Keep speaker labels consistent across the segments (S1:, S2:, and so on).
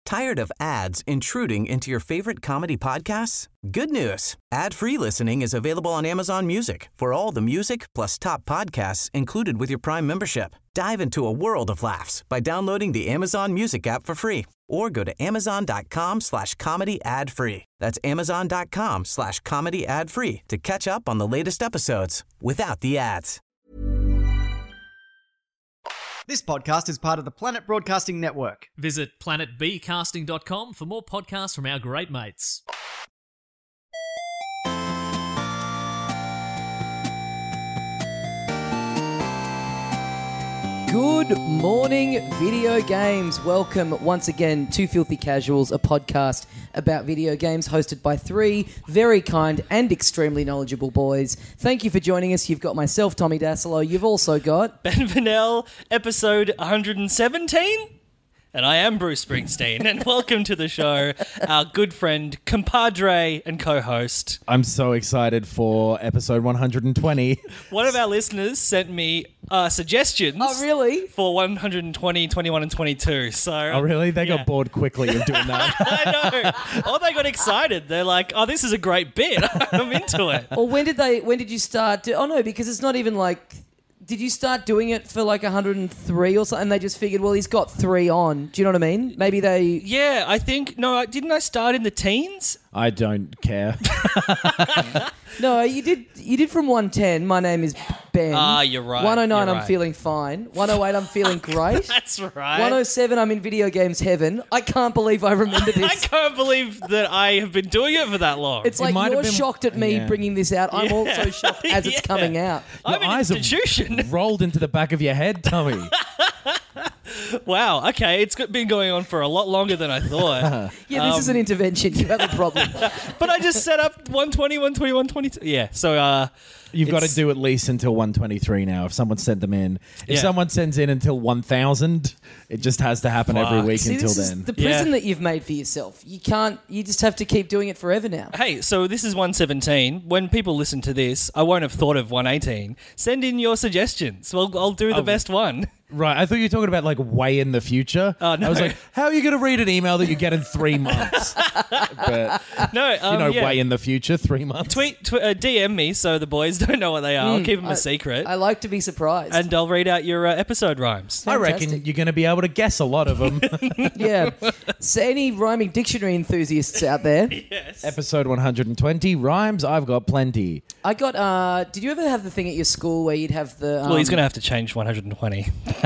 S1: Tired of ads intruding into your favorite comedy podcasts? Good news. Ad-free listening is available on Amazon Music for all the music plus top podcasts included with your Prime membership. Dive into a world of laughs by downloading the Amazon Music app for free or go to amazon.com/comedy ad-free. That's amazon.com/comedy ad-free to catch up on the latest episodes without the ads.
S2: This podcast is part of the Planet Broadcasting Network.
S3: Visit planetbcasting.com for more podcasts from our great mates.
S4: Good morning, video games. Welcome once again to Filthy Casuals, a podcast about video games hosted by three very kind and extremely knowledgeable boys. Thank you for joining us. You've got myself, Tommy Dassolo. You've also got
S5: Ben Vanel, episode 117. And I am Bruce Springsteen, and welcome to the show, our good friend, compadre, and co-host.
S6: I'm so excited for episode 120.
S5: One of our listeners sent me suggestions.
S4: Oh, really?
S5: For 120, 21, and 22. So,
S6: Oh, really? They
S5: yeah.
S6: got bored quickly of doing that.
S5: I know. Oh, they got excited. They're like, "Oh, this is a great bit. I'm into it."
S4: Or when did you start? Oh no, because it's not even like. Did you start doing it for like 103 or something? And they just figured, well, he's got 3 on. Do you know what I mean? Maybe they.
S5: Yeah, I think. No, didn't I start in the teens?
S6: I don't care.
S4: No, you did from 110. My name is Ben.
S5: Ah, you're right.
S4: 109,
S5: You're
S4: I'm
S5: right.
S4: feeling fine. 108, I'm feeling great.
S5: That's right.
S4: 107, I'm in video games heaven. I can't believe I remember
S5: I
S4: this.
S5: can't believe that I have been doing it for that long.
S4: It's like
S6: might have
S4: you're
S6: been-
S4: shocked at me
S6: Yeah.
S4: bringing this out. I'm
S5: Yeah.
S4: also shocked as it's
S5: Yeah.
S4: coming out.
S5: I'm an
S6: Your eyes have
S5: institution.
S6: rolled into the back of your head, Tommy.
S5: Wow, okay, it's been going on for a lot longer than I thought.
S4: Yeah, this is an intervention. You have a problem.
S5: But I just set up 120, 120, 122. Yeah, so
S6: You've got to
S5: It's-
S6: do at least until 123 now if someone sent them in. If
S5: Yeah.
S6: someone sends in until 1,000, it just has to happen every
S5: Fuck.
S6: week
S4: See,
S6: until
S4: this is
S6: then.
S4: the prison
S5: Yeah.
S4: that you've made for yourself. You just have to keep doing it forever now.
S5: hey, so this is 117. When people listen to this, I won't have thought of 118. Send in your suggestions. Well, I'll do the best one.
S6: Right, I thought you were talking about like way in the future.
S5: Oh, no.
S6: I was like, how are you going to read an email that you get in 3 months? But,
S5: No, yeah.
S6: way in the future, 3 months.
S5: DM me so the boys don't know what they are. I'll keep them a secret.
S4: I like to be surprised.
S5: And I'll read out your episode rhymes.
S6: I reckon
S4: Fantastic.
S6: you're going to be able to guess a lot of them.
S4: Yeah. So any rhyming dictionary enthusiasts out there?
S5: Yes.
S6: Episode 120, rhymes, I've got plenty.
S4: I got. Did you ever have the thing at your school where you'd have the?
S5: Well, he's going to have to change 120.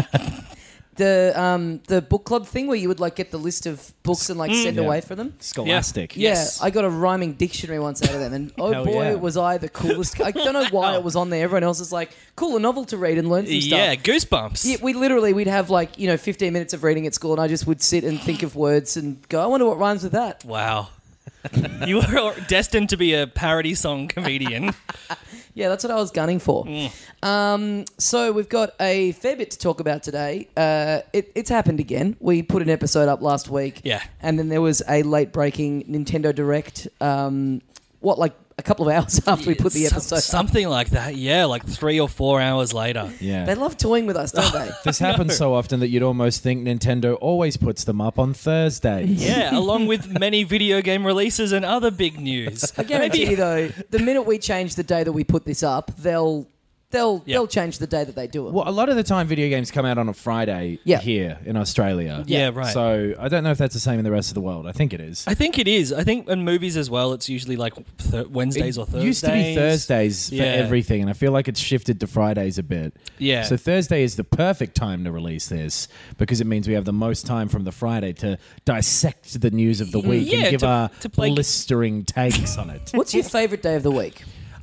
S4: the book club thing where you would like get the list of books and like send
S6: Yeah.
S4: away for them.
S6: Scholastic.
S5: Yes.
S4: Yeah, I got a rhyming dictionary once out of them, and oh
S6: Hell
S4: boy,
S6: yeah.
S4: was I the coolest. I don't know why it was on there. Everyone else is like, cool, a novel to read and learn some stuff.
S5: Yeah, goosebumps.
S4: Yeah, we'd have like 15 minutes of reading at school, and I just would sit and think of words and go, I wonder what rhymes with that.
S5: Wow. You were destined to be a parody song comedian.
S4: Yeah, that's what I was gunning for. So we've got a fair bit to talk about today. It's happened again. We put an episode up last week.
S5: Yeah.
S4: And then there was a late-breaking Nintendo Direct, a couple of hours after we put the episode up.
S5: Something like that, yeah, like 3 or 4 hours later.
S6: Yeah.
S4: They love toying with us, don't they?
S6: This happens so often that you'd almost think Nintendo always puts them up on Thursdays.
S5: Yeah, along with many video game releases and other big news.
S4: I guarantee you, though, the minute we change the day that we put this up, they'll change the day that they do it.
S6: Well, a lot of the time video games come out on a Friday
S4: Yeah.
S6: here in Australia.
S5: Yeah, right.
S6: So I don't know if that's the same in the rest of the world. I think it is.
S5: I think it is. I think in movies as well, it's usually like Wednesdays or
S6: It
S5: Thursdays.
S6: used to be Thursdays for
S5: Yeah.
S6: everything, and I feel like it's shifted to Fridays a bit.
S5: Yeah.
S6: So Thursday is the perfect time to release this because it means we have the most time from the Friday to dissect the news of the week
S5: Yeah,
S6: and give
S5: to
S6: our
S5: play-
S6: blistering takes on it.
S4: What's your favourite day of the week?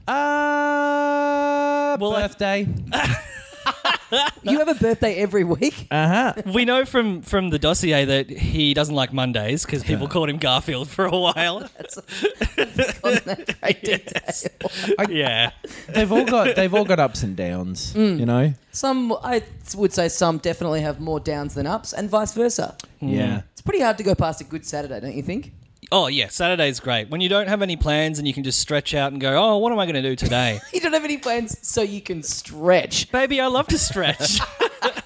S5: Well,
S6: birthday.
S4: You have a birthday every week?
S5: We know from the dossier that he doesn't like Mondays because people called him Garfield for a while.
S4: Great detail.
S5: Yeah.
S6: They've all got ups and downs, you know?
S4: Some, I would say some definitely have more downs than ups, and vice versa.
S6: Yeah.
S4: It's pretty hard to go past a good Saturday, don't you think?
S5: Oh, yeah, Saturday's great. When you don't have any plans and you can just stretch out and go, oh, what am I going to do today?
S4: You don't have any plans, so you can stretch.
S5: Baby, I love to stretch.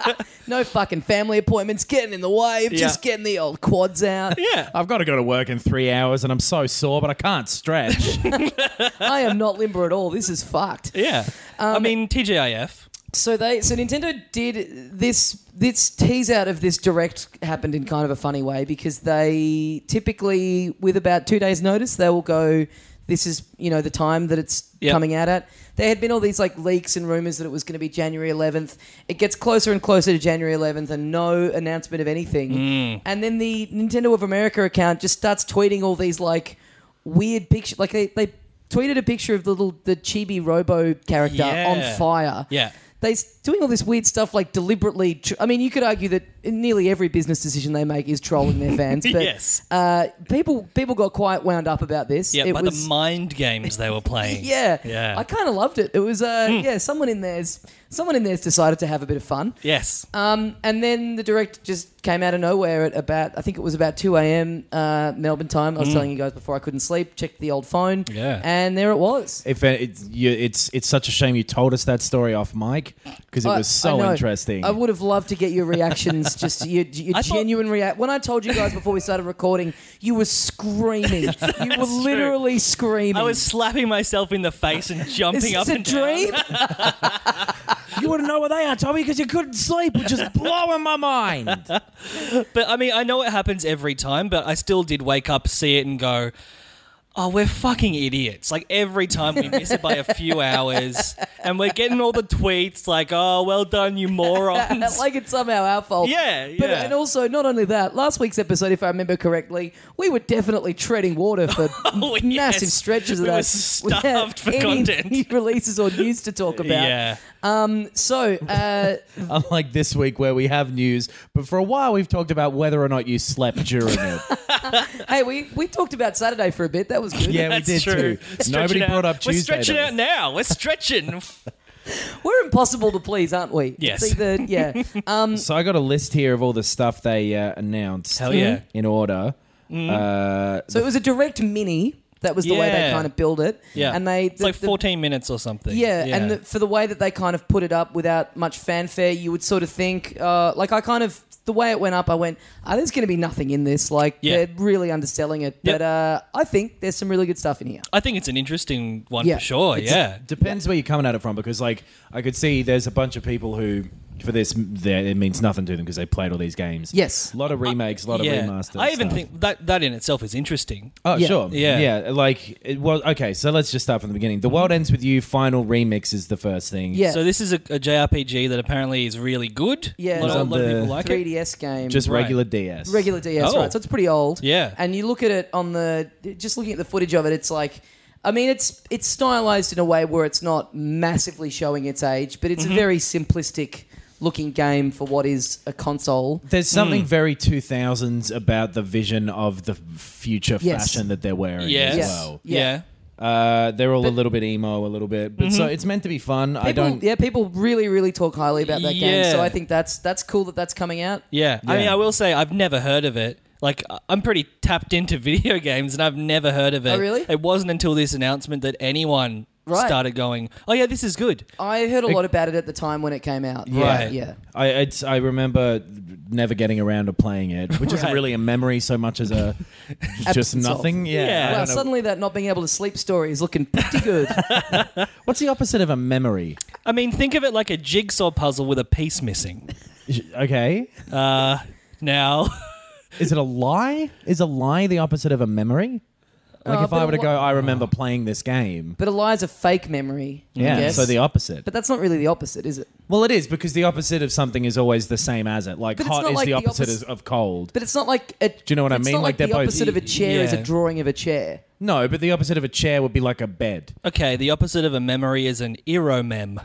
S4: No fucking family appointments getting in the way of just getting the old quads out.
S5: Yeah.
S6: I've got to go to work in 3 hours and I'm so sore, but I can't stretch.
S4: I am not limber at all. This is fucked.
S5: Yeah. I mean, TGIF.
S4: So Nintendo did this tease out of this direct happened in kind of a funny way because they typically, with about 2 days' notice, they will go, this is, the time that it's coming out at. There had been all these like leaks and rumors that it was going to be January 11th. It gets closer and closer to January 11th and no announcement of anything. And then the Nintendo of America account just starts tweeting all these like weird pictures. Like they tweeted a picture of the chibi Robo character on fire.
S5: Yeah.
S4: They're doing all this weird stuff like deliberately. I mean, you could argue that nearly every business decision they make is trolling their fans. But
S5: Yes.
S4: people got quite wound up about this.
S5: Yeah,
S4: it
S5: by
S4: was,
S5: the mind games they were playing.
S4: Yeah. I kind of loved it. It was someone in there's decided to have a bit of fun.
S5: Yes.
S4: And then the direct just came out of nowhere at about, I think it was about 2 a.m. Melbourne time. I was telling you guys before I couldn't sleep. Checked the old phone.
S5: Yeah.
S4: And there it was.
S6: It's such a shame you told us that story off mic because it was so
S4: I know.
S6: interesting.
S4: I would have loved to get your reactions, just your genuine reaction. When I told you guys before we started recording, you were screaming. You were literally screaming.
S5: I was slapping myself in the face and jumping
S4: Is
S5: up
S4: this a
S5: and down.
S4: dream?
S6: You wouldn't know what they are, Tommy, because you couldn't sleep, which is blowing my mind.
S5: But I mean, I know it happens every time, but I still did wake up, see it, and go, oh, we're fucking idiots. Like, every time we miss it by a few hours, and we're getting all the tweets like, oh, well done, you morons.
S4: Like it's somehow our fault.
S5: Yeah,
S4: But,
S5: yeah.
S4: and also, not only that, last week's episode, if I remember correctly, we were definitely treading water for
S5: Oh,
S4: massive
S5: yes.
S4: stretches of
S5: We
S4: that.
S5: were starved
S4: without
S5: for
S4: any
S5: content.
S4: new releases or news to talk about.
S5: Yeah.
S4: So,
S6: Unlike this week where we have news, but for a while we've talked about whether or not you slept during it.
S4: hey, we talked about Saturday for a bit. That was good.
S6: Yeah, we
S5: That's
S6: did
S5: true.
S6: too.
S5: Stretching
S6: Nobody
S5: out.
S6: brought up Tuesday.
S5: We're stretching
S6: though.
S5: out now. We're stretching.
S4: We're impossible to please, aren't we?
S5: Yes.
S4: It's either, yeah.
S6: So I got a list here of all the stuff they announced.
S5: Hell yeah.
S6: In order.
S4: So it was a direct mini. That was the way they
S5: Yeah.
S4: kind of build it.
S5: Yeah.
S4: And they
S5: It's like 14 minutes or something.
S4: Yeah, and for the way that they kind of put it up without much fanfare, you would sort of think, the way it went up, I went, there's going to be nothing in this. Like,
S5: Yeah.
S4: they're really underselling it.
S5: Yep.
S4: But I think there's some really good stuff in here.
S5: I think it's an interesting one
S4: Yeah.
S5: for sure. Yeah.
S6: Depends where you're coming at it from, because like I could see there's a bunch of people who for this it means nothing to them because they played all these games.
S4: Yes.
S6: A lot of remakes, a lot of remasters.
S5: I even
S6: stuff.
S5: think that in itself is interesting.
S6: Oh,
S4: Yeah.
S6: sure.
S5: Yeah.
S6: Yeah. Like, okay, so let's just start from the beginning. The World Ends With You Final Remix is the first thing.
S4: Yeah.
S5: So this is a JRPG that apparently is really good.
S4: Yeah.
S5: A lot
S4: It's
S5: of
S6: on the
S5: people like it.
S4: 3DS game.
S6: Just
S5: Right.
S6: regular DS.
S4: regular DS,
S5: Oh.
S4: right? So it's pretty old.
S5: Yeah.
S4: And you look at it just looking at the footage of it, it's like, I mean, it's stylized in a way where it's not massively showing its age, but it's a very simplistic looking game for what is a console.
S6: There's something very 2000s about the vision of the future
S4: Yes.
S6: fashion that they're wearing
S5: Yes.
S6: as
S4: Yes.
S6: well.
S4: Yeah.
S6: They're all a little bit emo, a little bit, but so it's meant to be fun.
S4: People really, really talk highly about that game.
S5: Yeah.
S4: So I think that's cool that that's coming out.
S5: Yeah. I
S6: Yeah.
S5: mean, I will say I've never heard of it. Like, I'm pretty tapped into video games and I've never heard of it.
S4: Oh, really?
S5: It wasn't until this announcement that anyone
S4: Right.
S5: started going, oh, yeah, this is good.
S4: I heard a lot about it at the time when it came out.
S5: Right.
S4: Yeah.
S6: I remember never getting around to playing it, which isn't
S5: Right.
S6: really a memory so much as a just
S4: Absence of.
S6: nothing. Yeah.
S5: Yeah.
S6: I
S4: Well,
S6: don't know.
S4: suddenly that not being able to sleep story is looking pretty good.
S6: What's the opposite of a memory?
S5: I mean, think of it like a jigsaw puzzle with a piece missing.
S6: Okay.
S5: Now,
S6: Is it a lie? Is a lie the opposite of a memory? Like if
S4: but
S6: I were to
S4: a
S6: go,
S4: li-
S6: I remember playing this game.
S4: But a lie's a fake memory. I
S6: Yeah,
S4: guess.
S6: so the opposite.
S4: But that's not really the opposite, is it?
S6: Well, it is, because the opposite of something is always the same as it. Like
S4: But it's
S6: hot
S4: not
S6: is
S4: like
S6: the
S4: the
S6: opposite
S4: opposite-
S6: of cold.
S4: But it's not like a. Do
S6: you know what I
S4: it's
S6: mean?
S4: Not
S6: Like
S4: like
S6: they're
S4: the
S6: both-
S4: opposite of a chair is a
S5: Yeah.
S4: drawing of a chair.
S6: No, but the opposite of a chair would be like a bed.
S5: okay, the opposite of a memory is an iromem.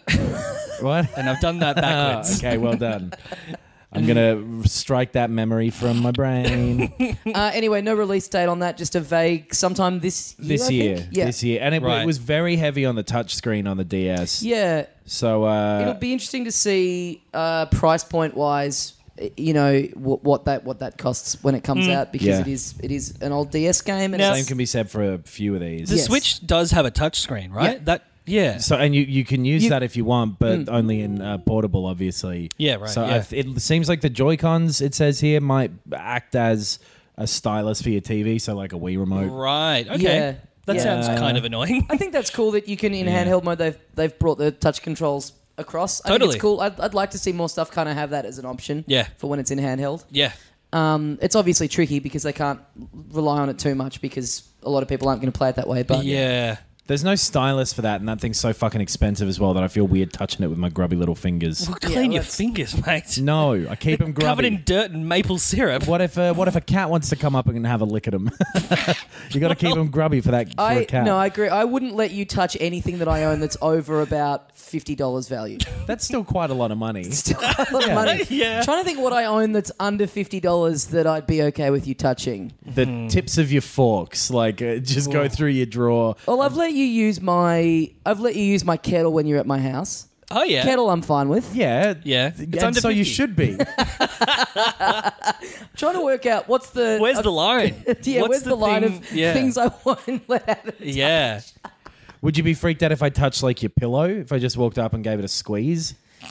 S6: What?
S5: And I've done that backwards.
S6: Okay, well done. I'm going to strike that memory from my brain.
S4: Anyway, no release date on that. Just a vague sometime this year.
S6: This
S4: I
S6: year.
S4: think? Yeah.
S6: This year. And it
S5: Right.
S6: was very heavy on the touchscreen on the DS.
S4: Yeah.
S6: So,
S4: It'll be interesting to see price point wise. You know what that costs when it comes out, because
S6: Yeah.
S4: it is an old DS game. And
S5: Now-
S6: same can be said for a few of these.
S5: The
S4: Yes.
S5: Switch does have a touchscreen, right?
S4: Yeah.
S5: Yeah.
S6: So and you can use that if you want, but only in portable, obviously.
S5: Yeah, right,
S6: So
S5: yeah.
S6: it seems like the Joy-Cons, it says here, might act as a stylus for your TV, so like a Wii remote.
S5: Right. Okay.
S4: Yeah.
S5: That
S4: Yeah.
S5: sounds kind of annoying.
S4: I think that's cool that you can, in handheld mode, they've brought the touch controls across. I think
S5: Totally.
S4: it's cool. I'd like to see more stuff kind of have that as an option.
S5: Yeah.
S4: For when it's in handheld.
S5: Yeah.
S4: It's obviously tricky because they can't rely on it too much because a lot of people aren't going to play it that way. But
S5: Yeah.
S6: There's no stylus for that, and that thing's so fucking expensive as well that I feel weird touching it with my grubby little fingers.
S5: Clean your
S4: let's-
S5: fingers, mate.
S6: No, I keep them grubby.
S5: Covered in dirt and maple syrup.
S6: What if a cat wants to come up and have a lick at them? You got to keep them grubby for that. For a cat.
S4: No, I agree. I wouldn't let you touch anything that I own that's over about $50 value.
S6: That's still quite a lot of money.
S4: Still a lot of money.
S5: Yeah.
S4: I'm trying to think what I own that's under $50 that I'd be okay with you touching.
S6: The tips of your forks, like just go through your drawer.
S4: Well, I've let you use my kettle when you're at my house.
S5: Oh, yeah.
S4: Kettle, I'm fine with.
S6: Yeah,
S5: Yeah. It's
S6: And
S5: under
S6: so you
S5: 50.
S6: should be.
S4: Trying to work out what's the
S5: Where's the line?
S4: yeah,
S5: What's
S4: where's the line
S5: thing-
S4: of
S5: yeah.
S4: things I won't let out of it?
S5: Yeah.
S6: Would you be freaked out if I touched like your pillow? If I just walked up and gave it a squeeze?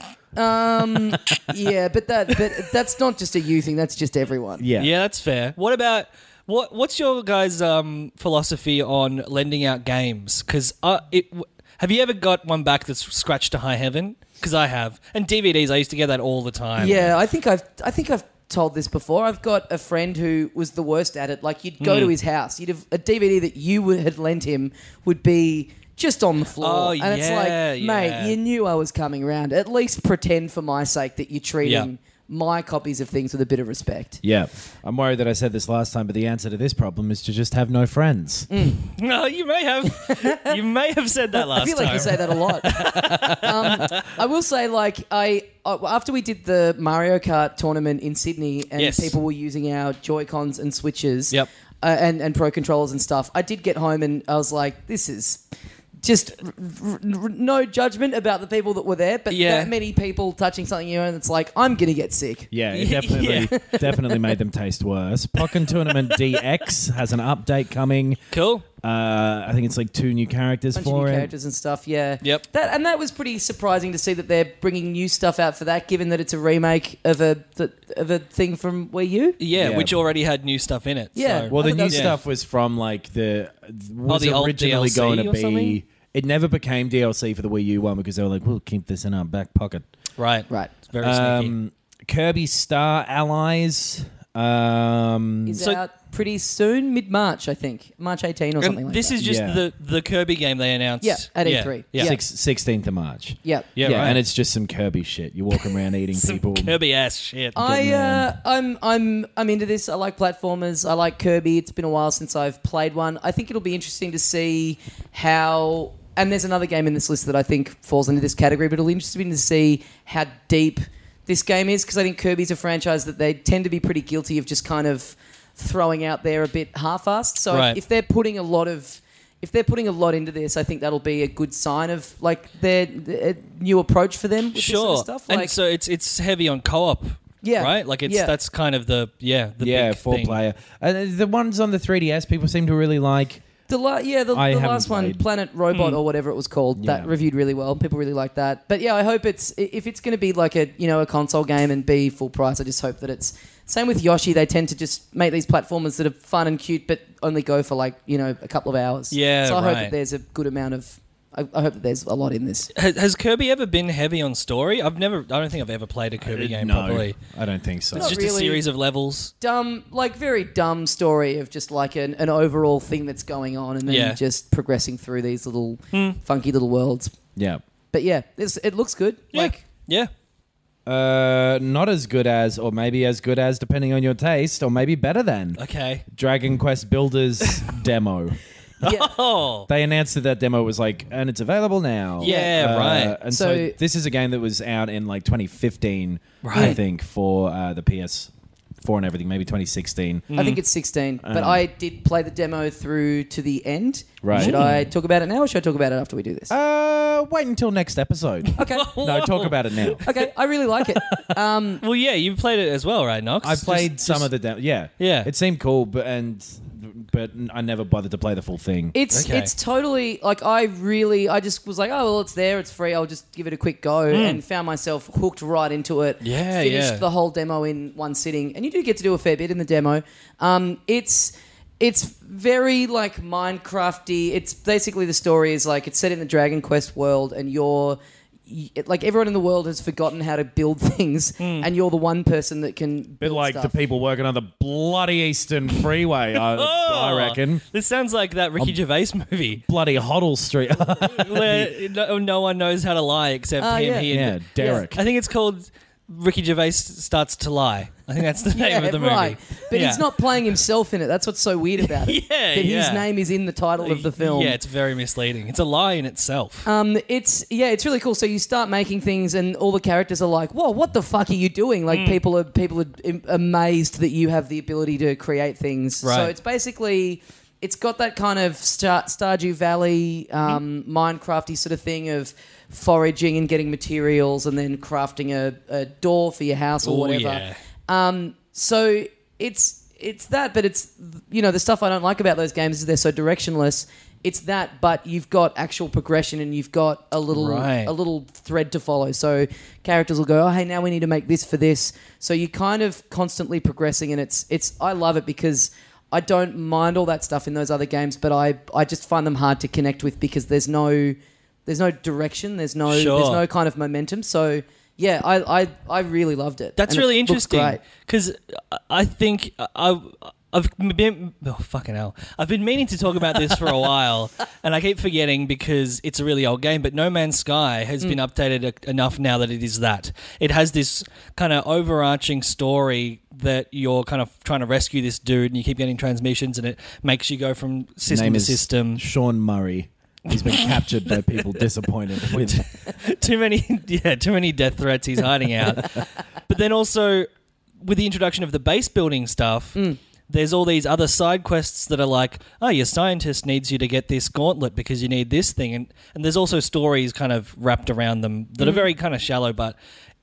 S4: Yeah, but that's not just a you thing. That's just everyone.
S6: Yeah.
S5: Yeah, that's fair. What about what's your guys' philosophy on lending out games? Because have you ever got one back that's scratched to high heaven? Because I have, and DVDs. I used to get that all the time.
S4: Yeah, I think I've told this before. I've got a friend who was the worst at it. Like you'd go to his house, you'd have a DVD that you had lent him would be just on the floor,
S5: Oh,
S4: and it's
S5: yeah,
S4: like, mate,
S5: yeah.
S4: you knew I was coming around. At least pretend for my sake that you're treating my copies of things with a bit of respect.
S6: Yeah. I'm worried that I said this last time, but the answer to this problem is to just have no friends.
S5: No, you may have. You may have said that last
S4: I feel
S5: time.
S4: like you say that a lot. I will say, like, after we did the Mario Kart tournament in Sydney and
S5: Yes.
S4: people were using our Joy-Cons and Switches
S5: Yep.
S4: and Pro Controllers and stuff, I did get home and I was like, this is just no judgment about the people that were there, but
S5: Yeah.
S4: that many people touching something you own, it's like, I'm going to get sick.
S6: Yeah, it definitely made them taste worse. Pokken Tournament DX has an update coming.
S5: Cool.
S6: I think it's like 2 new characters
S4: Bunch of
S6: for
S4: new
S6: it.
S4: characters and stuff, yeah.
S5: Yep.
S4: That was pretty surprising to see that they're bringing new stuff out for that, given that it's a remake of a thing from Wii U.
S5: Yeah,
S6: Yeah.
S5: which already had new stuff in it.
S4: Yeah.
S5: So.
S6: Well,
S4: I
S6: the
S4: thought
S6: new
S4: that was-
S6: stuff was from like was
S5: the old
S6: originally
S5: DLC
S6: going to
S5: or
S6: be.
S5: something?
S6: It never became DLC for the Wii U one because they were like, we'll keep this in our back pocket.
S5: Right.
S4: Right.
S5: It's very sneaky.
S6: Kirby Star Allies.
S4: Is
S5: So-
S4: out pretty soon, mid-March, I think. March 18 or something
S5: And
S4: like
S5: this
S4: that.
S5: is just
S6: Yeah.
S5: the Kirby game they announced.
S4: Yeah, at E3.
S5: Yeah.
S4: Yeah.
S6: 16th of March.
S4: Yep.
S5: Yeah, right.
S6: And it's just some Kirby shit. You're walking around eating
S5: Some
S6: people.
S5: Kirby ass shit.
S4: I'm into this. I like platformers. I like Kirby. It's been a while since I've played one. I think it'll be interesting to see how. And there's another game in this list that I think falls into this category, but it'll be interesting to see how deep this game is, because I think Kirby's a franchise that they tend to be pretty guilty of just kind of throwing out there a bit half-assed. So
S5: Right.
S4: if they're putting a lot into this, I think that'll be a good sign of like their new approach for them with this
S5: Sure.
S4: sort of stuff. Like,
S5: And so it's heavy on co-op.
S4: Yeah.
S5: Right? Like
S4: Yeah.
S5: that's kind of the big
S6: 4
S5: thing.
S6: player. The ones on the 3DS people seem to really like.
S4: The
S6: I haven't
S4: last one,
S6: played.
S4: Planet Robot or whatever it was called, that
S6: Yeah.
S4: reviewed really well. People really like that. But yeah, I hope if it's going to be like a console game and be full price, I just hope that it's same with Yoshi. They tend to just make these platformers that are fun and cute, but only go for like a couple of hours.
S5: Yeah,
S4: So I hope
S5: right.
S4: that there's a good amount of. I hope that there's a lot in this.
S5: Has Kirby ever been heavy on story? I don't think I've ever played a Kirby game
S6: No,
S5: properly.
S6: I don't think so.
S5: It's
S4: Not
S5: just a
S4: really.
S5: series of levels.
S4: Very dumb story of just like an overall thing that's going on, and then
S5: Yeah.
S4: just progressing through these little funky little worlds.
S6: Yeah.
S4: But yeah, it looks good.
S5: Yeah.
S4: Like.
S5: Yeah.
S6: Not as good as, or maybe as good as, depending on your taste, or maybe better than
S5: Okay.
S6: Dragon Quest Builders demo.
S4: Yeah.
S5: Oh.
S6: They announced that demo was like, and it's available now.
S5: Yeah, right.
S6: And so
S4: So-
S6: this is a game that was out in like 2015, I
S5: Right.
S6: think, for the PS4 and everything, maybe 2016.
S4: I think it's 16, but I did play the demo through to the end.
S6: Right.
S4: Should I talk about it now, or should I talk about it after we do this?
S6: Wait until next episode.
S4: Okay.
S6: No, talk about it now.
S4: Okay, I really like it.
S5: Well, yeah, you've played it as well, right, Knox?
S6: I played some of the demo. Yeah,
S5: Yeah.
S6: It seemed cool, but but I never bothered to play the full thing.
S4: It's totally like I just was like, oh well, it's there, it's free. I'll just give it a quick go, and found myself hooked right into it.
S5: Yeah,
S4: finished the whole demo in one sitting, and you do get to do a fair bit in the demo. It's very like Minecrafty. It's basically the story is like it's set in the Dragon Quest world, and like everyone in the world has forgotten how to build things, and you're the one person that can
S6: Bit
S4: build
S6: like
S4: stuff.
S6: the people working on the bloody Eastern Freeway, I reckon.
S5: This sounds like that Ricky Gervais movie
S6: Bloody Hoddle Street.
S5: where no one knows how to lie except him.
S4: yeah.
S5: He and
S6: Yeah, Derek.
S5: I think it's called Ricky Gervais Starts to Lie. I think that's the name of the movie.
S4: Right. But
S5: Yeah.
S4: he's not playing himself in it. That's what's so weird about it.
S5: Yeah,
S4: that his
S5: yeah.
S4: name is in the title of the film.
S5: Yeah, it's very misleading. It's a lie in itself.
S4: It's really cool. So you start making things, and all the characters are like, "Whoa, what the fuck are you doing?" Like people are amazed that you have the ability to create things.
S5: Right.
S4: So it's basically. It's got that kind of Stardew Valley, Minecrafty sort of thing of foraging and getting materials and then crafting a door for your house or
S5: Oh,
S4: whatever.
S5: yeah.
S4: So it's that, but it's the stuff I don't like about those games is they're so directionless. It's that, but you've got actual progression and you've got a little thread to follow. So characters will go, oh hey, now we need to make this for this. So you're kind of constantly progressing, and it's I love it because I don't mind all that stuff in those other games, but I just find them hard to connect with because there's no direction, there's no kind of momentum. So yeah, I really loved it.
S5: That's
S4: and
S5: really
S4: it looks
S5: interesting
S4: great.
S5: because I think I've been fucking hell. I've been meaning to talk about this for a while, and I keep forgetting because it's a really old game. But No Man's Sky has been updated enough now that it is that it has this kind of overarching story that you're kind of trying to rescue this dude, and you keep getting transmissions, and it makes you go from system
S6: Name
S5: to
S6: is
S5: system.
S6: Sean Murray. He's been captured by people disappointed with.
S5: too many death threats he's hiding out. But then also with the introduction of the base building stuff, there's all these other side quests that are like, oh, your scientist needs you to get this gauntlet because you need this thing. And there's also stories kind of wrapped around them that are very kind of shallow, but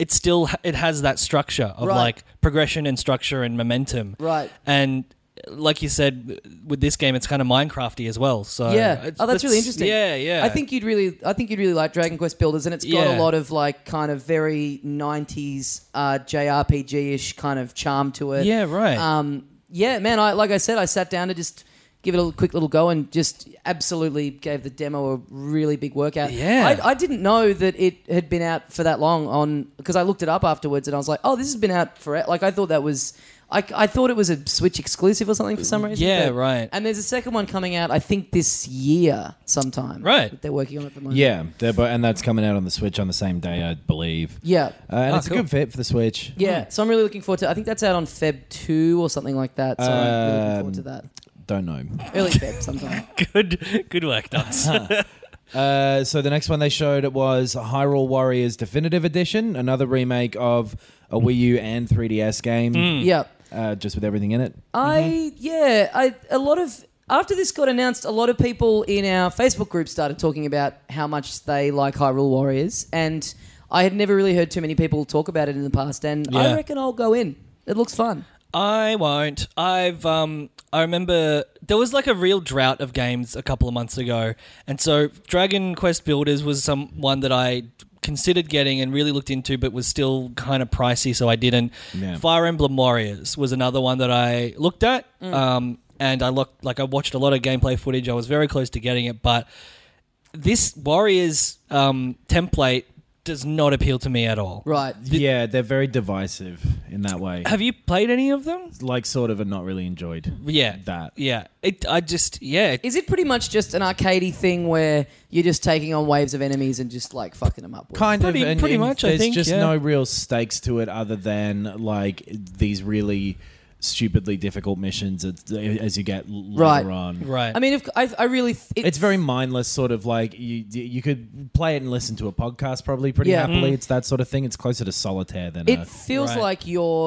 S5: it has that structure of
S4: Right.
S5: like progression and structure and momentum.
S4: Right.
S5: And like you said, with this game, it's kind of Minecrafty as well. So
S4: Yeah. Oh, that's really interesting.
S5: Yeah, yeah.
S4: I think you'd really like Dragon Quest Builders, and it's got
S5: Yeah.
S4: a lot of like kind of very 90s JRPG-ish kind of charm to it.
S5: Yeah, right.
S4: Yeah, man. Like I said, I sat down to just give it a quick little go and just absolutely gave the demo a really big workout.
S5: Yeah.
S4: I didn't know that it had been out for that long because I looked it up afterwards and I was like, oh, this has been out for like I thought that was. I thought it was a Switch exclusive or something for some reason.
S5: Yeah,
S4: but-
S5: right.
S4: And there's a second one coming out, I think, this year sometime.
S5: Right.
S4: That they're working on at the moment.
S6: Yeah, and that's coming out on the Switch on the same day, I believe.
S4: Yeah.
S6: And
S5: Oh,
S6: it's
S5: cool.
S6: a good fit for the Switch.
S4: Yeah. So I'm really looking forward to it. I think that's out on Feb 2 or something like that. So I'm really looking forward to that.
S6: Don't know.
S4: Early Feb sometime.
S5: Good work, Docs.
S6: So the next one they showed was Hyrule Warriors Definitive Edition, another remake of a Wii U and 3DS game,
S4: Yeah.
S6: just with everything in it.
S4: After this got announced, a lot of people in our Facebook group started talking about how much they like Hyrule Warriors, and I had never really heard too many people talk about it in the past, and I
S5: Yeah.
S4: reckon I'll go in. It looks fun.
S5: I won't. I remember there was like a real drought of games a couple of months ago, and so Dragon Quest Builders was one that I considered getting and really looked into, but was still kind of pricey, so I didn't.
S6: Yeah.
S5: Fire Emblem Warriors was another one that I looked at, and I watched a lot of gameplay footage. I was very close to getting it, but this Warriors template does not appeal to me at all.
S4: Right.
S6: Yeah, they're very divisive in that way.
S5: Have you played any of them?
S6: Like, sort of, and not really enjoyed
S5: Yeah,
S6: that.
S5: Yeah,
S4: Is it pretty much just an arcadey thing where you're just taking on waves of enemies and just like fucking them up?
S6: Kind
S5: Pretty-
S6: of, and
S5: pretty much, I
S6: There's
S5: think,
S6: just
S5: yeah.
S6: no real stakes to it other than like these really stupidly difficult missions as you get later on.
S5: Right?
S4: I mean, I really...
S6: It's very mindless, sort of like you could play it and listen to a podcast probably pretty
S4: Yeah.
S6: happily. It's that sort of thing. It's closer to solitaire than
S4: It feels
S5: Right.
S4: like you're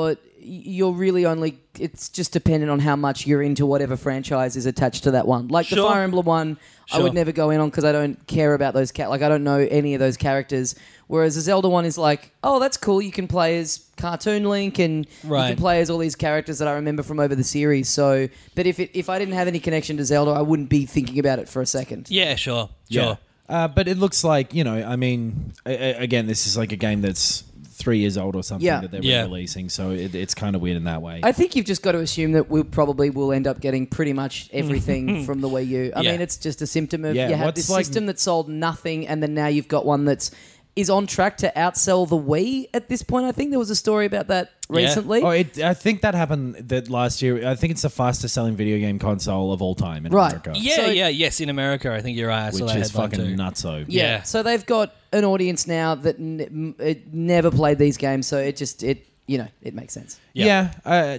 S4: you're really only. It's just dependent on how much you're into whatever franchise is attached to that one. Like the
S5: Sure.
S4: Fire Emblem one, I
S5: Sure.
S4: would never go in on because I don't care about those like I don't know any of those characters. Whereas the Zelda one is like, oh, that's cool. You can play as Cartoon Link and you
S5: Right.
S4: can play as all these characters that I remember from over the series. So, but if I didn't have any connection to Zelda, I wouldn't be thinking about it for a second.
S5: Yeah, sure. Sure.
S6: But it looks like, I mean, again, this is like a game that's 3 years old or something
S4: Yeah.
S6: that they're
S5: Yeah.
S6: releasing, so it's kind of weird in that way.
S4: I think you've just got to assume that we probably will end up getting pretty much everything from the Wii U. I
S5: Yeah.
S4: mean, it's just a symptom of
S6: Yeah,
S4: you have
S6: what's
S4: this
S6: like-
S4: system that sold nothing, and then now you've got one is on track to outsell the Wii at this point. I think there was a story about that
S5: Yeah.
S4: recently.
S6: I think that happened that last year. I think it's the fastest selling video game console of all time in
S4: Right.
S6: America.
S5: Yeah,
S4: So-
S5: yes, in America, I think you're right. I saw
S6: Which
S5: that
S6: is
S5: headline
S6: fucking
S5: too.
S6: nutso.
S4: Yeah.
S5: Yeah.
S4: So they've got an audience now that never played these games, so it makes sense.
S6: Yeah,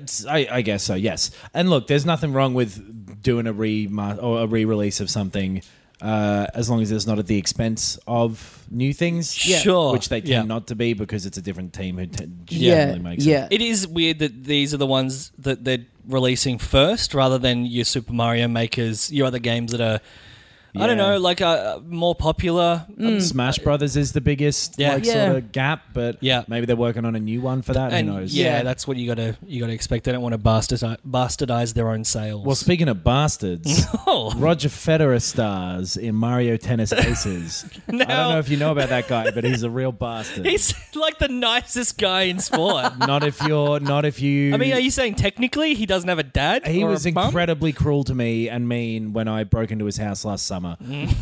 S6: I guess so. Yes, and look, there's nothing wrong with doing a re-release of something, as long as it's not at the expense of new things.
S5: Yeah. Sure.
S6: Which they tend
S5: Yeah.
S6: not to be because it's a different team who
S4: Yeah,
S6: generally makes
S4: yeah.
S6: it.
S5: It is weird that these are the ones that they're releasing first rather than your Super Mario Makers, your other games that are, I don't
S6: Yeah.
S5: know, like more popular.
S6: Smash Brothers is the biggest
S5: Yeah.
S4: Yeah.
S6: sort of gap, but
S5: Yeah.
S6: maybe they're working on a new one for that.
S5: And
S6: Who knows?
S5: yeah,
S4: Yeah.
S5: that's what you gotta expect. They don't want to bastardize their own sales.
S6: Well, speaking of bastards,
S5: Oh.
S6: Roger Federer stars in Mario Tennis Aces. I don't know if you know about that guy, but he's a real bastard.
S5: He's like the nicest guy in sport.
S6: Not if you.
S5: I mean, are you saying technically he doesn't have a dad?
S6: He
S5: or
S6: was
S5: a bum?
S6: incredibly cruel to me and mean when I broke into his house last summer.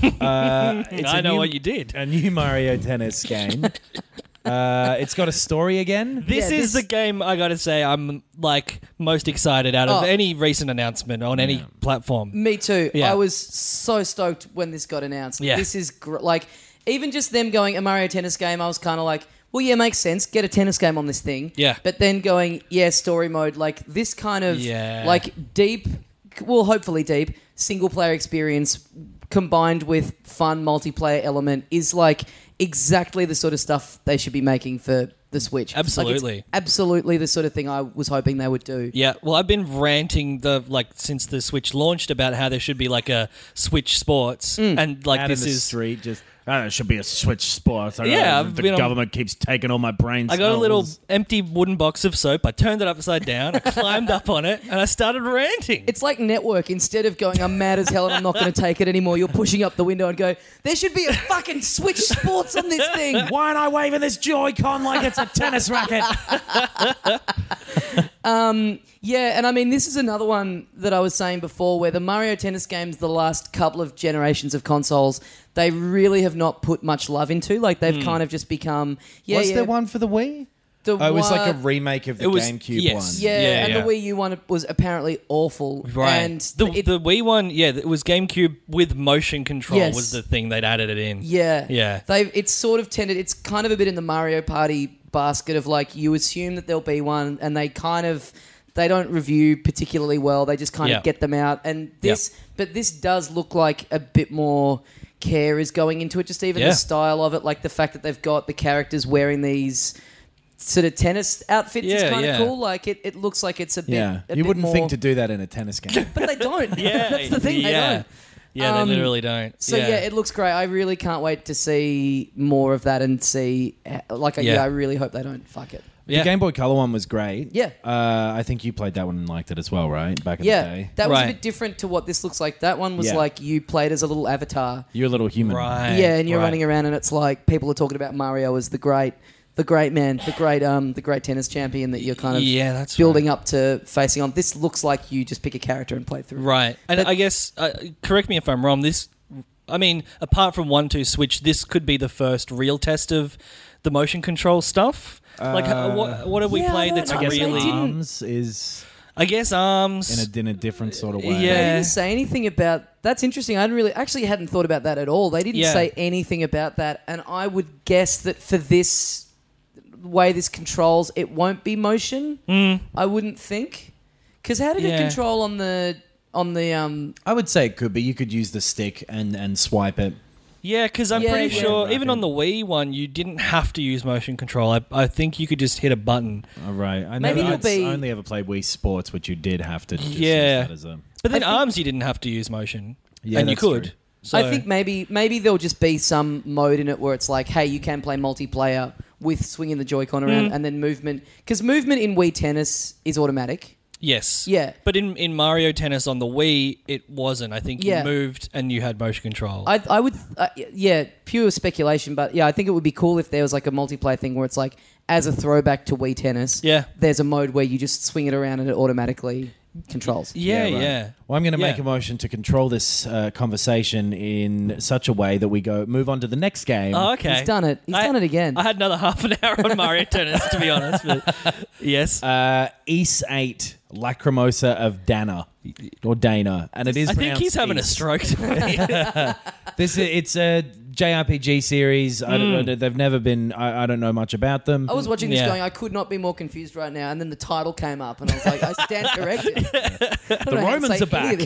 S6: It's
S5: I
S6: a
S5: know
S6: new-
S5: what you did.
S6: A new Mario Tennis game. It's got a story again.
S5: This
S4: Yeah,
S5: is
S4: this-
S5: the game I got to say I'm like most excited out of
S4: Oh.
S5: any recent announcement on any platform.
S4: Me too.
S5: Yeah.
S4: I was so stoked when this got announced.
S5: Yeah.
S4: This is like even just them going a Mario Tennis game. I was kind of like, well, yeah, makes sense. Get a tennis game on this thing.
S5: Yeah.
S4: But then going, yeah, story mode, like this kind of
S5: Yeah.
S4: like deep, well, hopefully deep single player experience combined with fun multiplayer element is like exactly the sort of stuff they should be making for the Switch. Like, it's
S5: Absolutely.
S4: absolutely the sort of thing I was hoping they would do.
S5: Yeah, well, I've been ranting since the Switch launched about how there should be like a Switch Sports, and like
S6: Out
S5: this
S6: in the
S5: is.
S6: street, just it should be a Switch Sports.
S5: Yeah, I've
S6: the
S5: been on-
S6: government keeps taking all my brain
S5: I got a little
S6: cells.
S5: empty wooden box of soap. I turned it upside down. I climbed up on it, and I started ranting.
S4: It's like Network. Instead of going, I'm mad as hell and I'm not going to take it anymore, you're pushing up the window and go, there should be a fucking Switch Sports on this thing.
S6: Why aren't I waving this Joy-Con like it's a tennis racket?
S4: Yeah, and I mean, this is another one that I was saying before where the Mario Tennis games, the last couple of generations of consoles, they really have not put much love into. Like, they've kind of just become... Yeah,
S6: Was
S4: yeah,
S6: there one for the Wii?
S4: the
S6: Oh, it was like a
S4: one-
S6: remake of the
S5: It was-
S6: GameCube
S5: yes.
S6: one.
S4: Yeah,
S5: Yeah,
S4: and
S5: yeah.
S4: the Wii U one was apparently awful.
S5: Right.
S4: And
S5: the
S4: it-
S5: Wii one, yeah, it was GameCube with motion control
S4: Yes.
S5: was the thing they'd added it in.
S4: Yeah.
S5: Yeah.
S4: It's sort of tended, it's kind of a bit in the Mario Party basket of like, you assume that there'll be one and they don't review particularly well. They just kind
S5: Yeah.
S4: of get them out. And but this does look like a bit more care is going into it. Just even
S5: Yeah.
S4: the style of it, like the fact that they've got the characters wearing these sort of tennis outfits is
S5: Yeah,
S4: kind of
S5: yeah.
S4: cool. Like it looks like it's a bit.
S6: Yeah,
S4: a
S6: you
S4: bit
S6: wouldn't
S4: more,
S6: think to do that in a tennis game.
S4: but they don't.
S5: Yeah,
S4: That's the thing. They
S5: yeah.
S4: don't.
S5: Yeah, they literally don't.
S4: So yeah, it looks great. I really can't wait to see more of that and see.
S5: Yeah.
S4: I really hope they don't fuck it.
S5: Yeah.
S6: The Game Boy Color one was great.
S4: Yeah.
S6: I think you played that one and liked it as well, right? Back in the
S4: Yeah,
S6: day.
S4: that was a
S5: Right.
S4: bit different to what this looks like. That one was
S6: Yeah.
S4: like you played as a little avatar.
S6: You're a little human.
S5: Right.
S4: Yeah, and you're
S5: right.
S4: running around, and it's like people are talking about Mario as the great man, the great tennis champion that you're kind of
S5: Yeah, that's
S4: building up to facing on. This looks like you just pick a character and play through.
S5: Right. And
S4: But-
S5: I guess, correct me if I'm wrong, I mean, apart from 1-2 Switch, this could be the first real test of the motion control stuff. What have we
S4: yeah, I
S5: played
S4: don't
S5: that's
S4: know.
S6: I guess
S4: They
S5: really...
S4: didn't-
S6: Arms is
S5: I guess arms...
S6: in a different sort of way.
S5: Yeah.
S4: They didn't say anything about. That's interesting. I hadn't thought about that at all. They didn't
S5: Yeah.
S4: say anything about that, and I would guess that for this way this controls, it won't be motion. I wouldn't think, because how did it
S5: Yeah.
S4: control on the
S6: I would say it could be. You could use the stick and swipe it.
S5: Yeah, because I'm
S4: Yeah,
S5: pretty
S4: yeah.
S5: sure
S6: Right.
S5: even on the Wii one, you didn't have to use motion control. I think you could just hit a button.
S6: All right. I
S4: Maybe
S6: never,
S4: it'll be-
S6: I only ever played Wii Sports, which you did have to just use
S5: Yeah.
S6: that as a...
S5: But then
S4: I think-
S5: ARMS, you didn't have to use motion.
S6: Yeah,
S5: and you
S6: that's
S5: could.
S6: true.
S5: So,
S4: I think maybe there'll just be some mode in it where it's like, hey, you can play multiplayer with swinging the Joy-Con around and then movement. Because movement in Wii Tennis is automatic.
S5: yes.
S4: Yeah.
S5: But in Mario Tennis on the Wii, it wasn't. I think
S4: Yeah.
S5: you moved and you had motion control.
S4: I would, yeah, pure speculation, but yeah, I think it would be cool if there was like a multiplayer thing where it's like, as a throwback to Wii Tennis,
S5: Yeah.
S4: there's a mode where you just swing it around and it automatically controls.
S5: yeah,
S6: right.
S5: yeah.
S6: Well, I'm going to make
S5: Yeah.
S6: a motion to control this conversation in such a way that we move on to the next game.
S5: Oh, okay.
S4: He's done it. He's done it again.
S5: I had another half an hour on Mario Tennis, to be honest. But yes.
S6: Ys 8 Lacrimosa of Dana. Or Dana. And it is
S5: I think he's
S6: pronounced
S5: having a
S6: Ys.
S5: stroke to me.
S6: It's a JRPG series. I don't know, they've never been... I don't know much about them.
S4: I was watching this
S5: Yeah.
S4: going, I could not be more confused right now. And then the title came up and I was like, I stand corrected.
S6: The Romans are back.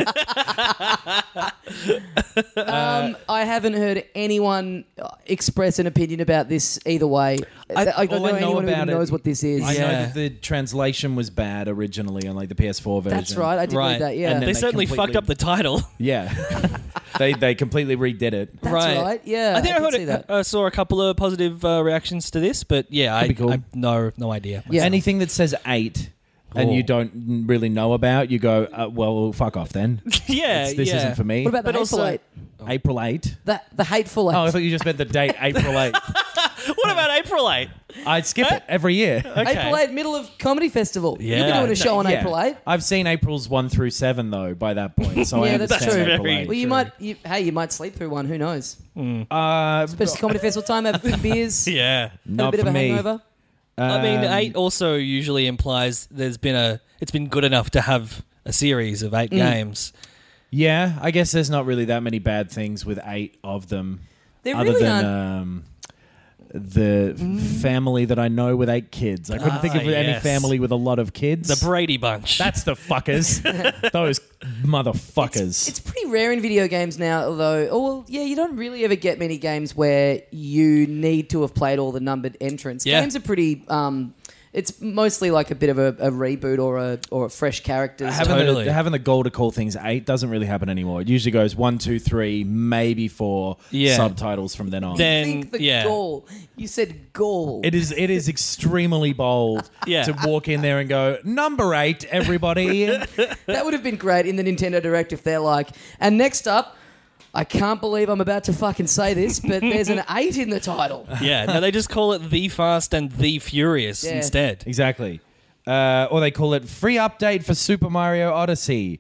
S4: I haven't heard anyone express an opinion about this either way. I don't
S6: all I
S4: know
S6: know
S4: anyone who
S6: about
S4: even
S6: it-
S4: knows what this is.
S6: I know
S5: Yeah.
S6: that the translation was bad originally on like the PS4 version.
S4: That's right. I did
S5: Right.
S4: read that, yeah.
S6: And then
S5: They
S6: they
S5: certainly
S6: completely-
S5: fucked up the title.
S6: Yeah. they completely redid it.
S4: That's right. Yeah.
S5: I think I,
S4: did see
S5: heard
S4: that.
S5: saw a couple of positive reactions to this, but yeah,
S6: Could be cool.
S5: I no idea.
S4: Yeah.
S6: Anything that says 8 and
S5: Oh.
S6: you don't really know about, you go, well, fuck off then.
S5: Yeah,
S6: This
S5: yeah.
S6: isn't for me.
S4: What about the
S5: But
S4: Hateful
S5: also-
S4: Eight?
S6: April 8?
S4: The Hateful Eight.
S6: Oh, I thought you just meant the date, April 8.
S5: What about April 8?
S6: I'd skip it every year.
S5: Okay.
S4: April 8, middle of Comedy Festival.
S5: Yeah.
S4: You'll be doing a show on
S6: Yeah.
S4: April 8.
S6: I've seen April's 1 through 7 though by that point, so I
S4: Yeah, that's
S6: understand
S4: true.
S6: April
S5: Very-
S6: 8.
S4: Well, you might sleep through one. Who knows?
S6: Uh,
S4: Especially Comedy Festival time, have a few beers,
S5: Yeah.
S4: have a
S6: not
S4: bit
S6: for
S4: of a
S6: me.
S4: hangover.
S5: I mean, 8 also usually implies it's been good enough to have a series of 8 games.
S6: Yeah, I guess there's not really that many bad things with 8 of them.
S4: There
S6: other
S4: really
S6: than
S4: aren't.
S6: the family that I know with 8 kids. I couldn't think of any
S5: yes.
S6: family with a lot of kids.
S5: The Brady Bunch.
S6: That's the fuckers. Those motherfuckers.
S4: It's pretty rare in video games now, although, you don't really ever get many games where you need to have played all the numbered entrants.
S5: Yeah.
S4: Games are pretty. It's mostly like a bit of a reboot or a fresh characters.
S5: Totally.
S6: having the goal to call things 8 doesn't really happen anymore. It usually goes 1, 2, 3, maybe 4
S5: Yeah.
S6: subtitles from then on.
S5: Then-
S4: Think the
S5: yeah.
S4: goal. You said goal.
S6: It is extremely bold
S5: Yeah.
S6: to walk in there and go, number 8, everybody.
S4: That would have been great in the Nintendo Direct if they're like, and next up, I can't believe I'm about to fucking say this, but there's an 8 in the title.
S5: Yeah, no, they just call it The Fast and The Furious
S4: Yeah.
S5: instead.
S6: Exactly. Or they call it free update for Super Mario Odyssey.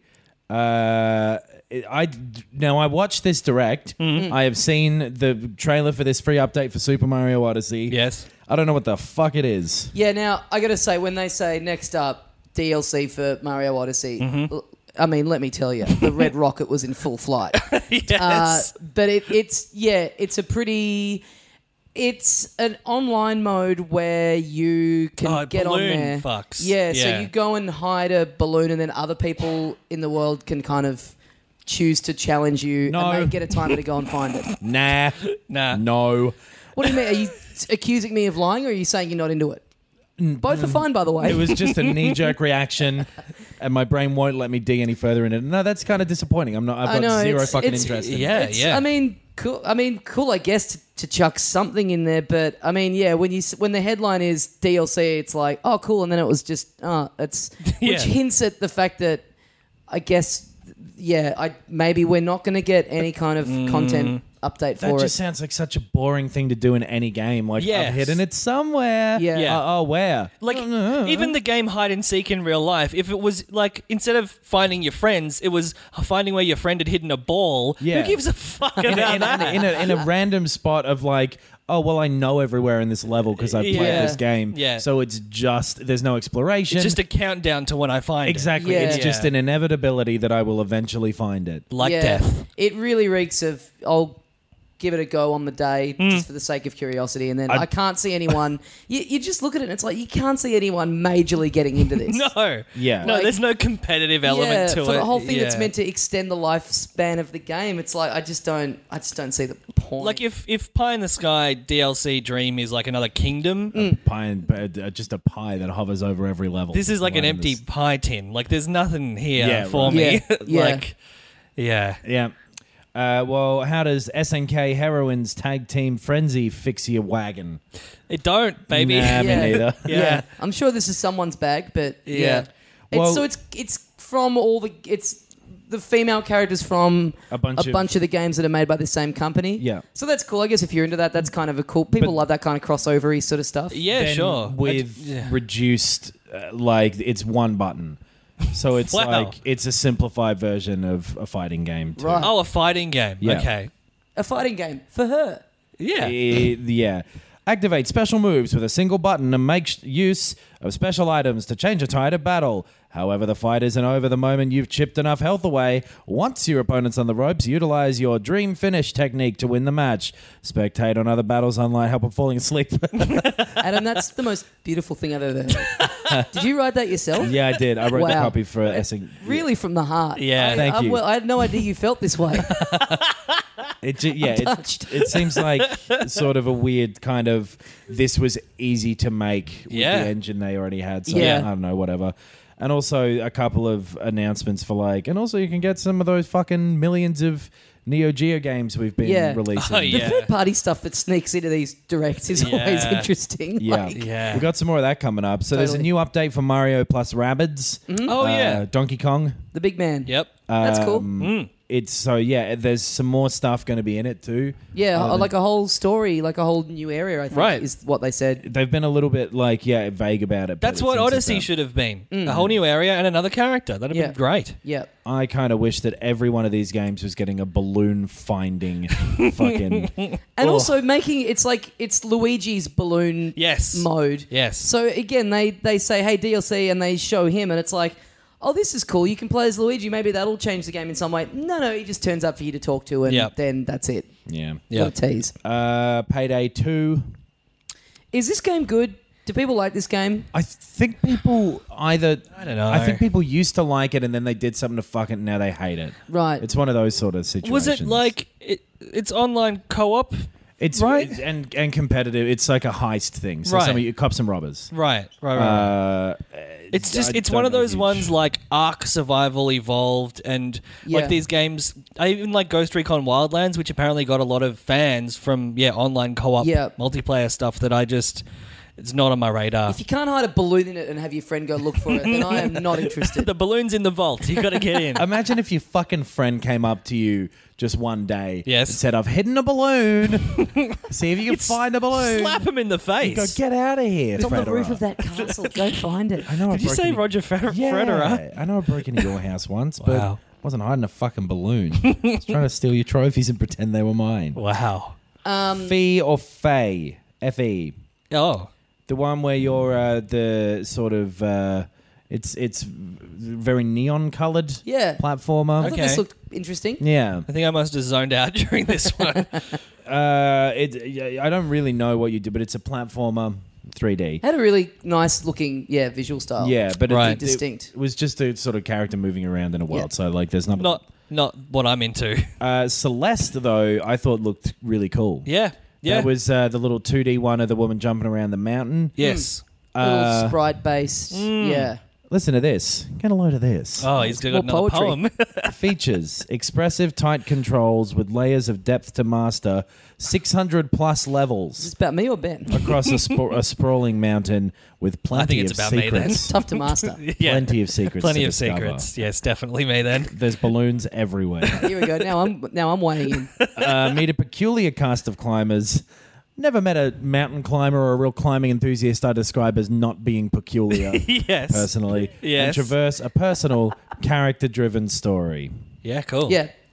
S6: I watched this direct. I have seen the trailer for this free update for Super Mario Odyssey.
S5: Yes.
S6: I don't know what the fuck it is.
S4: Yeah, now, I gotta say, when they say next up, DLC for Mario Odyssey, I mean, let me tell you, the Red Rocket was in full flight.
S5: Yes.
S4: But it's an online mode where you can get on
S5: balloon
S4: there.
S5: fucks.
S4: Yeah, so
S5: Yeah.
S4: you go and hide a balloon, and then other people in the world can kind of choose to challenge you,
S6: No.
S4: and they get a timer to go and find it.
S6: Nah.
S5: Nah.
S6: No.
S4: What do you mean? Are you accusing me of lying, or are you saying you're not into it? Both are fine, by the way.
S6: It was just a knee-jerk reaction, and my brain won't let me dig any further in it. No, that's kind of disappointing. I've got zero fucking interest in it.
S5: Yeah, yeah.
S4: I mean, cool. I guess to chuck something in there, but I mean, yeah. When the headline is DLC, it's like, oh, cool, and then it was just, it's
S5: Yeah.
S4: which hints at the fact that I guess, maybe we're not going to get any kind of content update
S6: That
S4: for
S6: just
S4: it.
S6: sounds like such a boring thing to do in any game. Like,
S5: Yes.
S6: I've hidden it somewhere.
S4: Yeah.
S5: Yeah.
S6: Oh, where?
S5: Like, even the game hide and seek in real life, if it was like, instead of finding your friends, it was finding where your friend had hidden a ball.
S6: Yeah.
S5: Who gives a fuck
S6: in,
S5: about
S6: in,
S5: that?
S6: in a random spot of like, oh, well, I know everywhere in this level because I've played
S5: Yeah.
S6: this game.
S5: Yeah.
S6: So it's just, there's no exploration.
S5: It's just a countdown to when I find
S6: Exactly.
S4: Yeah.
S6: It's just
S5: Yeah.
S6: an inevitability that I will eventually find it.
S5: it. Like
S4: Yeah.
S5: death.
S4: It really reeks of give it a go on the day just for the sake of curiosity, and then I can't see anyone. You just look at it, and it's like you can't see anyone majorly getting into this.
S5: No.
S6: Yeah.
S5: No,
S4: Like-
S5: there's no competitive element to
S4: for
S5: it.
S4: the whole thing that's
S5: Yeah.
S4: meant to extend the lifespan of the game. It's like I just don't see the point.
S5: Like if Pie in the Sky DLC Dream is like another kingdom,
S6: Pie and, just a pie that hovers over every level.
S5: this is like an
S6: Right in
S5: empty
S6: this-
S5: pie tin. Like there's nothing here
S6: Yeah,
S5: for
S6: right.
S5: me.
S4: Yeah, yeah.
S5: Like, yeah.
S6: Yeah. Well, how does SNK Heroines Tag Team Frenzy fix your wagon?
S5: It don't, baby.
S6: Nah, me neither.
S5: Yeah.
S4: I'm sure this is someone's bag, but
S5: Yeah.
S6: Well-
S4: it's from all the female characters from
S6: A bunch of-
S4: of the games that are made by the same company.
S6: Yeah.
S4: So that's cool. I guess if you're into that, that's kind of a cool. People love that kind of crossover-y sort of stuff.
S5: Yeah,
S6: Then
S5: sure.
S6: With
S5: Yeah.
S6: reduced, like, it's one button. So it's
S5: Wow.
S6: like, it's a simplified version of a fighting game. Too.
S4: Right.
S5: Oh, a fighting game.
S6: Yeah.
S5: Okay.
S4: A fighting game for her.
S5: Yeah.
S6: Yeah. Activate special moves with a single button and make use of special items to change a tide of battle. However, the fight isn't over the moment you've chipped enough health away. Once your opponent's on the ropes, utilize your dream finish technique to win the match. Spectate on other battles online, help them falling asleep.
S4: Adam, that's the most beautiful thing I've ever heard. Did you write that yourself?
S6: Yeah, I did. I wrote the
S4: Wow.
S6: copy for SNK.
S4: Really from the heart.
S5: Yeah.
S6: Thank you.
S4: I had no idea you felt this way. touched.
S6: It seems like sort of a weird kind of, this was easy to make with
S5: Yeah.
S6: the engine they already had. So
S4: Yeah.
S6: I don't know, whatever. And also a couple of announcements for like, and also you can get some of those fucking millions of Neo Geo games we've been
S4: Yeah.
S6: releasing.
S5: Oh,
S4: The
S5: yeah.
S4: third-party stuff that sneaks into these directs is always
S5: Yeah.
S4: interesting.
S6: Yeah.
S4: Like,
S5: Yeah.
S6: We got some more of that coming up. So there's a
S4: Totally.
S6: new update for Mario plus Rabbids.
S5: Oh, yeah.
S6: Donkey Kong.
S4: the big man.
S5: Yep.
S4: That's cool.
S6: It's so yeah. There's some more stuff going to be in it too.
S4: Yeah,
S6: Other
S4: like a whole story, like a whole new area, I think,
S5: Right.
S4: is what they said.
S6: They've been a little bit like vague about it. but
S5: That's
S6: it
S5: what
S6: seems like
S5: Odyssey
S6: that.
S5: should have been. A whole new area and another character. That'd have
S4: Yeah.
S5: been great.
S4: Yeah.
S6: I kind of wish that every one of these games was getting a balloon finding fucking.
S4: And
S6: Oh.
S4: also making it's Luigi's balloon
S5: Yes.
S4: mode.
S5: Yes.
S4: So again, they say, hey, DLC, and they show him, and it's like, oh, this is cool. You can play as Luigi. Maybe that'll change the game in some way. No, he just turns up for you to talk to, and
S5: Yep.
S4: then that's it.
S6: Yeah.
S5: Yeah.
S4: What a tease.
S6: Payday 2.
S4: Is this game good? Do people like this game?
S6: I think people either.
S5: I don't know.
S6: I think people used to like it and then they did something to fuck it and now they hate it.
S4: Right.
S6: It's one of those sort of situations.
S5: Was it like it's online co-op?
S6: It's
S5: right?
S6: and competitive. It's like a heist thing. So
S5: Right.
S6: some of you cops and robbers.
S5: Right. It's just
S6: I
S5: it's
S6: don't
S5: one of
S6: know
S5: those
S6: huge-
S5: ones like Ark Survival Evolved and
S4: Yeah.
S5: like these games. I even like Ghost Recon Wildlands, which apparently got a lot of fans from online co-op
S4: Yeah.
S5: multiplayer stuff that it's not on my radar.
S4: If you can't hide a balloon in it and have your friend go look for it, then I am not interested.
S5: The balloon's in the vault. You got to get in.
S6: Imagine if your fucking friend came up to you just one day
S5: Yes.
S6: and said, I've hidden a balloon. See if you can find a balloon.
S5: Slap him in the
S6: You go,
S5: face.
S6: get out of here.
S4: It's on the
S6: Federer."
S4: roof of that castle. Go find it.
S6: I know.
S5: Did you say Roger Federer?
S6: I know I broke into your house once,
S5: Wow.
S6: but I wasn't hiding a fucking balloon. I was trying to steal your trophies and pretend they were mine.
S5: Wow.
S6: Fee or Fae? F-E.
S5: Oh.
S6: The one where you're the sort of it's very neon coloured
S4: Yeah.
S6: platformer.
S4: I thought this looked interesting.
S6: Yeah.
S5: I think I must have zoned out during this one.
S6: I don't really know what you do, but it's a platformer 3D.
S4: Had a really nice looking, visual style.
S6: Yeah, but
S5: Right.
S6: it
S4: Distinct.
S6: was just a sort of character moving around in a world.
S4: Yeah.
S6: So like, there's
S5: not what I'm into.
S6: Celeste though. I thought looked really cool.
S5: Yeah. Yeah.
S6: That was the little 2D one of the woman jumping around the mountain.
S5: yes.
S4: Little sprite based. Yeah.
S6: Listen to this. Get a load of this.
S5: Oh, he's got
S4: More
S5: another
S4: poetry.
S5: poem.
S6: Features expressive, tight controls with layers of depth to master. 600 plus
S4: Is this
S6: levels
S4: about me or Ben?
S6: across a sprawling mountain with plenty
S5: it's
S6: of
S5: about me then.
S6: secrets.
S4: Tough to master.
S5: Yeah.
S6: Plenty of secrets.
S5: Plenty
S6: to
S5: of
S6: discover.
S5: secrets. Yes, definitely me then.
S6: There's balloons everywhere.
S4: Here we go. Now I'm weighing in.
S6: Meet a peculiar cast of climbers. Never met a mountain climber or a real climbing enthusiast I describe as not being peculiar,
S5: Yes.
S6: personally.
S5: Yes.
S6: And traverse a personal, character-driven story.
S5: Yeah, cool.
S4: Yeah.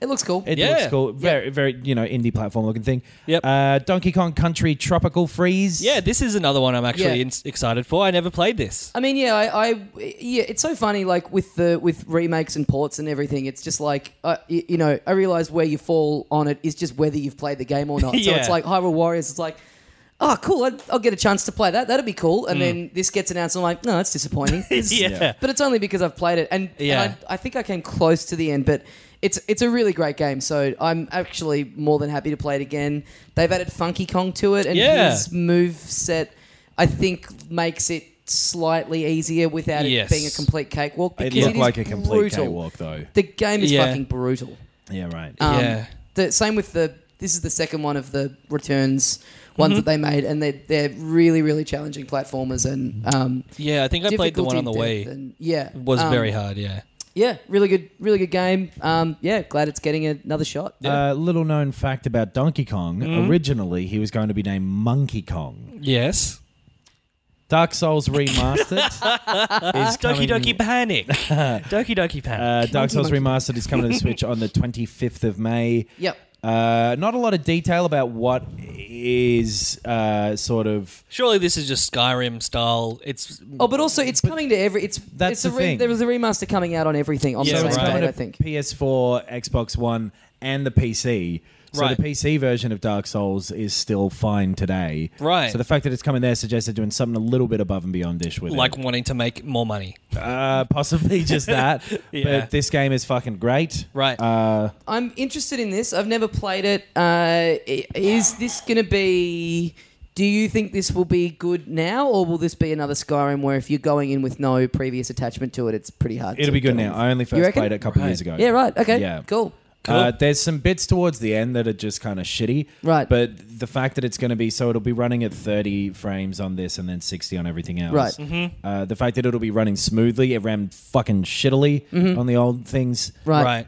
S4: It looks cool.
S6: It
S5: Yeah.
S6: looks cool. Very, very, indie platform looking thing.
S5: Yep.
S6: Donkey Kong Country Tropical Freeze.
S5: Yeah, this is another one I'm actually
S4: Yeah.
S5: excited for. I never played this.
S4: I mean, it's so funny. Like with remakes and ports and everything, it's just like I realize where you fall on it is just whether you've played the game or not. So
S5: Yeah.
S4: it's like Hyrule Warriors. It's like, oh, cool. I'll get a chance to play that. That'd be cool. And then this gets announced. And I'm like, no, that's disappointing.
S5: Yeah.
S4: But it's only because I've played it, and I think I came close to the end, but. It's a really great game, so I'm actually more than happy to play it again. They've added Funky Kong to it, and his move set, I think, makes it slightly easier without it being a complete cakewalk.
S6: It
S4: Because
S6: looked
S4: is
S6: like a complete
S4: brutal.
S6: cakewalk, though.
S4: The game is
S5: Yeah.
S4: fucking brutal.
S6: Yeah, right.
S5: Yeah.
S4: The same with this is the second one of the Returns ones that they made, and they're really, really challenging platformers, and
S5: Yeah, I think I played the one on the
S4: difficulty
S5: Wii.
S4: depth, and, yeah,
S5: It was very hard, yeah.
S4: Yeah, really good game. Glad it's getting another shot.
S6: Little known fact about Donkey Kong. Originally, he was going to be named Monkey Kong.
S5: Yes.
S6: Dark Souls Remastered is
S5: Doki
S6: coming...
S5: Doki Panic. Doki Doki Panic.
S6: Dark Souls
S4: Monkey.
S6: Remastered is coming to the Switch on the 25th of May.
S4: Yep.
S6: Not a lot of detail about what is sort of...
S5: Surely this is just Skyrim style. It's
S4: Oh, but also it's coming to every.
S6: That's
S4: it's
S6: the thing.
S4: There was a remaster coming out on everything on
S5: Yeah,
S4: the
S6: So it's
S4: same
S5: right.
S6: coming
S4: date,
S6: to
S4: I think.
S6: PS4, Xbox One, and the PC. So
S5: Right.
S6: the PC version of Dark Souls is still fine today.
S5: Right.
S6: So the fact that it's coming there suggests they're doing something a little bit above and beyond-ish with
S5: like
S6: it.
S5: wanting to make more money.
S6: Possibly just that.
S5: Yeah.
S6: But this game is fucking great.
S5: Right.
S4: I'm interested in this. I've never played it. Is this going to be? Do you think this will be good now, or will this be another Skyrim where if you're going in with no previous attachment to it, it's pretty hard?
S6: It'll
S4: to
S6: be good
S4: get
S6: now.
S4: on
S6: I only
S4: You
S6: first
S4: reckon?
S6: played it a couple
S5: Right.
S6: years ago.
S4: Yeah, right. Okay.
S6: Yeah.
S4: Cool.
S6: There's some bits towards the end that are just kind of shitty.
S4: Right.
S6: But the fact that it's going to be... So it'll be running at 30 frames on this and then 60 on everything else.
S4: Right.
S5: Mm-hmm.
S6: The fact that it'll be running smoothly. It ran fucking shittily on the old things.
S4: Right.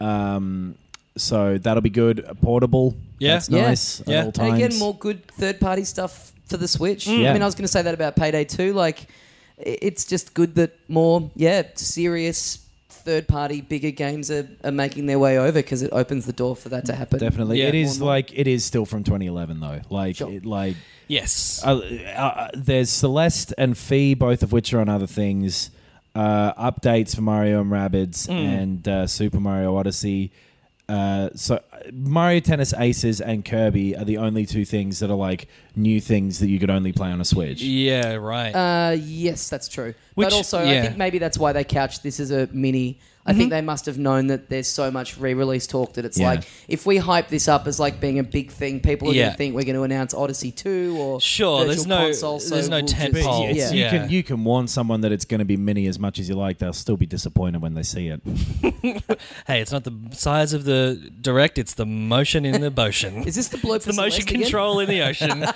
S6: So that'll be good. Portable.
S5: Yeah.
S6: That's
S4: Yeah.
S6: nice
S5: Yeah.
S6: at all
S4: And
S6: times.
S4: again, more good third-party stuff for the Switch.
S6: Yeah.
S4: I mean, I was going to say that about Payday 2. Like, it's just good that more, serious third-party bigger games are making their way over because it opens the door for that to happen.
S6: Definitely.
S5: Yeah.
S6: It is
S4: More and more.
S6: it is still from 2011 though. Like,
S4: Sure.
S5: Yes.
S6: there's Celeste and Fee, both of which are on other things. Updates for Mario and Rabbids and Super Mario Odyssey. So Mario Tennis Aces and Kirby are the only two things that are like new things that you could only play on a Switch.
S5: Yeah, right.
S4: Yes, that's true.
S5: Which-
S4: but also, I
S5: yeah.
S4: think maybe that's why they couched this as a mini. I think they must have known that there's so much re-release talk that it's
S6: Yeah.
S4: like, if we hype this up as like being a big thing, people are going
S5: Yeah.
S4: to think we're going to announce Odyssey 2 or
S5: Sure,
S4: Virtual
S5: there's no-
S4: Console, so
S5: there's no
S4: we'll
S5: tent
S4: just-
S5: pole.
S6: It's-
S4: Yeah.
S6: you can warn someone that it's going to be mini as much as you like. They'll still be disappointed when they see it.
S5: Hey, it's not the size of the direct, it's the motion in the motion.
S4: Is this the blow
S5: It's the motion control in the ocean.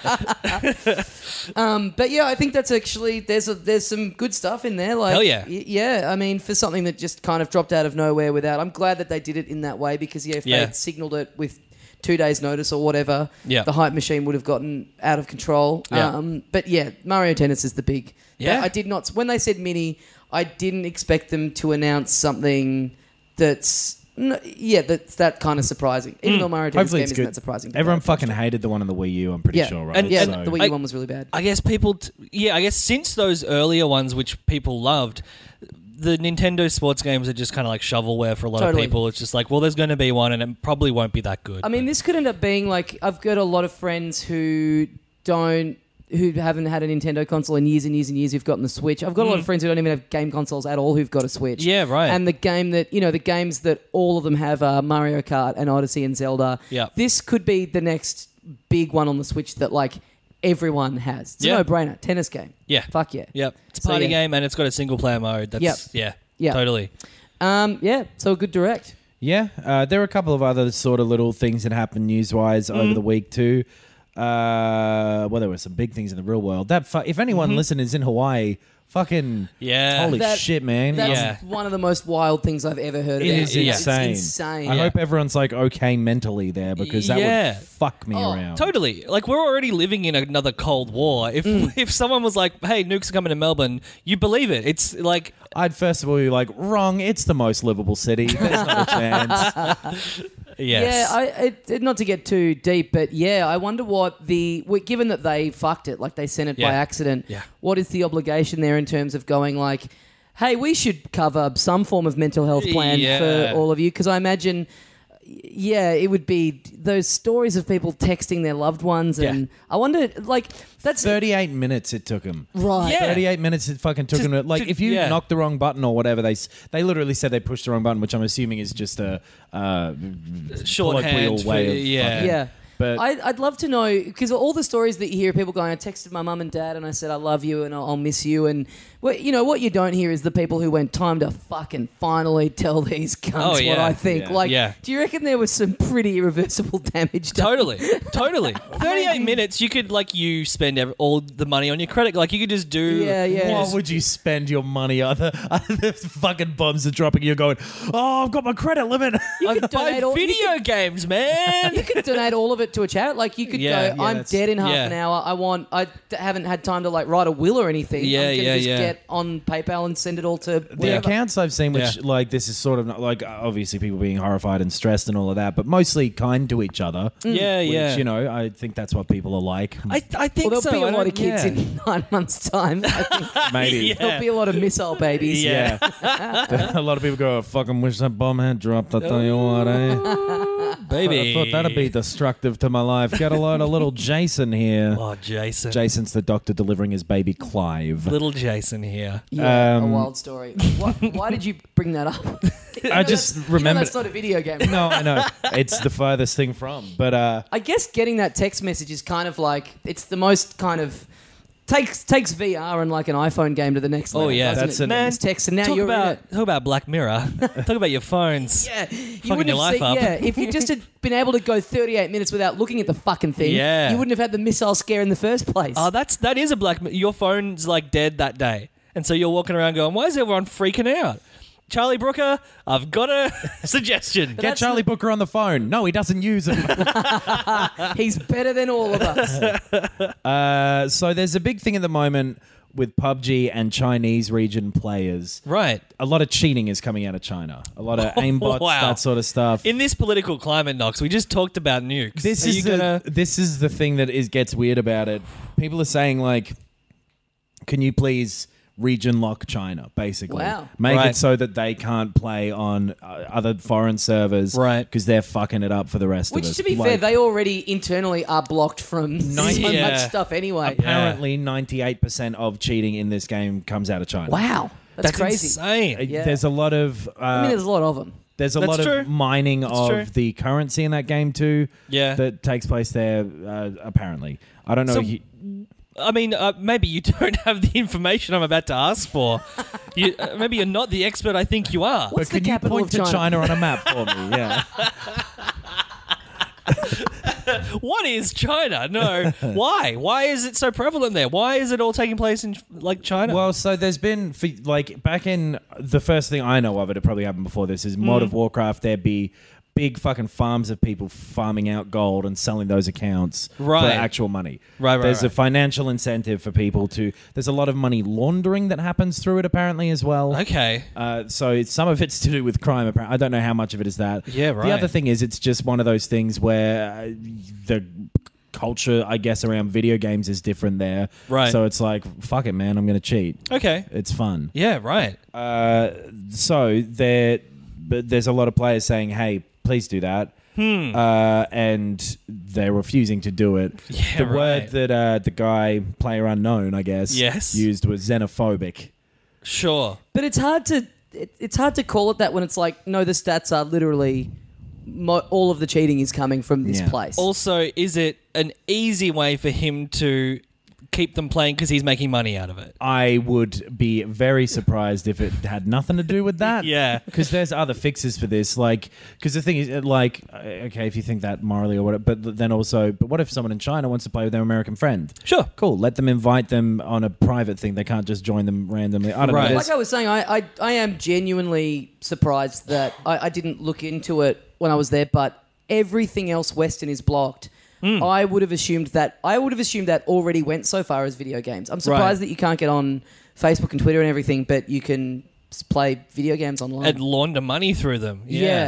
S4: But yeah, I think that's actually there's some good stuff in there. Like,
S5: Hell yeah.
S4: Yeah. I mean, for something that just kind of dropped out of nowhere without, I'm glad that they did it in that way because if they
S5: Yeah.
S4: had signaled it with 2 days' notice or whatever,
S5: Yeah.
S4: the hype machine would have gotten out of control.
S5: Yeah.
S4: But yeah, Mario Tennis is the big.
S5: Yeah.
S4: I did not when they said mini, I didn't expect them to announce something that's. That's that kind of surprising. Even though Mario Tennis
S6: Hopefully
S4: game
S6: it's
S4: isn't
S6: good.
S4: that surprising. but
S6: Everyone
S4: they
S6: fucking
S4: approached
S6: hated the one on the Wii U, I'm pretty
S4: it.
S6: sure, right?
S5: And-
S4: Yeah,
S5: So-
S4: the Wii U one was really bad.
S5: I guess I guess since those earlier ones, which people loved, the Nintendo sports games are just kind of like shovelware for a lot
S4: Totally.
S5: of people. It's just like, well, there's going to be one, and it probably won't be that good.
S4: I mean, this could end up being like I've got a lot of friends who haven't had a Nintendo console in years and years and years who've gotten the Switch. I've got a lot of friends who don't even have game consoles at all who've got a Switch.
S5: Yeah, right.
S4: And the games that all of them have are Mario Kart and Odyssey and Zelda.
S5: Yeah.
S4: This could be the next big one on the Switch that like everyone has. It's
S5: Yeah.
S4: a no-brainer. Tennis game.
S5: Yeah.
S4: Fuck yeah.
S5: Yep. It's a
S4: So,
S5: party
S4: yeah.
S5: game, and it's got a single player mode. That's
S4: Yep.
S5: yeah, totally.
S4: So a good direct.
S6: Yeah, there were a couple of other sort of little things that happened news-wise over the week too. Well, there were some big things in the real world. If anyone listening is in Hawaii, fucking
S5: Yeah.
S6: holy
S4: That-
S6: shit, man!
S4: That's
S5: Yeah.
S4: one of the most wild things I've ever heard
S6: It
S4: about.
S6: is
S5: Yeah.
S6: insane.
S4: It's insane.
S6: I
S5: Yeah.
S6: hope everyone's like okay mentally there because that
S5: Yeah.
S6: would fuck me
S4: Oh,
S6: around.
S5: Totally. Like, we're already living in another Cold War. If someone was like, hey, nukes are coming to Melbourne, you believe it. It's like,
S6: I'd first of all be like, wrong. It's the most livable city. There's not a chance.
S5: Yes.
S4: Not to get too deep, but I wonder what given that they fucked it, like they sent it by accident, what is the obligation there in terms of going like, hey, we should cover some form of mental health plan for all of you? Because I imagine, it would be those stories of people texting their loved ones, and I wonder, like, that's
S6: 38 minutes it took him.
S4: right.
S5: Yeah.
S6: 38 minutes it fucking took him. Like, if you knock the wrong button or whatever, they literally said they pushed the wrong button, which I'm assuming is just a
S5: Shorthand
S6: colloquial way of fucking.
S4: Yeah.
S6: But
S4: I'd love to know, because all the stories that you hear, people going, I texted my mum and dad and I said I love you and I'll miss you, and what you don't hear is the people who went, time to fucking finally tell these cunts what I think. Do you reckon there was some pretty irreversible damage done?
S5: Totally. 38 minutes, you could, like, you spend all the money on your credit. Like, you could just do...
S6: what would you spend your money on? The fucking bombs are dropping. You're going, oh, I've got my credit limit.
S4: You could
S5: Buy
S4: donate
S5: video games, man.
S4: You could donate all of it to a charity. Like, you could go, I'm dead in half an hour. I haven't had time to, like, write a will or anything. I'm going to just get on PayPal and send it all to
S6: The
S4: wherever.
S6: accounts I've seen, which like this is sort of not, like obviously people being horrified and stressed and all of that, but mostly kind to each other. Which, I think that's what people are like.
S5: I think
S4: Well,
S5: so.
S4: there'll be a lot of kids in 9 months' time. I think
S6: Maybe.
S4: there'll be a lot of missile babies.
S6: Yeah. A lot of people go, I fucking wish that bomb had dropped. I tell you what,
S5: Baby.
S6: I thought that'd be destructive to my life. Get a load of little Jason here.
S5: Oh, Jason.
S6: Jason's the doctor delivering his baby Clive.
S5: Little Jason here.
S4: Yeah, a wild story. Why did you bring that up?
S6: I just remember.
S4: That's not a video game.
S6: No, I know. It's the furthest thing from. But
S4: I guess getting that text message is kind of like, it's the most kind of takes VR and like an iPhone game to the next level.
S5: Oh yeah,
S6: that's
S4: it?
S6: it.
S5: Man,
S4: It's text and now
S5: talk
S4: you're in
S5: about
S4: it.
S5: talk about Black Mirror. Talk about your phones.
S4: Yeah, you
S5: Fucking
S4: wouldn't
S5: your
S4: have
S5: life
S4: seen,
S5: up.
S4: if you just had been able to go 38 minutes without looking at the fucking thing, you wouldn't have had the missile scare in the first place.
S5: Oh, that is a Black Mirror. Your phone's like dead that day, and so you're walking around going, "Why is everyone freaking out?" Charlie Brooker, I've got a suggestion.
S6: get Charlie Booker on the phone. No, he doesn't use it.
S4: He's better than all of us.
S6: So there's a big thing at the moment with PUBG and Chinese region players.
S5: Right.
S6: A lot of cheating is coming out of China. A lot of aimbots,
S5: Wow.
S6: that sort of stuff.
S5: In this political climate, Knox, we just talked about nukes.
S6: This is the thing that gets weird about it. People are saying, like, can you please region lock China, basically.
S4: Wow.
S6: Make
S5: Right.
S6: it so that they can't play on other foreign servers.
S5: Right.
S6: Because they're fucking it up for the rest
S4: Which,
S6: of us.
S4: to be fair, they already internally are blocked from so
S5: Yeah.
S4: much stuff anyway.
S6: Apparently, 98% of cheating in this game comes out of China.
S4: Wow. That's crazy.
S5: insane.
S4: Yeah.
S6: There's a lot of...
S4: I mean, there's a lot of them.
S6: There's a
S5: That's
S6: lot
S5: true.
S6: of mining of
S5: true.
S6: the currency in that game too.
S5: Yeah.
S6: That takes place there, apparently. I don't know.
S5: So- I mean, maybe you don't have the information I'm about to ask for. Maybe you're not the expert I think you are.
S4: What's
S6: but can
S4: the
S6: you
S4: capital
S6: point
S4: of
S6: to
S4: China?
S6: China on a map for me? Yeah.
S5: What is China? No. Why? Why is it so prevalent there? Why is it all taking place in, like, China?
S6: Well, so there's been, like, back in the first thing I know of it probably happened before this, is Mod of Warcraft, there'd be big fucking farms of people farming out gold and selling those accounts for
S5: Right.
S6: actual money.
S5: Right,
S6: There's a
S5: right.
S6: financial incentive for people to... There's a lot of money laundering that happens through it, apparently, as well.
S5: Okay.
S6: So some of it's to do with crime. Apparently, I don't know how much of it is that.
S5: Yeah, right.
S6: The other thing is, it's just one of those things where the culture, I guess, around video games is different there.
S5: Right.
S6: So it's like, fuck it, man. I'm going to cheat.
S5: Okay.
S6: It's fun.
S5: Yeah, right.
S6: So there's a lot of players saying, "Hey, please do that." And they're refusing to do it.
S5: Yeah,
S6: the
S5: right.
S6: word that the guy, Player Unknown, I guess,
S5: Yes.
S6: used was xenophobic.
S5: Sure.
S4: But it's hard to call it that when it's like, no, the stats are literally all of the cheating is coming from this
S6: Yeah.
S4: place.
S5: Also, is it an easy way for him to keep them playing because he's making money out of it?
S6: I would be very surprised if it had nothing to do with that.
S5: Yeah.
S6: Because there's other fixes for this. Like, because the thing is, like, okay, if you think that morally or whatever, but then also, but what if someone in China wants to play with their American friend?
S5: Sure.
S6: Cool. Let them invite them on a private thing. They can't just join them randomly. I don't
S5: Right.
S6: know.
S4: Like I was saying, I am genuinely surprised that I didn't look into it when I was there, but everything else Western is blocked. I would have assumed that already went so far as video games. I'm surprised that you can't get on Facebook and Twitter and everything, but you can play video games online.
S5: And launder money through them.
S4: Yeah.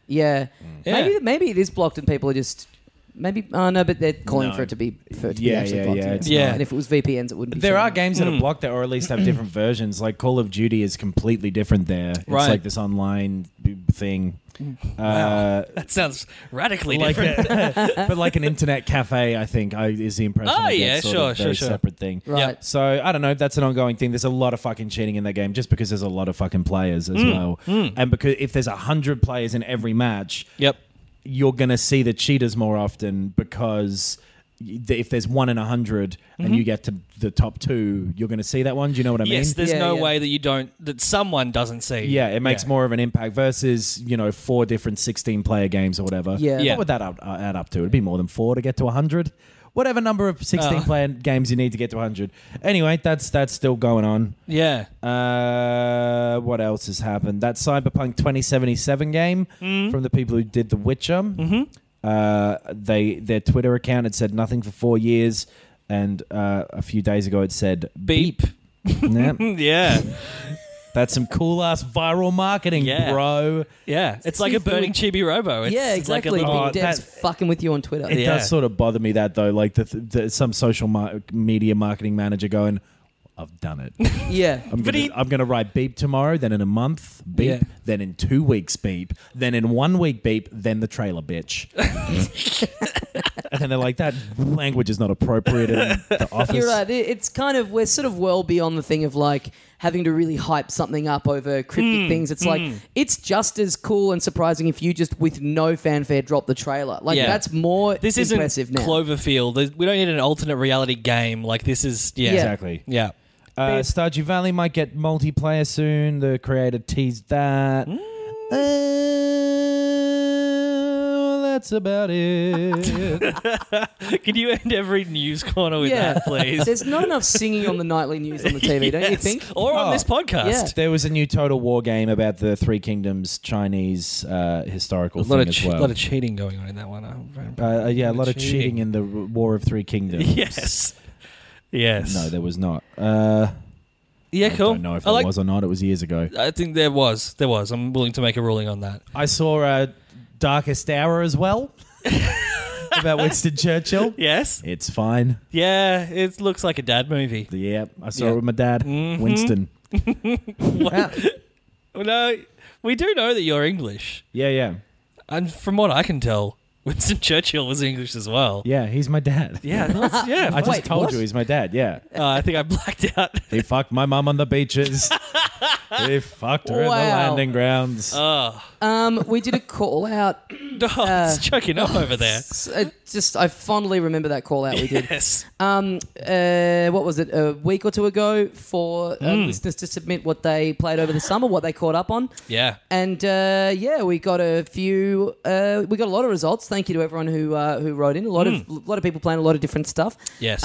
S4: Yeah.
S5: Yeah.
S4: Maybe it is blocked and people are just... Maybe... Oh, no, but they're calling
S6: No.
S4: for it to be
S6: Yeah,
S4: actually
S6: yeah,
S4: blocked.
S6: yeah,
S4: and
S6: it's
S5: not.
S4: And if it was VPNs, it wouldn't be
S6: There
S4: showing
S6: are
S4: up.
S6: games that are blocked that, or at least have different versions. Like Call of Duty is completely different there. It's
S5: Right.
S6: like this online thing.
S5: That sounds radically
S6: Like
S5: different.
S6: but like an internet cafe, I think, is the impression.
S5: Oh,
S6: I get,
S5: yeah,
S6: sort
S5: sure,
S6: of very
S5: sure.
S6: separate thing.
S4: Right.
S6: So I don't know. That's an ongoing thing. There's a lot of fucking cheating in that game, just because there's a lot of fucking players as well, and because if there's 100 players in every match,
S5: Yep.
S6: you're gonna see the cheaters more often because. If there's 1 in 100 and you get to the top 2, you're going to see that one. Do you know what I mean?
S5: Yes, there's
S4: Yeah,
S5: no
S4: yeah.
S5: way that someone doesn't see.
S6: Yeah, it makes more of an impact versus 4 different 16-player games or whatever.
S4: Yeah.
S5: Yeah.
S6: What would that add up to? It'd be more than 4 to get to 100. Whatever number of 16-player games you need to get to 100. Anyway, that's still going on.
S5: Yeah.
S6: What else has happened? That Cyberpunk 2077 game from the people who did The Witcher. Their Twitter account had said nothing for 4 years, and a few days ago it said
S5: Beep.
S6: Yeah.
S5: Yeah.
S6: That's some cool ass viral marketing,
S5: Yeah.
S6: bro.
S5: Yeah. It's like a burning chibi robo. It's,
S4: Yeah,
S5: it's like a
S4: exactly.
S5: little-
S6: Oh,
S4: Big Dev's
S6: that-
S4: fucking with you on Twitter.
S6: It
S5: Yeah.
S6: does sort of bother me that though, like some social media marketing manager going, "I've done it.
S4: Yeah.
S6: I'm gonna write beep tomorrow. Then in a month, beep.
S5: Yeah.
S6: Then in 2 weeks, beep. Then in 1 week, beep. Then the trailer, bitch." And then they're like, "That language is not appropriate in the office."
S4: You're right. It's kind of, we're sort of well beyond the thing of like having to really hype something up over cryptic things. It's like, it's just as cool and surprising if you just with no fanfare drop the trailer. Like
S5: Yeah.
S4: that's more
S5: This isn't
S4: impressive now.
S5: Cloverfield. We don't need an alternate reality game. Like this is
S4: Yeah.
S6: Exactly.
S5: Yeah.
S6: Stardew Valley might get multiplayer soon. The creator teased that. That's about it.
S5: Can you end every news corner with
S4: Yeah.
S5: that, please?
S4: There's not enough singing on the nightly news on the TV, don't you
S5: Yes.
S4: think?
S5: Or on
S6: Oh.
S5: this podcast.
S4: Yeah.
S6: There was a new Total War game about the Three Kingdoms Chinese historical
S5: A lot
S6: thing
S5: of
S6: as well.
S5: lot of cheating going on in that one.
S6: Yeah, a lot of cheating in the War of Three Kingdoms.
S5: Yes. Yes.
S6: No, there was not.
S5: Yeah,
S6: I
S5: cool.
S6: don't know if
S5: I
S6: it
S5: like-
S6: was or not. It was years ago.
S5: I think there was. There was. I'm willing to make a ruling on that.
S6: I saw Darkest Hour as well about Winston Churchill.
S5: Yes.
S6: It's fine.
S5: Yeah, it looks like a dad movie.
S6: Yeah, I saw
S5: Yeah.
S6: it with my dad, Winston.
S5: Well, no, we do know that you're English.
S6: Yeah.
S5: And from what I can tell, Winston Churchill was English as well.
S6: Yeah, he's my dad.
S5: Yeah, yeah.
S6: I just
S4: Wait,
S6: told
S4: what?
S6: you he's my dad, yeah.
S5: I think I blacked out.
S6: He fucked my mum on the beaches. He fucked her in the
S4: Wow.
S6: landing grounds.
S4: We did a call out.
S5: It's choking up over there.
S4: I fondly remember that call out we did.
S5: Yes.
S4: What was it, a week or two ago, for listeners to submit what they played over the summer, what they caught up on.
S5: Yeah.
S4: And we got a few. We got a lot of results. Thank you to everyone who wrote in. A lot of people playing a lot of different stuff.
S5: Yes.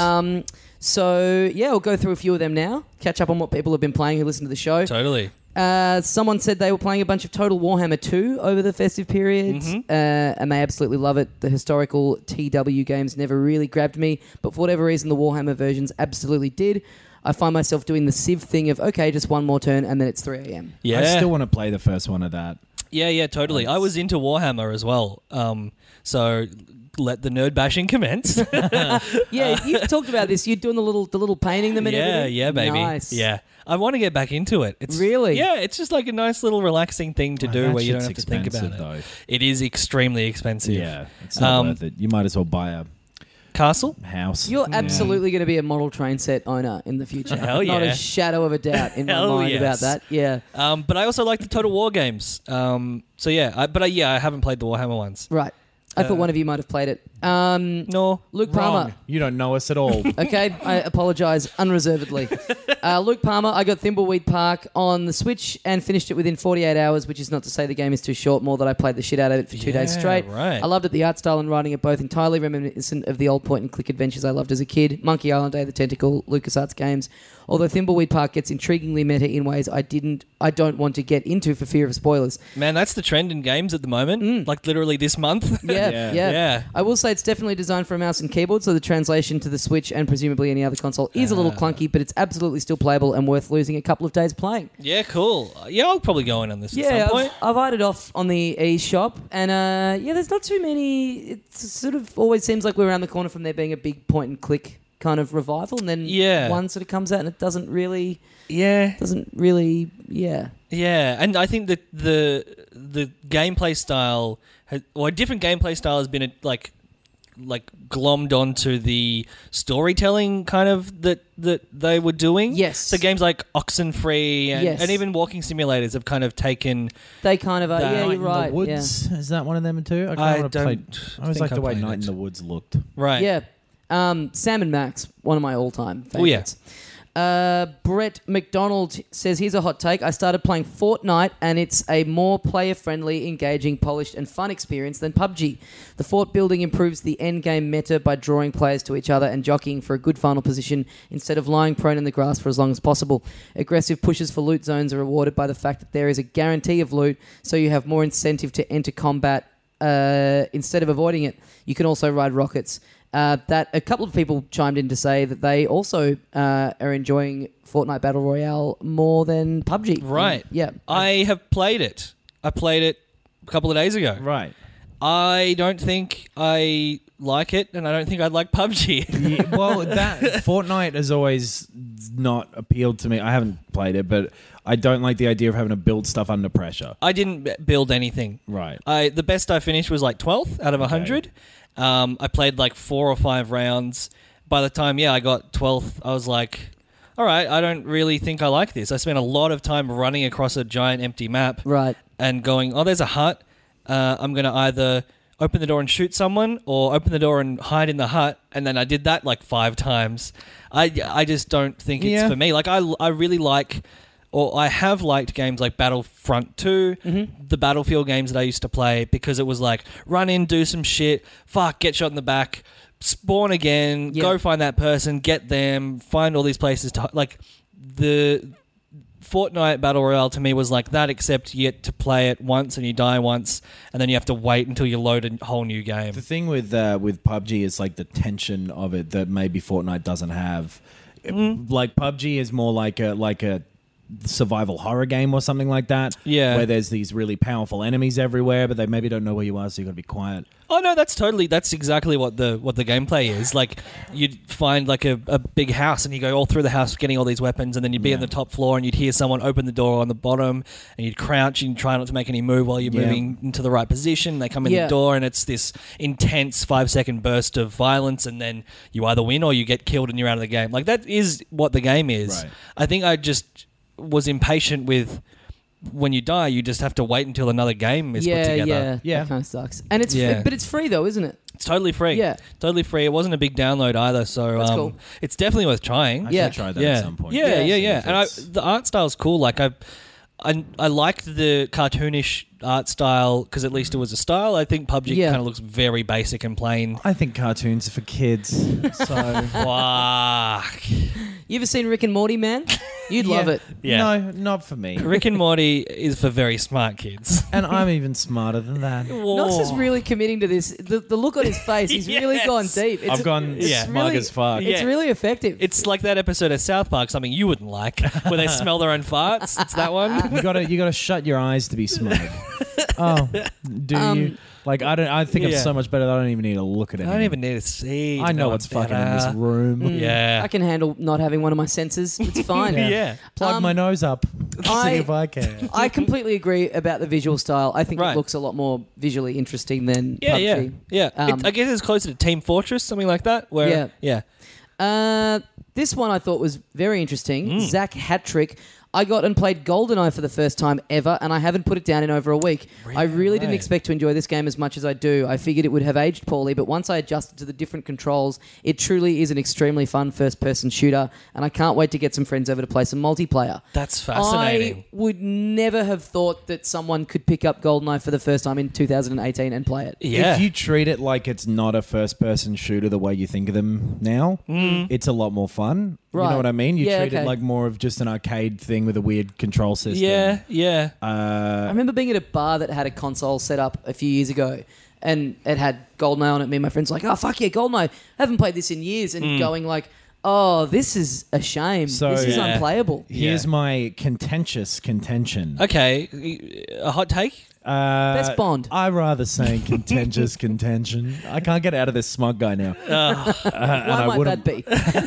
S4: So we'll go through a few of them now. Catch up on what people have been playing who listen to the show.
S5: Totally.
S4: Someone said they were playing a bunch of Total Warhammer 2 over the festive period, and they absolutely love it. The historical TW games never really grabbed me, but for whatever reason, the Warhammer versions absolutely did. I find myself doing the Civ thing of, okay, just one more turn, and then it's 3 a.m.
S5: Yeah.
S6: I still want to play the first one of that.
S5: Yeah, totally. I was into Warhammer as well. So let the nerd bashing commence.
S4: Yeah, you've talked about this. You're doing the little painting them and everything.
S5: Yeah, baby.
S4: Nice.
S5: Yeah. I want to get back into it. It's
S4: Really?
S5: Yeah, it's just like a nice little relaxing thing to do
S6: that
S5: where you don't
S6: shit's
S5: have to think about it.
S6: expensive,
S5: It is extremely expensive.
S6: Yeah, it's not worth it. You might as well buy a
S5: Castle?
S6: house.
S4: You're
S6: Yeah.
S4: absolutely going to be a model train set owner in the future.
S5: Hell
S4: Not
S5: yeah.
S4: a shadow of a doubt in my
S5: Hell
S4: mind
S5: yes.
S4: about that. Yeah.
S5: But I also like the Total War games. So yeah, I haven't played the Warhammer ones.
S4: Right. I thought one of you might have played it.
S5: No.
S4: Luke
S6: Wrong.
S4: Palmer.
S6: You don't know us at all.
S4: Okay, I apologise unreservedly. Luke Palmer, I got Thimbleweed Park on the Switch and finished it within 48 hours, which is not to say the game is too short, more that I played the shit out of it for 2 days
S5: Yeah,
S4: straight.
S5: right.
S4: I loved it, the art style and writing are both entirely reminiscent of the old point-and-click adventures I loved as a kid. Monkey Island, Day of the Tentacle, LucasArts games. Although Thimbleweed Park gets intriguingly meta in ways I don't want to get into for fear of spoilers.
S5: Man, that's the trend in games at the moment. Like literally this month.
S4: Yeah.
S5: Yeah.
S4: I will say it's definitely designed for a mouse and keyboard, so the translation to the Switch and presumably any other console is a little clunky, but it's absolutely still still playable and worth losing a couple of days playing.
S5: Yeah, cool. Yeah, I'll probably go in on this at some point.
S4: I've eyed it off on the eShop, and there's not too many. It sort of always seems like we're around the corner from there being a big point and click kind of revival, and then one sort of comes out and it doesn't really. Yeah.
S5: Yeah, and I think that the gameplay style, a different gameplay style has been like glommed onto the storytelling kind of that they were doing.
S4: Yes.
S5: So games like Oxenfree and even walking simulators have kind of taken.
S4: They kind of are. Yeah, you're right.
S6: The Woods, is that one of them too? I always like the way Night in the Woods looked.
S5: Right.
S4: Yeah. Sam and Max, one of my all-time favorites.
S5: Oh, yeah.
S4: Brett McDonald says, here's a hot take. I started playing Fortnite and it's a more player-friendly, engaging, polished and fun experience than PUBG. The fort building improves the endgame meta by drawing players to each other and jockeying for a good final position instead of lying prone in the grass for as long as possible. Aggressive pushes for loot zones are rewarded by the fact that there is a guarantee of loot, so you have more incentive to enter combat instead of avoiding it. You can also ride rockets. That a couple of people chimed in to say that they also are enjoying Fortnite Battle Royale more than PUBG.
S5: Right.
S4: Yeah.
S5: I have played it. I played it a couple of days ago.
S6: Right.
S5: I don't think I like it, and I don't think I'd like PUBG.
S6: Yeah, well, that Fortnite has always not appealed to me. I haven't played it, but I don't like the idea of having to build stuff under pressure.
S5: I didn't build anything.
S6: Right.
S5: The best I finished was like 12th out of 100. I played like 4 or 5 rounds. By the time, I got 12th, I was like, all right, I don't really think I like this. I spent a lot of time running across a giant empty map.
S4: Right.
S5: And going, oh, there's a hut. I'm going to either open the door and shoot someone or open the door and hide in the hut. And then I did that like 5 times. I just don't think it's for me. Like, I really like... Or I have liked games like Battlefront 2, the Battlefield games that I used to play, because it was like, run in, do some shit, get shot in the back, spawn again, go find that person, get them, find all these places to... Like, the Fortnite Battle Royale to me was like that, except you get to play it once and you die once, and then you have to wait until you load a whole new game.
S6: The thing with PUBG is like the tension of it that maybe Fortnite doesn't have. Like, PUBG is more like a survival horror game or something like that.
S5: Yeah.
S6: Where there's these really powerful enemies everywhere, but they maybe don't know where you are, so you got to be quiet.
S5: Oh no, that's exactly what the gameplay is. Like, you'd find like a big house and you go all through the house getting all these weapons, and then you'd be on the top floor and you'd hear someone open the door on the bottom, and you'd crouch and try not to make any move while you're moving into the right position. They come in the door and it's this intense 5-second burst of violence, and then you either win or you get killed and you're out of the game. Like, that is what the game is.
S6: Right.
S5: I think I just was impatient with, when you die, you just have to wait until another game is put together.
S4: Yeah, that kind of sucks. And it's free, but it's free though, isn't it?
S5: It's totally free.
S4: Yeah.
S5: Totally free. It wasn't a big download either, so
S4: That's cool.
S5: It's definitely worth trying.
S6: I should try that at some point.
S5: Yeah. And the art style's cool. Like, I liked the cartoonish art style, because at least it was a style. I think PUBG kind of looks very basic and plain.
S6: I think cartoons are for kids. So
S5: Fuck.
S4: You ever seen Rick and Morty, man? You'd love it.
S5: Yeah.
S6: No, not for me.
S5: Rick and Morty is for very smart kids.
S6: And I'm even smarter than that.
S4: Knox is really committing to this. The look on his face, he's really gone deep.
S6: I've gone smug as fuck.
S4: It's really effective.
S5: It's like that episode of South Park, something you wouldn't like, where they smell their own farts. It's that one.
S6: You gotta shut your eyes to be smug. Oh, do you? Like, I think I'm so much better that I don't even need to look at it.
S5: I don't even need to see.
S6: I know what's fucking in this room.
S5: Yeah.
S4: I can handle not having one of my senses. It's fine.
S5: Yeah.
S6: Plug my nose up. See if I can.
S4: I completely agree about the visual style. I think it looks a lot more visually interesting than PUBG.
S5: Yeah. I guess it's closer to Team Fortress, something like that. Where,
S4: this one I thought was very interesting. Zach Hattrick. I got and played GoldenEye for the first time ever, and I haven't put it down in over a week. I really didn't expect to enjoy this game as much as I do. I figured it would have aged poorly, but once I adjusted to the different controls, it truly is an extremely fun first-person shooter, and I can't wait to get some friends over to play some multiplayer.
S5: That's fascinating.
S4: I would never have thought that someone could pick up GoldenEye for the first time in 2018 and play it.
S5: Yeah.
S6: If you treat it like it's not a first-person shooter the way you think of them now, it's a lot more fun.
S4: Right.
S6: You know what I mean? You treat
S4: okay.
S6: it like more of just an arcade thing with a weird control system.
S5: Yeah.
S4: I remember being at a bar that had a console set up a few years ago, and it had GoldenEye on it. Me and my friends were like, oh, fuck yeah, GoldenEye. I haven't played this in years. And going like, Oh, this is a shame.
S6: So-
S4: this is
S5: Yeah.
S4: unplayable.
S6: Here's my contentious contention.
S5: Okay, a hot take?
S4: Best Bond.
S6: I rather say contentious contention. I can't get out of this smug guy now.
S4: Why might that be?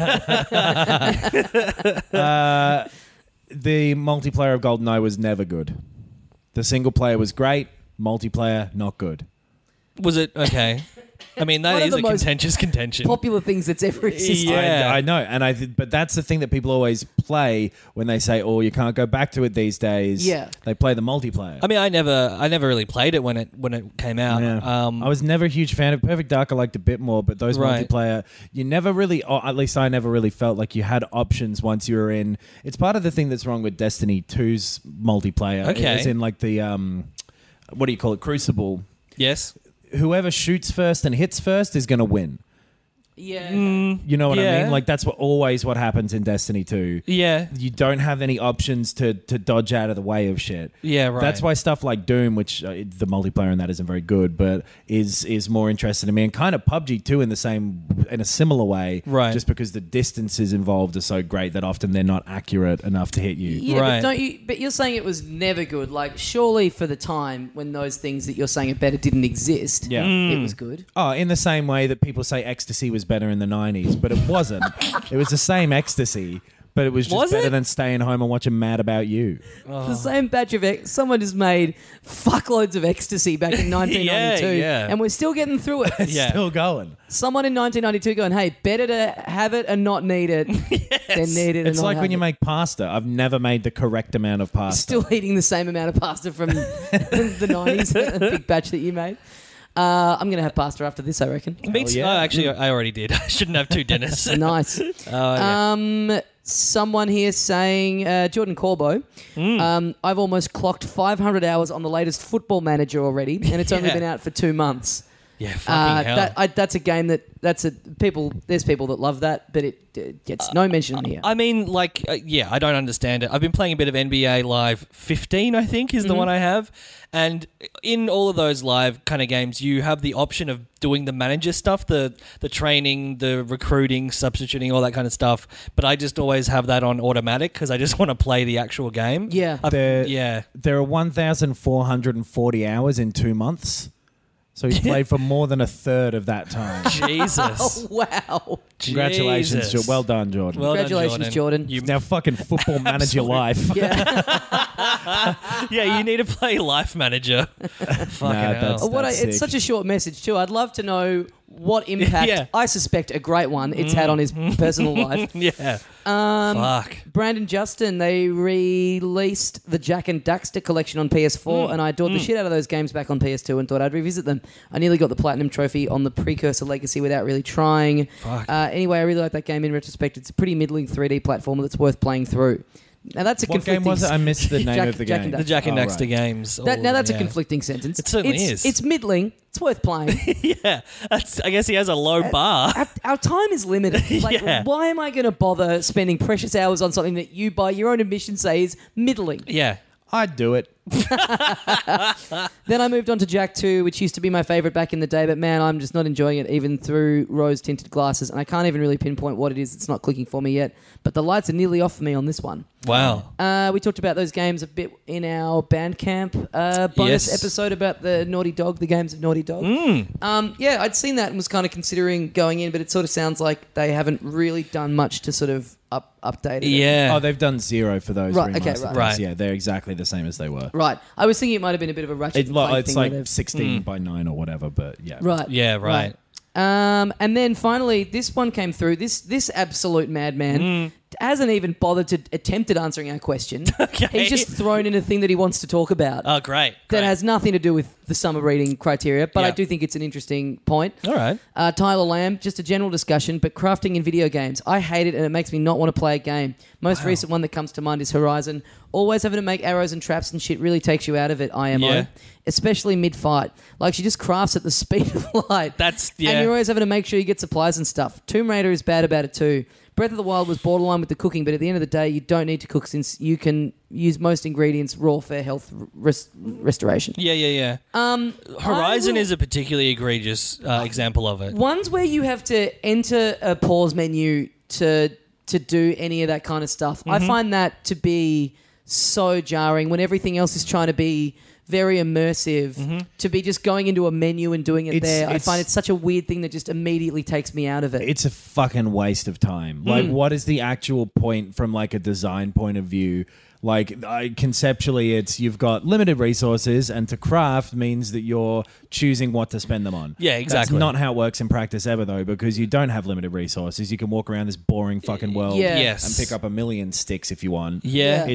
S6: The multiplayer of GoldenEye was never good. The single player was great. Multiplayer, not good.
S5: Was it okay? I mean,
S4: One
S5: that
S4: of
S5: is
S4: the
S5: a
S4: most
S5: contentious contention.
S4: Popular things that's ever existed.
S5: Yeah.
S6: I know, and but that's the thing that people always play when they say, "Oh, you can't go back to it these days."
S4: Yeah.
S6: They play the multiplayer.
S5: I mean, I never really played it when it came out.
S6: Yeah. I was never a huge fan of Perfect Dark. I liked a bit more, but those
S5: Right.
S6: multiplayer, you never really, or at least I never really felt like you had options once you were in. It's part of the thing that's wrong with Destiny 2's multiplayer.
S5: Okay.
S6: As in like the, what do you call it, Crucible.
S5: Yes.
S6: Whoever shoots first and hits first is going to win.
S4: Yeah.
S6: You know what I
S5: Yeah.
S6: mean? Like that's always what happens in Destiny 2.
S5: Yeah.
S6: You don't have any options to dodge out of the way of shit.
S5: Yeah, right.
S6: That's why stuff like Doom, which the multiplayer in that isn't very good, but is more interesting to me, and kind of PUBG too in a similar way.
S5: Right.
S6: Just because the distances involved are so great that often they're not accurate enough to hit you.
S4: Yeah,
S5: Right.
S4: but you're saying it was never good. Like, surely for the time when those things that you're saying are better didn't exist,
S6: Yeah.
S4: it was good.
S6: Oh, in the same way that people say ecstasy was better in the 90s, but it wasn't. It was the same ecstasy, but it was just
S5: Was
S6: better
S5: it?
S6: than staying home and watching Mad About You.
S4: The same batch of someone just made fuckloads of ecstasy back in 1992,
S5: yeah.
S4: and we're still getting through it.
S5: Yeah.
S6: Still going.
S4: Someone in 1992 going, "Hey, better to have it and not need it than need it and
S6: It's
S4: not
S6: like
S4: have
S6: when you
S4: it."
S6: make pasta. I've never made the correct amount of pasta.
S4: Still eating the same amount of pasta from the 90s, a big batch that you made. I'm going to have pasta after this, I reckon.
S5: Me too.
S6: yeah.
S5: Oh, actually, I already did. I shouldn't have two dinners.
S4: Nice.
S5: Yeah.
S4: Someone here saying, Jordan Corbo, I've almost clocked 500 hours on the latest Football Manager already, and it's only
S5: Yeah.
S4: been out for 2 months.
S5: Yeah, fucking hell.
S4: That's a game there's people that love that, but it gets no mention on here.
S5: I mean, like, yeah, I don't understand it. I've been playing a bit of NBA Live 15, I think, is the one I have. And in all of those live kind of games, you have the option of doing the manager stuff, the training, the recruiting, substituting, all that kind of stuff. But I just always have that on automatic because I just want to play the actual game.
S4: Yeah.
S5: Yeah.
S6: There are 1,440 hours in 2 months. So he's played for more than a third of that time.
S5: Jesus.
S4: Wow.
S6: Congratulations,
S5: Jesus.
S6: Well done, Jordan.
S5: Well done,
S4: Congratulations, Jordan.
S6: You've now fucking football manager life.
S4: Yeah.
S5: Yeah, you need to play Life Manager. Fucking
S6: that's-
S5: hell.
S6: That's
S4: It's
S6: sick.
S4: such a short message too. I'd love to know what impact,
S5: Yeah.
S4: I suspect a great one, it's had on his personal life.
S5: Yeah. Fuck.
S4: Brandon Justin, they released the Jack and Daxter collection on PS4, and I adored the shit out of those games back on PS2 and thought I'd revisit them. I nearly got the Platinum Trophy on the Precursor Legacy without really trying.
S5: Fuck.
S4: Anyway, I really like that game in retrospect. It's a pretty middling 3D platformer that's worth playing through. Now that's a
S6: What game
S4: conflicting...
S6: was it? I missed the name
S4: Jack-
S6: of the
S4: Jack
S6: game.
S4: and
S5: The Jack and
S6: Oh,
S5: Daxter
S6: right.
S5: games.
S4: Now that's
S5: yeah.
S4: a conflicting sentence.
S5: It certainly is.
S4: It's middling. It's worth playing.
S5: Yeah. I guess he has a low bar.
S4: Our time is limited. Like,
S5: Yeah.
S4: why am I going to bother spending precious hours on something that you, by your own admission, say is middling?
S5: Yeah.
S6: I'd do it.
S4: Then I moved on to Jack 2, which used to be my favourite back in the day, but man, I'm just not enjoying it even through rose-tinted glasses, and I can't even really pinpoint what it is that's not clicking for me yet, but the lights are nearly off for me on this one.
S5: Wow.
S4: We talked about those games a bit in our Bandcamp bonus
S5: Yes.
S4: episode about the Naughty Dog, the games of Naughty Dog. Yeah, I'd seen that and was kind of considering going in, but it sort of sounds like they haven't really done much to sort of update it.
S5: Yeah.
S6: Oh, they've done 0 for those
S4: Right,
S6: remastered
S4: okay, right.
S6: things.
S5: Right.
S6: Yeah, they're exactly the same as they were.
S4: Right. I was thinking it might have been a bit of a Ratchet and Clank
S6: It's
S4: thing where
S6: like
S4: they've-
S6: 16 by 9 or whatever, but yeah.
S4: Right.
S5: Yeah, right.
S4: And then finally, this one came through. This absolute madman hasn't even bothered to attempt at answering our question.
S5: Okay.
S4: He's just thrown in a thing that he wants to talk about
S5: Oh, great.
S4: that
S5: Great.
S4: has nothing to do with the summer reading criteria, but I
S5: Yeah.
S4: do think it's an interesting point.
S5: All right.
S4: Tyler Lamb, just a general discussion, but crafting in video games. I hate it and it makes me not want to play a game. Most recent one that comes to mind is Horizon. Always having to make arrows and traps and shit really takes you out of it, IMO.
S5: Yeah.
S4: Especially mid-fight. Like, she just crafts at the speed of light.
S5: That's-
S4: And
S5: yeah.
S4: you're always having to make sure you get supplies and stuff. Tomb Raider is bad about it too. Breath of the Wild was borderline with the cooking, but at the end of the day, you don't need to cook since you can use most ingredients raw for health restoration.
S5: Yeah. Horizon
S4: will-
S5: is a particularly egregious example of it.
S4: Ones where you have to enter a pause menu to do any of that kind of stuff. I find that to be so jarring when everything else is trying to be very immersive. To be just going into a menu and doing it there, I find it's such a weird thing that just immediately takes me out of it.
S6: It's a fucking waste of time. Like, what is the actual point from like a design point of view? Like, conceptually, it's you've got limited resources, and to craft means that you're choosing what to spend them on.
S5: Yeah, exactly.
S6: That's not how it works in practice ever, though, because you don't have limited resources. You can walk around this boring fucking world
S4: Yeah.
S5: Yes.
S6: and pick up a million sticks if you want.
S5: Yeah.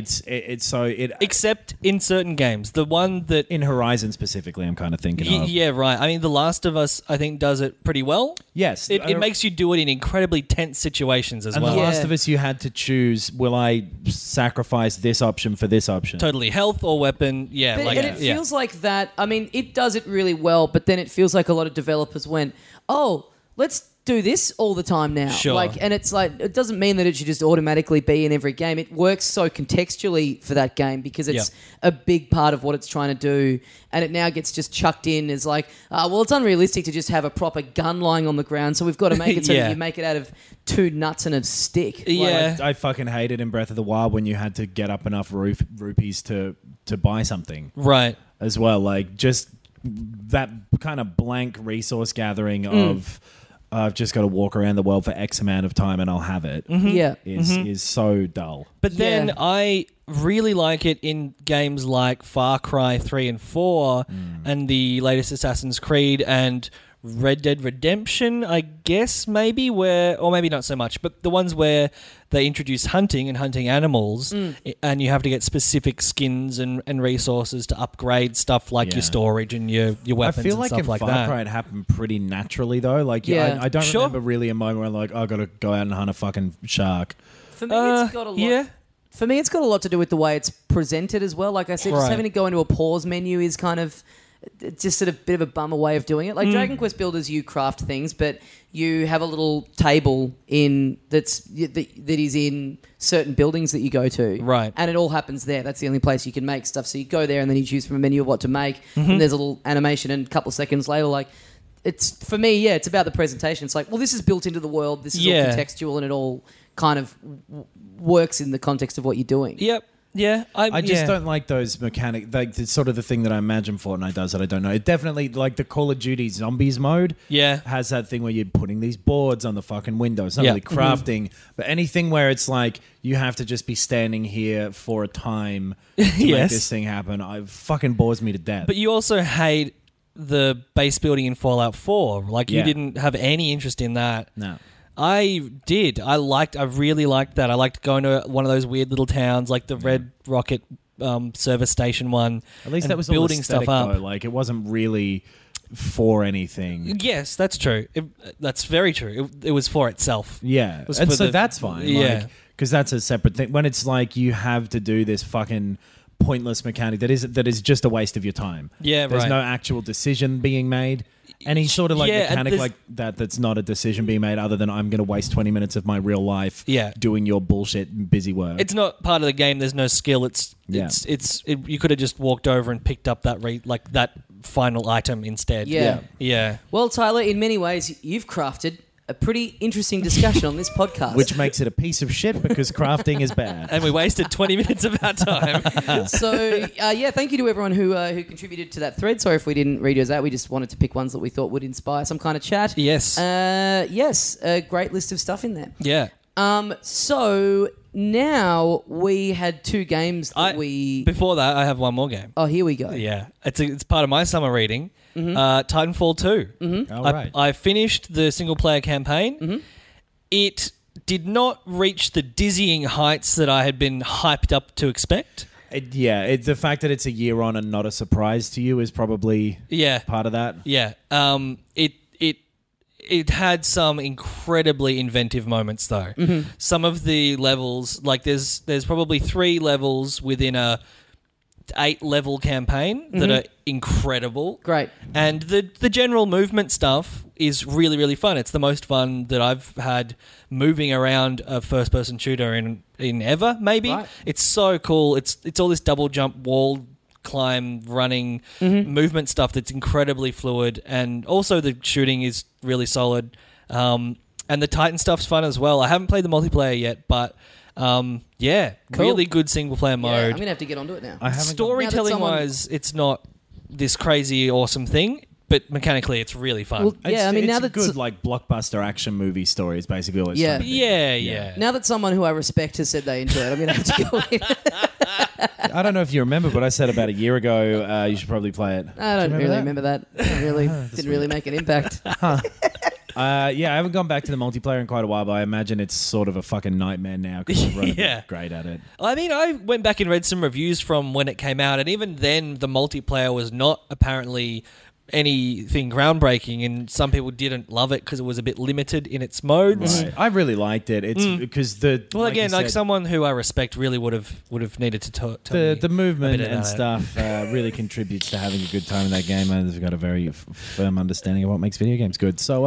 S6: Except
S5: Except in certain games. The one that...
S6: in Horizon specifically, I'm kind of thinking of.
S5: Yeah, right. I mean, The Last of Us, I think, does it pretty well.
S6: Yes.
S5: It makes you do it in incredibly tense situations as
S6: And
S5: well.
S6: The Last of Us, you had to choose, will I sacrifice this option for this option?
S5: Totally. Health or weapon. Yeah.
S4: But,
S5: like,
S4: and it feels like that. I mean, it does it really well, but then it feels like a lot of developers went, "Oh, let's do this all the time now."
S5: Sure.
S4: Like, and it's like it doesn't mean that it should just automatically be in every game. It works so contextually for that game because it's a big part of what it's trying to do, and it now gets just chucked in as like, well, it's unrealistic to just have a proper gun lying on the ground, so we've got to make it so that you make it out of 2 nuts and a stick.
S5: Yeah.
S6: I fucking hated in Breath of the Wild when you had to get up enough rupees to buy something
S5: Right.
S6: as well. Like, just that kind of blank resource gathering of I've just got to walk around the world for X amount of time and I'll have it.
S4: Yeah.
S6: Is so dull.
S5: But then
S4: Yeah.
S5: I really like it in games like Far Cry 3 and 4 and the latest Assassin's Creed and Red Dead Redemption, I guess, maybe, or maybe not so much, but the ones where they introduce hunting and hunting animals and you have to get specific skins and resources to upgrade stuff like your storage and your weapons
S6: I feel
S5: and
S6: like
S5: stuff
S6: in
S5: like
S6: Far
S5: that.
S6: Cry it happened pretty naturally though. Like, I don't
S5: Sure.
S6: remember really a moment where I'm like, I got to go out and hunt a fucking shark.
S4: For me, it's got a lot.
S5: Yeah.
S4: For me, it's got a lot to do with the way it's presented as well. Like I said, just
S5: Right.
S4: having to go into a pause menu is kind of just sort of bit of a bummer way of doing it. Like Dragon Quest Builders, you craft things, but you have a little table that is in certain buildings that you go to,
S5: Right.
S4: And it all happens there. That's the only place you can make stuff. So you go there, and then you choose from a menu of what to make, and there's a little animation, and a couple of seconds later, like. It's for me, it's about the presentation. It's like, well, this is built into the world. This is all contextual, and it all kind of works in the context of what you're doing.
S5: Yep. Yeah.
S6: I just don't like those mechanics. Like, it's sort of the thing that I imagine Fortnite does that I don't know. It definitely, like the Call of Duty Zombies mode, has that thing where you're putting these boards on the fucking window. It's not really crafting, but anything where it's like you have to just be standing here for a time to make this thing happen, it fucking bores me to death.
S5: But you also hate the base building in Fallout 4. Like, you didn't have any interest in that.
S6: No.
S5: I did. I really liked that. I liked going to one of those weird little towns, like the Red Rocket service station one.
S6: At least
S5: and
S6: that was
S5: building
S6: all
S5: stuff
S6: aesthetic,
S5: up.
S6: though. Like, it wasn't really for anything.
S5: Yes, that's true. That's very true. It was for itself.
S6: Yeah.
S5: was
S6: And
S5: for
S6: so
S5: the-
S6: that's fine.
S5: Yeah.
S6: Because that's a separate thing. When it's like you have to do this fucking pointless mechanic that is just a waste of your time.
S5: Yeah,
S6: There's
S5: right.
S6: no actual decision being made. Any sort of like
S5: Yeah, and
S6: mechanic
S5: there's-
S6: like that's not a decision being made other than I'm going to waste 20 minutes of my real life doing your bullshit busy work.
S5: It's not part of the game. There's no skill. You could have just walked over and picked up that final item instead. Yeah.
S4: Well, Tyler, in many ways, you've crafted a pretty interesting discussion on this podcast.
S6: Which makes it a piece of shit because crafting is bad.
S5: And we wasted 20 minutes of our time.
S4: So, thank you to everyone who contributed to that thread. Sorry if we didn't read yours out. We just wanted to pick ones that we thought would inspire some kind of chat.
S5: Yes.
S4: Yes, a great list of stuff in there.
S5: Yeah.
S4: So now we had 2 games that
S5: Before that, I have one more game.
S4: Oh, here we go.
S5: Yeah. It's part of my summer reading. Titanfall 2.
S6: Right.
S5: I finished the single-player campaign. It did not reach the dizzying heights that I had been hyped up to expect.
S6: The fact that it's a year on and not a surprise to you is probably part of that.
S5: Yeah. It had some incredibly inventive moments, though. Some of the levels, like there's probably 3 levels within a 8-level campaign that are incredible.
S4: Great.
S5: And the general movement stuff is really, really fun. It's the most fun that I've had moving around a first-person shooter in ever, maybe.
S4: Right.
S5: It's so cool. It's all this double jump, wall climb, running, movement stuff that's incredibly fluid. And also the shooting is really solid. And And the Titan stuff's fun as well. I haven't played the multiplayer yet, but yeah,
S4: Cool.
S5: really good single player
S4: Yeah, I'm
S5: mode.
S4: gonna have to get onto it now.
S6: I haven't.
S5: Storytelling
S4: someone-
S5: wise, it's not this crazy awesome thing, but mechanically, it's really fun.
S4: Well, yeah, I mean, now
S6: it's
S4: that
S6: good like blockbuster action movie story is basically all it's
S4: Yeah.
S6: trying to be.
S5: yeah.
S4: now that someone who I respect has said they enjoy it, I'm gonna have to go in.
S6: I don't know if you remember, but I said about a year ago you should probably play it.
S4: I don't
S6: Do you
S4: really remember that. Didn't really make an impact.
S6: Yeah, I haven't gone back to the multiplayer in quite a while, but I imagine it's sort of a fucking nightmare now because I'm
S5: Yeah.
S6: great at it.
S5: I mean, I went back and read some reviews from when it came out, and even then, the multiplayer was not apparently anything groundbreaking, and some people didn't love it because it was a bit limited in its modes.
S6: Right. I really liked it. It's because the
S5: Well,
S6: like you
S5: again, like
S6: said,
S5: someone who I respect really would have needed to tell me
S6: the movement
S5: a bit
S6: and
S5: about it.
S6: stuff really contributes to having a good time in that game, and they've got a very firm understanding of what makes video games good. So,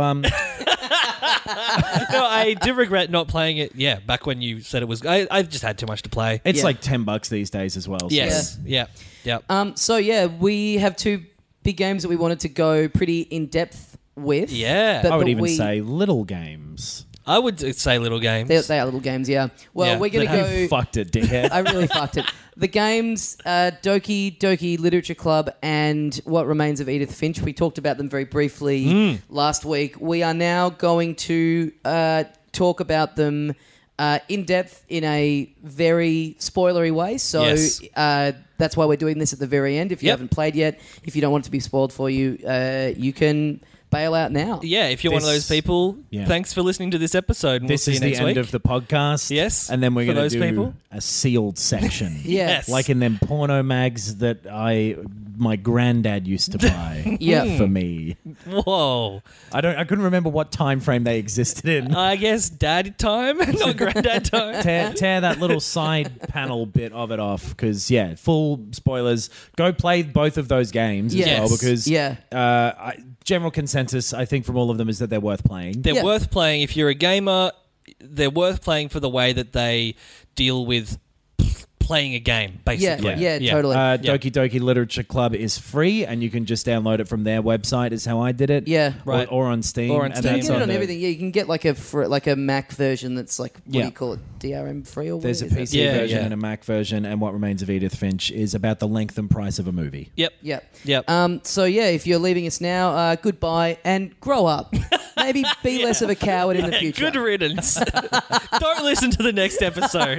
S5: No, I do regret not playing it. Yeah, back when you said it was, I just had too much to play.
S6: it's
S4: Yeah.
S6: like $10 these days as well. So.
S5: Yes, yeah.
S4: So yeah, we have two big games that we wanted to go pretty in depth with.
S5: Yeah.
S4: But
S6: I would
S4: that
S6: even
S4: we-
S6: say little games.
S5: I would say little games.
S4: they are little games. Yeah. Well,
S5: Yeah.
S4: we're gonna
S6: You
S4: go.
S6: fucked it, dickhead.
S4: I really fucked it. The games, Doki Doki Literature Club and What Remains of Edith Finch. We talked about them very briefly last week. We are now going to talk about them in depth in a very spoilery way. So
S5: Yes.
S4: that's why we're doing this at the very end. If you
S5: Yep.
S4: haven't played yet, if you don't want it to be spoiled for you, you can bail out now.
S5: Yeah, if you're one of those
S6: This-
S5: people,
S6: Yeah.
S5: thanks for listening to this episode. And
S6: This
S5: we'll
S6: is
S5: see you
S6: the
S5: next
S6: end
S5: week.
S6: of the podcast.
S5: Yes,
S6: And then we're
S5: for
S6: going to
S5: those
S6: do
S5: people.
S6: a sealed section.
S4: Yes.
S6: Like in them porno mags that my granddad used to buy
S4: Yeah.
S6: for me.
S5: Whoa.
S6: I couldn't remember what time frame they existed in.
S5: I guess dad time, not granddad time.
S6: Tear that little side panel bit of it off because full spoilers. Go play both of those games
S4: Yes.
S6: as well because
S4: Yeah.
S6: general consensus I think from all of them is that they're worth playing.
S5: They're
S4: Yeah.
S5: worth playing. If you're a gamer, they're worth playing for the way that they deal with playing a game,
S4: Yeah,
S5: basically.
S4: yeah, totally.
S6: Doki Doki Literature Club is free, and you can just download it from their website. Is how I did it.
S4: Yeah.
S5: Right.
S6: Or on Steam.
S5: Or on
S6: and
S5: Steam.
S4: You
S6: that's
S4: can get it on
S6: the-
S4: everything. Yeah, you can get like a Mac version that's like what do
S6: Yeah.
S4: you call it? DRM free or what
S6: There's a
S4: is it?
S6: PC
S5: Yeah,
S6: version
S5: yeah.
S6: and a Mac version, and What Remains of Edith Finch is about the length and price of a movie.
S5: Yep.
S4: Yep. So yeah, if you're leaving us now, goodbye and grow up. Maybe be less of a coward in the future.
S5: Good riddance. Don't listen to the next episode.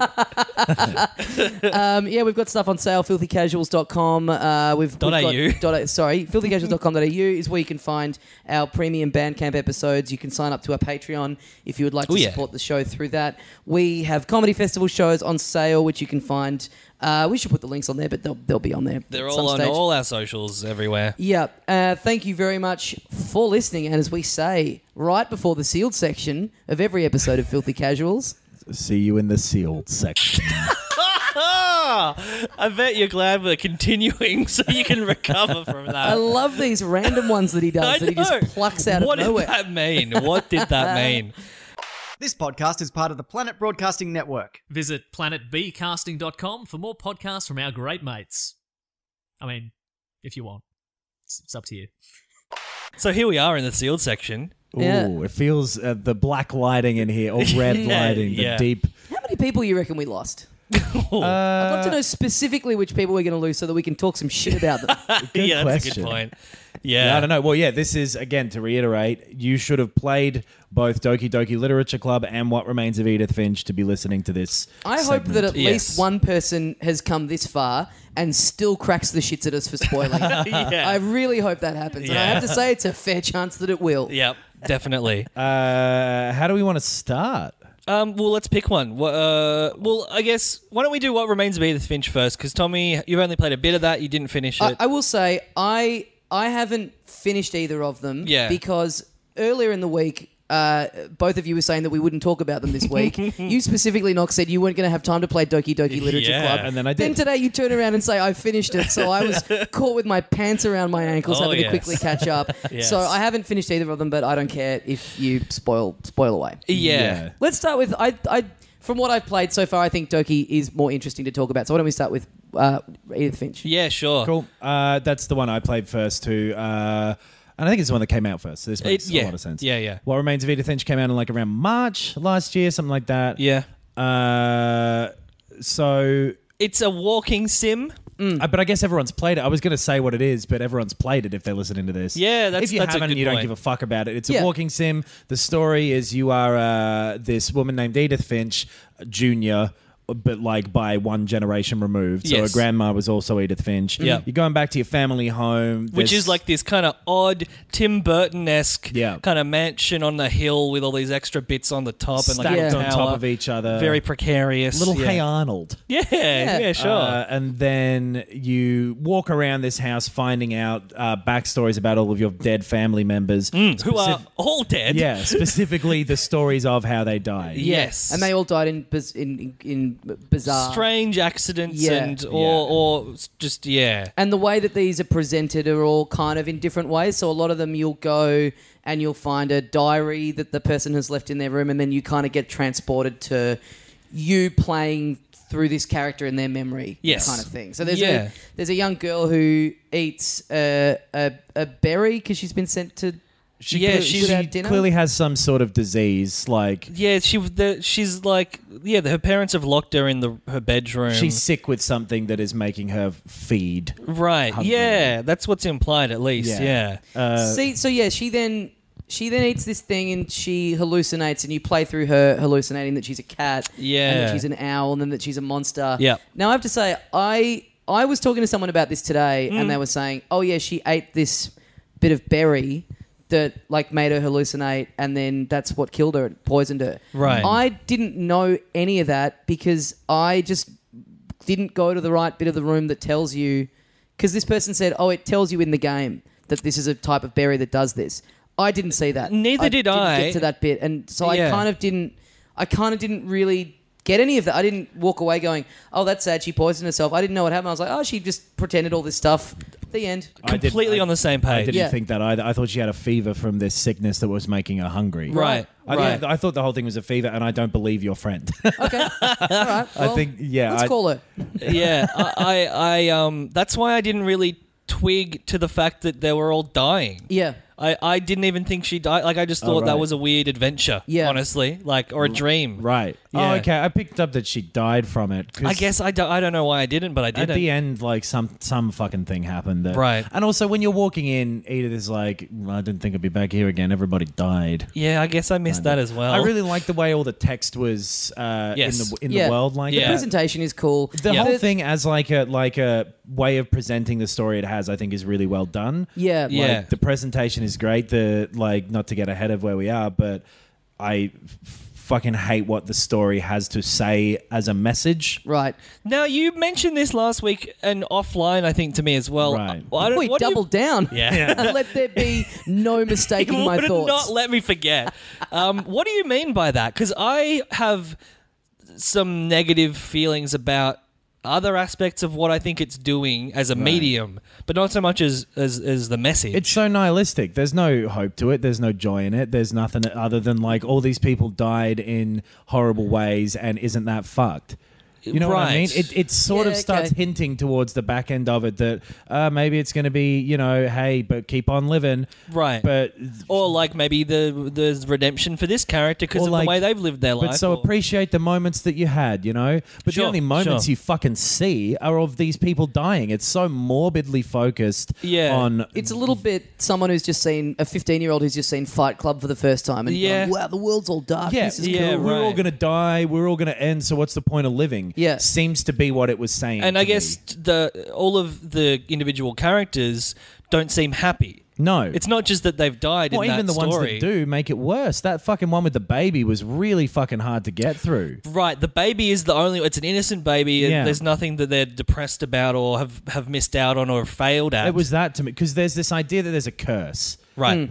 S4: Yeah, we've got stuff on sale. Filthycasuals.com. We've
S5: .au.
S4: filthycasuals.com.au is where you can find our premium Bandcamp episodes. You can sign up to our Patreon if you would like to
S5: yeah.
S4: support the show through that. We have comedy festival shows on sale, which you can find. We should put the links on there, but they'll be on there.
S5: They're
S4: at
S5: all
S4: some
S5: on
S4: stage.
S5: all our socials everywhere.
S4: Yeah. Thank you very much for listening. And as we say right before the sealed section of every episode of Filthy Casuals,
S6: See you in the sealed section.
S5: I bet you're glad we're continuing so you can recover from that.
S4: I love these random ones that he does
S5: I
S4: that he
S5: know.
S4: just plucks out
S5: What
S4: of nowhere.
S5: did that mean? What did that mean?
S2: This podcast is part of the Planet Broadcasting Network.
S3: Visit planetbcasting.com for more podcasts from our great mates. I mean, if you want. It's up to you.
S5: So here we are in the sealed section.
S4: Yeah.
S6: Ooh, it feels the black lighting in here, or red lighting,
S5: Yeah.
S6: the deep.
S4: How many people you reckon we lost? I'd love to know specifically which people we're going to lose so that we can talk some shit about them.
S5: Yeah, that's a
S6: question.
S5: good point.
S6: Yeah,
S5: Yeah.
S6: I don't know. Well, yeah, this is, again, to reiterate, you should have played both Doki Doki Literature Club and What Remains of Edith Finch to be listening to this.
S4: I hope
S6: segment.
S4: that at
S5: Yes.
S4: least one person has come this far and still cracks the shits at us for spoiling.
S5: Yeah.
S4: I really hope that happens. And I
S5: Yeah.
S4: have to say it's a fair chance that it will.
S5: Yep, definitely.
S6: How do we want to start?
S5: Well, let's pick one. Well, I guess, why don't we do What Remains of Edith Finch first? Because, Tommy, you've only played a bit of that. You didn't finish it.
S4: I will say I haven't finished either of them
S5: Yeah.
S4: because earlier in the week both of you were saying that we wouldn't talk about them this week. You specifically, Knox, said you weren't going to have time to play Doki Doki Literature
S5: Yeah.
S4: Club.
S6: And then I did.
S4: Then today you turn around and say, I finished it. So I was caught with my pants around my ankles
S5: Oh,
S4: having
S5: yes.
S4: to quickly catch up.
S5: Yes.
S4: So I haven't finished either of them, but I don't care if you spoil away.
S5: yeah.
S4: Let's start with, from what I've played so far, I think Doki is more interesting to talk about. So why don't we start with Edith Finch?
S5: Yeah, sure.
S6: Cool. That's the one I played first too. And I think it's the one that came out first, so this makes a lot of sense.
S5: Yeah, yeah.
S6: What Remains of Edith Finch came out in like around March last year, something like that.
S5: Yeah.
S6: So...
S5: It's a walking sim.
S6: But I guess everyone's played it. I was going to say what it is, but everyone's played it if they're listening to this.
S5: Yeah,
S6: if you
S5: that's a
S6: haven't,
S5: good
S6: you don't
S5: point.
S6: give a fuck about it. It's
S4: Yeah.
S6: a walking sim. The story is you are this woman named Edith Finch, Jr., but like by one generation removed. So her
S5: Yes.
S6: grandma was also Edith Finch.
S5: Yeah.
S6: You're going back to your family home.
S5: Which
S6: There's-
S5: is like this kind of odd Tim Burton-esque
S6: Yeah.
S5: kind of mansion on the hill with all these extra bits on the top and like
S6: stacked
S5: a
S6: on
S5: tower.
S6: top of each other.
S5: Very precarious.
S6: Little
S5: yeah.
S6: Hey Arnold.
S5: Yeah, sure.
S6: And then you walk around this house finding out backstories about all of your dead family members.
S5: Who are all dead.
S6: Yeah, specifically the stories of how they died.
S5: Yes.
S4: And they all died in bizarre.
S5: Strange accidents
S4: Yeah.
S5: and or just
S4: And the way that these are presented are all kind of in different ways. So a lot of them you'll go and you'll find a diary that the person has left in their room, and then you kind of get transported to you playing through this character in their memory,
S5: Yes.
S4: kind of thing. So there's
S5: Yeah.
S4: a young girl who eats a berry because she's been sent to
S6: She
S4: dinner.
S6: clearly has some sort of disease. Like
S5: Yeah, she's like her parents have locked her in her bedroom.
S6: she's sick with something that is making her feed.
S5: right.
S6: hungry.
S5: Yeah, that's what's implied at least. Yeah.
S4: She then eats this thing and she hallucinates, and you play through her hallucinating that she's a cat,
S5: Yeah.
S4: and that she's an owl, and then that she's a monster.
S5: Yeah.
S4: Now I have to say, I was talking to someone about this today, and they were saying, oh yeah, she ate this bit of berry that like made her hallucinate, and then that's what killed her, it poisoned her.
S5: Right.
S4: I didn't know any of that because I just didn't go to the right bit of the room that tells you, because this person said, oh, it tells you in the game that this is a type of berry that does this. I didn't see that.
S5: Neither did I.
S4: Didn't get to that bit, and so
S5: Yeah.
S4: I kind of didn't really get any of that. I didn't walk away going, oh, that's sad, she poisoned herself. I didn't know what happened. I was like, oh, she just pretended all this stuff. The end.
S5: Completely on the same
S6: I
S5: page.
S6: didn't
S4: Yeah.
S6: think that either. I thought she had a fever from this sickness that was making her hungry.
S5: Right.
S6: I thought the whole thing was a fever, and I don't believe your friend.
S4: Okay. All right.
S6: I
S4: Well,
S6: think, yeah.
S4: let's call her.
S5: Yeah, I that's why I didn't really twig to the fact that they were all dying.
S4: Yeah.
S5: I didn't even think she died. Like, I just thought that
S6: right.
S5: was a weird adventure,
S4: Yeah.
S5: honestly. Like, or a dream.
S6: Right.
S5: Yeah.
S6: Oh, okay. I picked up that she died from it. 'cause
S5: I guess I don't know why I didn't, but I
S6: at
S5: didn't.
S6: the end, like some fucking thing happened. That,
S5: Right.
S6: And also, when you're walking in, Edith is like, I didn't think I'd be back here again. Everybody died.
S5: Yeah, I guess I missed that as well.
S6: I really like the way all the text was
S5: Yes.
S6: in
S4: Yeah.
S6: the world. Like
S5: Yeah.
S6: that.
S4: Presentation is cool.
S6: The
S5: Yeah.
S6: whole thing as like a way of presenting the story it has, I think, is really well done.
S4: Yeah.
S5: Yeah.
S6: Like, the presentation is great. Not to get ahead of where we are, but I fucking hate what the story has to say as a message.
S4: Right.
S5: Now, you mentioned this last week and offline, I think, to me as well.
S6: Right.
S5: I don't-
S4: We
S5: what do you-
S4: doubled down.
S5: Yeah.
S4: Let there be no mistaking my
S5: Would
S4: thoughts.
S5: not let me forget. What do you mean by that? Because I have some negative feelings about other aspects of what I think it's doing as a medium, but not so much as the message.
S6: It's so nihilistic. There's no hope to it. There's no joy in it. There's nothing other than like all these people died in horrible ways, and isn't that fucked? You know what I mean?
S5: Right.
S6: It sort
S4: Yeah,
S6: of starts
S4: okay.
S6: hinting towards the back end of it that maybe it's going to be, hey, but keep on living.
S5: Right.
S6: But
S5: or like maybe the redemption for this character because
S6: Or
S5: of
S6: like-
S5: the way they've lived their life.
S6: But so
S5: or-
S6: appreciate the moments that you had, But the
S5: Sure,
S6: only moments
S5: sure.
S6: you fucking see are of these people dying. It's so morbidly focused
S5: Yeah.
S6: on...
S4: It's a little bit someone who's just seen a 15-year-old who's just seen Fight Club for the first time and
S5: Yeah.
S4: gone, wow, the world's all dark.
S6: Yeah,
S4: This is
S5: yeah,
S4: cool.
S6: we're all
S5: right.
S6: going to die. We're all going to end. So what's the point of living?
S4: Yeah.
S6: Seems to be what it was saying.
S5: and
S6: to
S5: I guess
S6: me.
S5: all of the individual characters don't seem happy.
S6: No.
S5: It's not just that they've died
S6: Well,
S5: in that
S6: even the ones
S5: story.
S6: that do make it worse. That fucking one with the baby was really fucking hard to get through.
S5: Right, the baby is the only. It's an innocent baby. And
S6: Yeah.
S5: there's nothing that they're depressed about or have missed out on or failed at.
S6: It was that to me because there's this idea that there's a curse.
S5: right.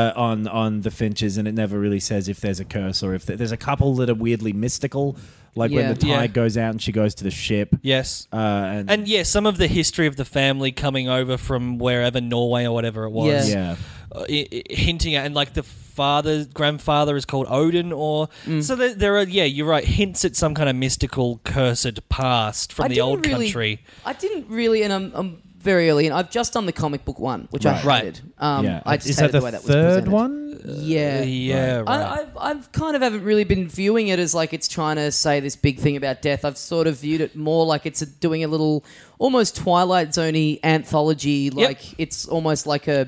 S6: On the Finches, and it never really says if there's a curse or if there's a couple that are weirdly mystical, like
S4: Yeah.
S6: when the tide
S5: Yeah.
S6: goes out and she goes to the ship.
S5: Yes.
S6: And
S5: Yeah, some of the history of the family coming over from wherever, Norway or whatever it was.
S6: yeah,
S5: Hinting at, and like the grandfather is called Odin, or so there are. Yeah, you're right. Hints at some kind of mystical, cursed past from the old country.
S4: I didn't really, and I'm very early, and I've just done the comic book one, which I
S6: Right.
S4: hated.
S6: Yeah.
S4: I just
S6: Is
S4: hated
S6: that
S4: the way
S6: the
S4: that was
S6: third
S4: presented.
S6: one?
S4: Yeah,
S5: right.
S4: I've kind of haven't really been viewing it as like it's trying to say this big thing about death. I've sort of viewed it more like it's doing a little, almost Twilight Zone-y anthology. Like it's almost like a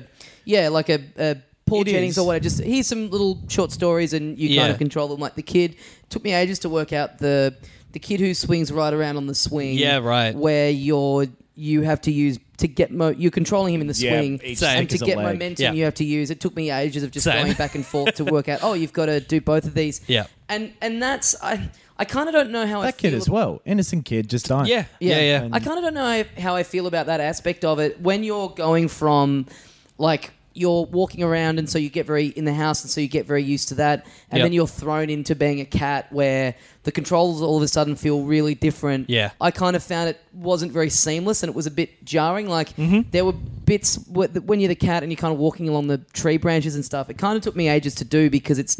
S4: Paul
S6: It
S4: Jennings
S6: is.
S4: or whatever. Just here's some little short stories, and you kind
S5: Yeah.
S4: of control them. Like the kid took me ages to work out the kid who swings right around on the swing.
S5: Yeah, right.
S4: Where you have to use to get you're controlling him in the
S6: Yeah,
S4: swing,
S6: each
S5: Same.
S4: and
S6: stick
S4: to
S6: is a
S4: get
S6: leg.
S4: momentum
S5: Yeah.
S4: you have to use. It took me ages of just
S5: Same.
S4: going back and forth to work out. Oh, you've got to do both of these.
S5: Yeah.
S4: and that's I kind of don't know how I
S6: That kid
S4: feel
S6: as well. Innocent kid just died.
S5: Yeah.
S4: I kind of don't know how I feel about that aspect of it when you're going from like you're walking around and so you get very in the house and so you get very used to that, and
S5: Yep.
S4: then you're thrown into being a cat where the controls all of a sudden feel really different.
S5: Yeah.
S4: I kind of found it wasn't very seamless and it was a bit jarring. Like
S5: Mm-hmm.
S4: there were bits when you're the cat and you're kind of walking along the tree branches and stuff. It kind of took me ages to do because it's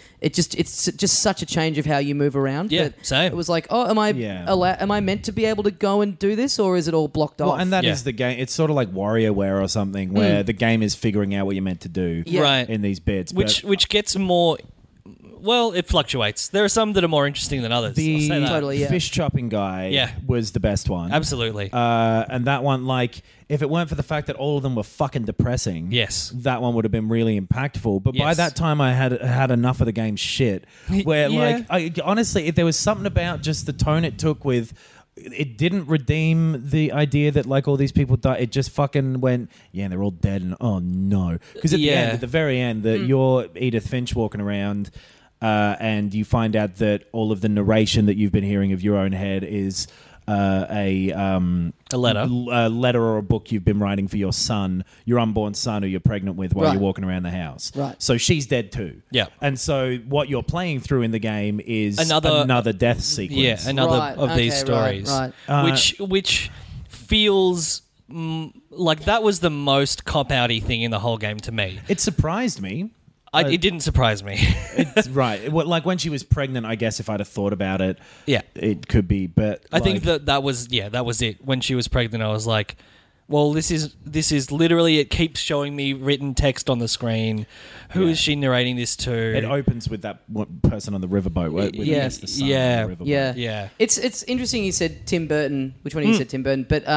S4: just such a change of how you move around.
S5: Yeah,
S4: that
S5: same.
S4: It was like, oh, am I am I meant to be able to go and do this, or is it all blocked
S6: Well,
S4: off?
S6: and that
S5: Yeah.
S6: is the game. It's sort of like WarioWare or something, where the game is figuring out what you're meant to do
S4: Yeah.
S5: Right.
S6: in these bits.
S5: Which gets more. Well, it fluctuates. There are some that are more interesting than others. I'll
S6: the
S5: say that.
S4: Totally, yeah.
S6: fish chopping guy
S5: Yeah.
S6: was the best one.
S5: Absolutely.
S6: And that one, like, if it weren't for the fact that all of them were fucking depressing,
S5: Yes.
S6: that one would have been really impactful. But by
S5: Yes.
S6: that time, I had enough of the game's shit. Where,
S5: Yeah.
S6: honestly, if there was something about just the tone it took with. It didn't redeem the idea that like all these people died. It just fucking went, yeah, they're all dead, and oh no. Because at the very end, that you're Edith Finch walking around, and you find out that all of the narration that you've been hearing of your own head is a
S5: letter.
S6: a letter or a book you've been writing for your son, your unborn son, who you're pregnant with while
S4: Right.
S6: you're walking around the house.
S4: Right.
S6: So she's dead too.
S5: Yeah.
S6: And so what you're playing through in the game is
S5: Another-
S6: another death sequence.
S5: Yeah, another
S4: Right,
S5: of these
S4: okay,
S5: stories,
S4: right.
S5: which feels like that was the most cop-outy thing in the whole game to me.
S6: It surprised me.
S5: It didn't surprise me.
S6: It's right. Like when she was pregnant, I guess if I'd have thought about it,
S5: Yeah.
S6: it could be. But
S5: I think that was it. When she was pregnant, I was like, well, this is literally, it keeps showing me written text on the screen. Who is she narrating this to?
S6: it opens with that person on the riverboat. With
S5: Yeah.
S6: the son
S5: Yeah.
S6: on the riverboat.
S4: Yeah,
S5: Yeah.
S4: It's interesting. You said Tim Burton. Which one of you said Tim Burton? But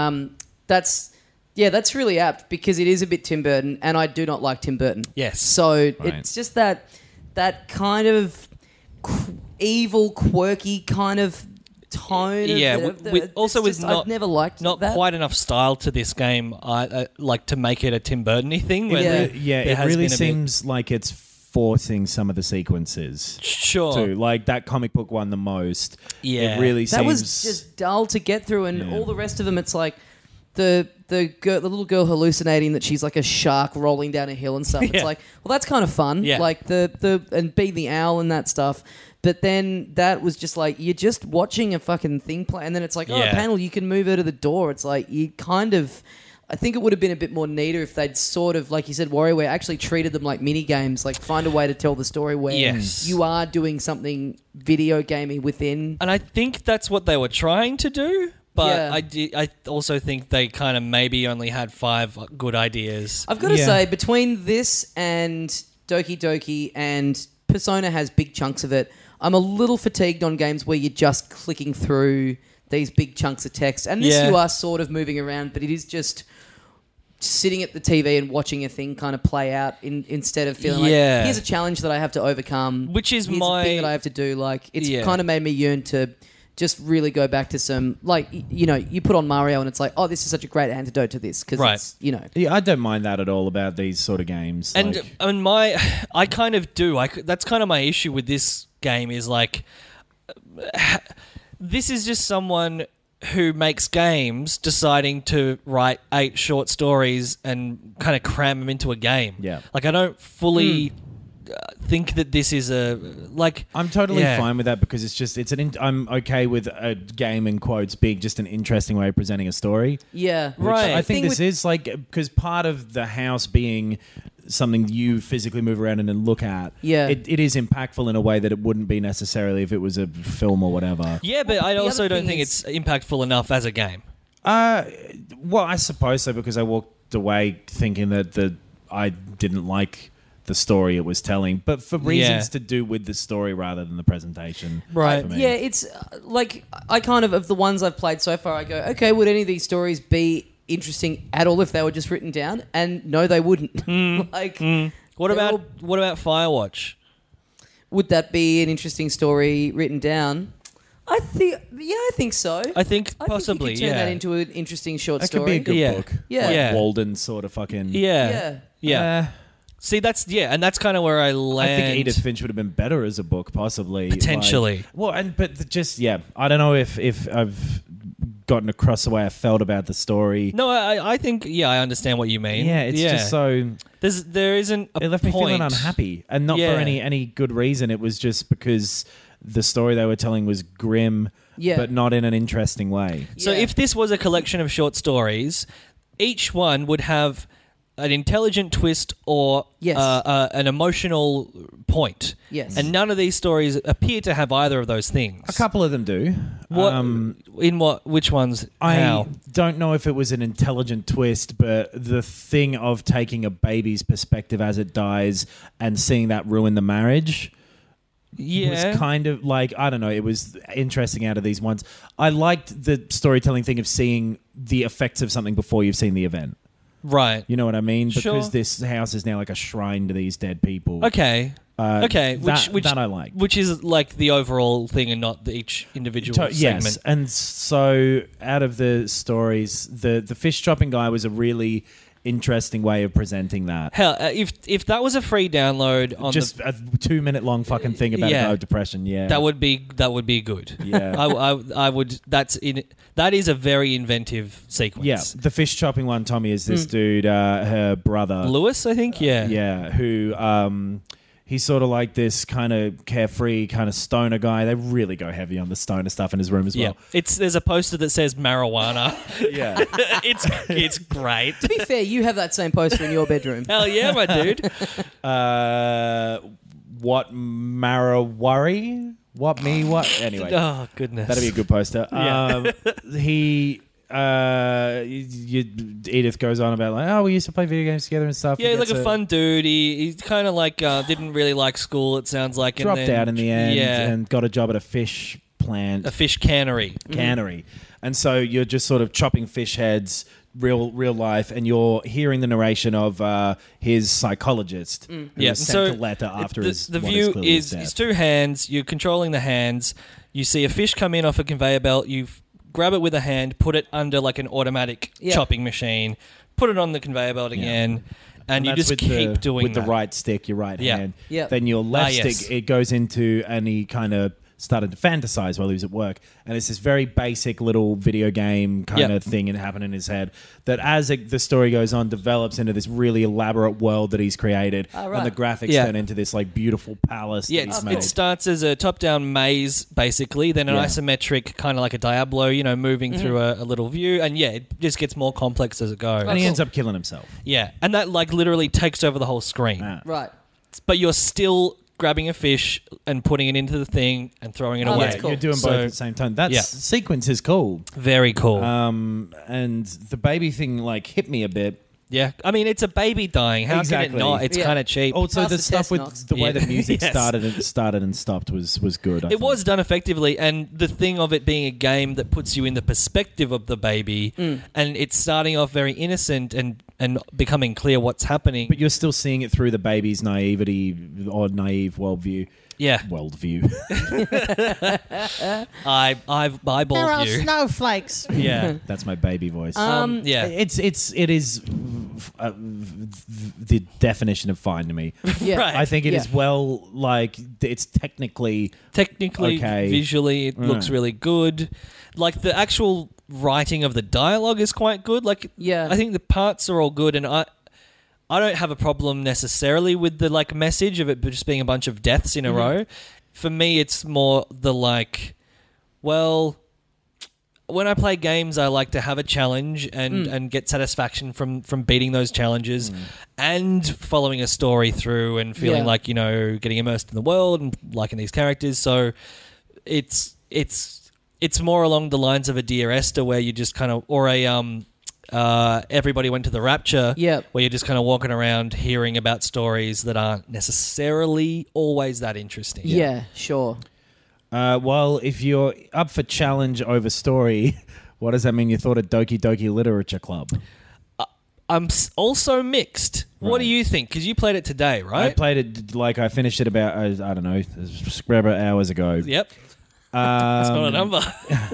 S4: that's really apt because it is a bit Tim Burton, and I do not like Tim Burton.
S5: Yes.
S4: So
S6: Right.
S4: it's just that kind of evil, quirky kind of tone.
S5: Yeah,
S4: of
S5: with also with
S4: I've never liked
S5: not
S4: that.
S5: quite enough style to this game. Like to make it a Tim Burton-y thing. Where
S4: Yeah.
S6: Yeah,
S5: there
S6: it
S5: has
S6: really
S5: been a bit-
S6: seems like it's forcing some of the sequences.
S5: Sure.
S6: Too. Like that comic book one the most.
S5: Yeah.
S6: It really
S4: That
S6: seems
S4: was just dull to get through, and
S6: Yeah.
S4: all the rest of them, it's like the little girl hallucinating that she's like a shark rolling down a hill and stuff. It's
S5: Yeah.
S4: like, well, that's kind of fun.
S5: Yeah.
S4: Like and being the owl and that stuff. But then that was just like you're just watching a fucking thing play, and then it's like, oh, a
S5: Yeah.
S4: panel, you can move her to the door. It's like you kind of. I think it would have been a bit more neater if they'd sort of, like you said, WarioWare actually treated them like mini games. Like find a way to tell the story where
S5: Yes.
S4: you are doing something video gamey within.
S5: And I think that's what they were trying to do. But
S4: Yeah.
S5: I also think they kind of maybe only had 5 good ideas.
S4: I've got to
S6: Yeah.
S4: say, between this and Doki Doki and Persona has big chunks of it, I'm a little fatigued on games where you're just clicking through these big chunks of text. And this
S5: Yeah.
S4: you are sort of moving around, but it is just sitting at the TV and watching a thing kind of play out instead of feeling
S5: Yeah.
S4: like, here's a challenge that I have to overcome.
S5: Which is
S4: here's
S5: my-
S4: a thing that I have to do. Like, it's
S5: Yeah.
S4: kind of made me yearn to just really go back to some, like, you know, you put on Mario and it's like, oh, this is such a great antidote to this. Because
S5: Right.
S4: it's, you know.
S6: Yeah, I don't mind that at all about these sort of games.
S5: And
S6: like,
S5: I kind of do. That's kind of my issue with this game is like, this is just someone who makes games deciding to write 8 short stories and kind of cram them into a game.
S6: Yeah.
S5: Like I don't fully think that this is a like.
S6: I'm totally
S5: Yeah.
S6: fine with that because I'm okay with a game in quotes being just an interesting way of presenting a story.
S4: Yeah.
S6: Which
S5: Right.
S6: I think
S4: Thing
S6: this
S4: with-
S6: is like because part of the house being something you physically move around in and look at.
S4: Yeah.
S6: it is impactful in a way that it wouldn't be necessarily if it was a film or whatever.
S5: Yeah, but I
S4: the
S5: also
S4: other
S5: don't
S4: thing
S5: think
S4: is-
S5: it's impactful enough as a game.
S6: Well, I suppose so, because I walked away thinking that I didn't like the story it was telling, but for reasons to do with the story rather than the presentation.
S5: Right.
S6: for me.
S4: Yeah, it's like I kind of the ones I've played so far, I go, okay, would any of these stories be interesting at all if they were just written down? And no, they wouldn't.
S5: What
S4: They're
S5: about
S4: all-
S5: Firewatch?
S4: Would that be an interesting story written down? I think so.
S5: I think possibly,
S4: I think you could turn
S5: yeah.
S4: that into an interesting short
S6: That
S4: story.
S6: could be a good
S5: Yeah.
S6: book.
S4: Yeah.
S6: Like
S5: Yeah.
S6: Walden sort of fucking.
S5: Yeah.
S4: Yeah.
S5: See, that's and that's kind of where I land.
S6: I think Edith Finch would have been better as a book, possibly.
S5: Potentially.
S6: I don't know if I've gotten across the way I felt about the story.
S5: No, I think I understand what you mean.
S6: Yeah, it's just so.
S5: There isn't a
S6: It left me
S5: point.
S6: feeling unhappy, and not for
S5: Yeah.
S6: any good reason. It was just because the story they were telling was grim, but not in an interesting way.
S5: So
S4: Yeah.
S5: if this was a collection of short stories, each one would have an intelligent twist or
S4: Yes.
S5: an emotional point.
S4: Yes.
S5: And none of these stories appear to have either of those things.
S6: A couple of them do.
S5: What? Which ones?
S6: I
S5: How?
S6: don't know if it was an intelligent twist, but the thing of taking a baby's perspective as it dies and seeing that ruin the marriage was kind of like, I don't know, it was interesting out of these ones. I liked the storytelling thing of seeing the effects of something before you've seen the event.
S5: Right.
S6: You know what I mean? Because
S5: Sure.
S6: this house is now like a shrine to these dead people.
S5: Okay. Okay. Which
S6: that I like.
S5: Which is like the overall thing and not each individual segment.
S6: Yes, and so out of the stories, the fish chopping guy was a really interesting way of presenting that.
S5: Hell, if that was a free download on
S6: Just a 2-minute long fucking thing about
S5: Yeah.
S6: a guy with depression. Yeah,
S5: that would be good.
S6: Yeah.
S5: I would. That is a very inventive sequence.
S6: Yeah, the fish chopping one, Tommy, is this dude, her brother,
S5: Lewis, I think. Yeah.
S6: Yeah, who he's sort of like this kind of carefree kind of stoner guy. They really go heavy on the stoner stuff in his room as
S5: Yeah.
S6: well.
S5: There's a poster that says marijuana.
S6: Yeah.
S5: it's great.
S4: To be fair, you have that same poster in your bedroom.
S5: Hell yeah, my dude.
S6: What Marawari? What me? What? Anyway.
S5: Oh goodness.
S6: That'd be a good poster.
S5: Yeah.
S6: Edith goes on about like, oh, we used to play video games together and stuff.
S5: Yeah,
S6: He
S5: he's like
S6: gets
S5: a fun dude. He kind of like didn't really like school. It sounds like and
S6: dropped
S5: then-
S6: out in the end
S5: Yeah,
S6: and got a job at a fish plant,
S5: a fish cannery.
S6: cannery, and so you're just sort of chopping fish heads, real life, and you're hearing the narration of his psychologist who
S5: Yeah,
S6: was
S5: so
S6: sent a letter after
S5: the
S6: what
S5: view
S6: clearly his
S5: is
S6: death.
S5: it's two hands. You're controlling the hands. You see a fish come in off a conveyor belt. You grab it with a hand, put it under like an automatic
S4: Yeah.
S5: chopping machine, put it on the conveyor belt again, and you
S6: that's
S5: just
S6: with
S5: keep doing
S6: with
S5: that.
S6: the right stick, your right
S5: Yeah.
S6: hand.
S4: Yeah.
S6: Then your left
S5: yes.
S6: stick, it goes into, and he kind of started to fantasize while he was at work. And it's this very basic little video game kind
S5: Yep.
S6: of thing that happened in his head that as the story goes on develops into this really elaborate world that he's created.
S4: right.
S6: And the graphics
S5: Yeah.
S6: turn into this like beautiful palace
S5: Yeah,
S6: that he's
S5: it's,
S6: made.
S5: it starts as a top-down maze, basically, then an
S6: Yeah.
S5: isometric, kind of like a Diablo, moving through a little view, and it just gets more complex as it goes.
S6: and he ends up killing himself.
S5: Yeah, and that like literally takes over the whole screen.
S6: Yeah.
S4: Right.
S5: But you're still grabbing a fish and putting it into the thing and throwing it
S4: Oh,
S5: away.
S4: that's cool.
S6: You're doing both
S5: So-
S6: at the same time. That
S5: Yeah.
S6: sequence is cool.
S5: Very cool.
S6: And the baby thing like hit me a bit.
S5: yeah, I mean it's a baby dying. How can
S6: Exactly.
S5: it not? It's
S4: Yeah.
S5: kind of cheap.
S6: Also,
S4: Pass
S6: the
S4: the
S6: stuff
S4: test
S6: with
S4: knots.
S6: the way
S5: Yeah.
S6: the music
S5: Yes.
S6: started and stopped was good. I
S5: It
S6: thought.
S5: was done effectively, and the thing of it being a game that puts you in the perspective of the baby, and it's starting off very innocent and becoming clear what's happening.
S6: But you're still seeing it through the baby's naivety or naive worldview.
S5: yeah,
S6: Worldview.
S5: I've eyeballed you.
S2: snowflakes.
S5: Yeah,
S6: That's my baby voice.
S5: yeah.
S6: It is the definition of fine to me.
S4: Yeah.
S5: Right.
S6: I think it is
S4: Yeah.
S6: well, like it's technically
S5: Technically,
S6: Okay.
S5: visually, it looks really good. Like the actual writing of the dialogue is quite good. Like,
S4: Yeah.
S5: I think the parts are all good, and I don't have a problem necessarily with the like message of it just being a bunch of deaths in a row. For me, it's more the like, well, when I play games, I like to have a challenge and get satisfaction from beating those challenges and following a story through and feeling
S4: Yeah.
S5: like, getting immersed in the world and liking these characters. So it's it's more along the lines of a Dear Esther, where you just kind of, or a Everybody Went to the Rapture,
S4: Yep.
S5: where you're just kind of walking around hearing about stories that aren't necessarily always that interesting.
S4: Yeah, sure.
S6: Well, if you're up for challenge over story, what does that mean? You thought of Doki Doki Literature Club?
S5: I'm also mixed. What do you think? Because you played it today, right?
S6: I played it I finished it about I don't know, scrubber hours ago.
S5: Yep. That's not a number.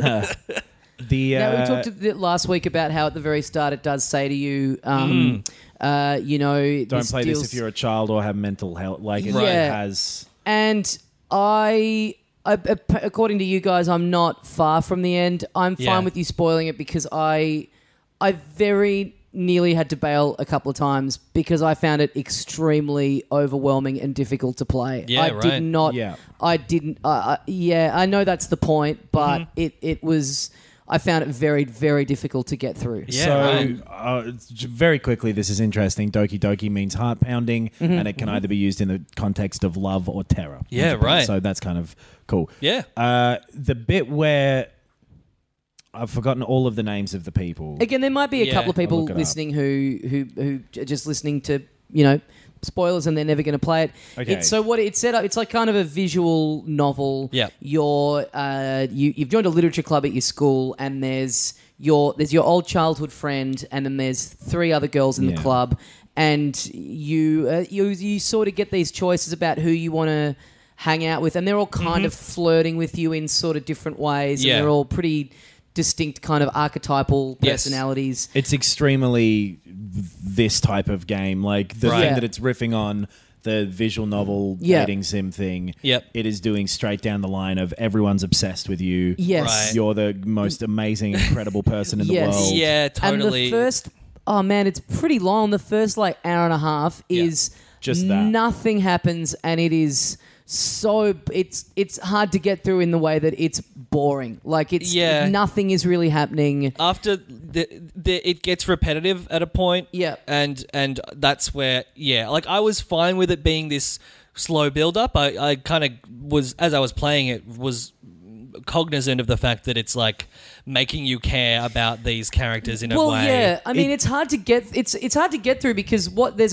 S4: Now, we talked a bit last week about how at the very start it does say to you, you know,
S6: Don't play this if you're a child or have mental health. Like it
S4: Yeah.
S6: has.
S4: And I, according to you guys, I'm not far from the end. I'm fine
S5: Yeah.
S4: with you spoiling it because I very nearly had to bail a couple of times because I found it extremely overwhelming and difficult to play.
S5: Yeah,
S4: I
S5: right.
S4: did not.
S6: Yeah.
S4: I didn't. Yeah, I know that's the point, but it was. I found it very, very difficult to get through.
S5: Yeah,
S6: So,
S5: right.
S6: very quickly, this is interesting. Doki Doki means heart pounding, and it can either be used in the context of love or terror. in
S5: Yeah,
S6: Japan.
S5: right.
S6: So that's kind of cool.
S5: Yeah.
S6: The bit where I've forgotten all of the names of the people.
S4: Again, there might be a
S5: Yeah.
S4: couple of
S6: I'll
S4: people
S6: look it up.
S4: listening who are just listening to, you know, spoilers and they're never going to play it.
S6: Okay.
S4: So what it's set up, it's like kind of a visual novel.
S5: Yep.
S4: You've joined a literature club at your school, and there's your old childhood friend, and then there's 3 other girls in the
S6: Yeah.
S4: club, and you sort of get these choices about who you want to hang out with, and they're all kind of flirting with you in sort of different ways,
S5: Yeah.
S4: and they're all pretty distinct kind of archetypal
S5: Yes.
S4: personalities.
S6: It's extremely this type of game. Like the
S5: Right.
S6: thing that it's riffing on, the visual novel
S4: Yeah.
S6: dating sim thing.
S5: Yep.
S6: It is doing straight down the line of everyone's obsessed with you.
S4: Yes.
S5: Right.
S6: You're the most amazing, incredible person in the
S4: Yes.
S6: world.
S5: Yeah, totally.
S4: And the first, oh man, it's pretty long. The first like hour and a half is
S6: Just that.
S4: nothing happens, and it is so it's hard to get through in the way that it's boring. Like it's
S5: Yeah.
S4: nothing is really happening.
S5: After it gets repetitive at a point.
S4: Yeah.
S5: And that's where, like I was fine with it being this slow build up. I kind of was, as I was playing it, was cognizant of the fact that it's like making you care about these characters in a
S4: Well,
S5: way.
S4: yeah. I mean, it's hard to get it's hard to get through because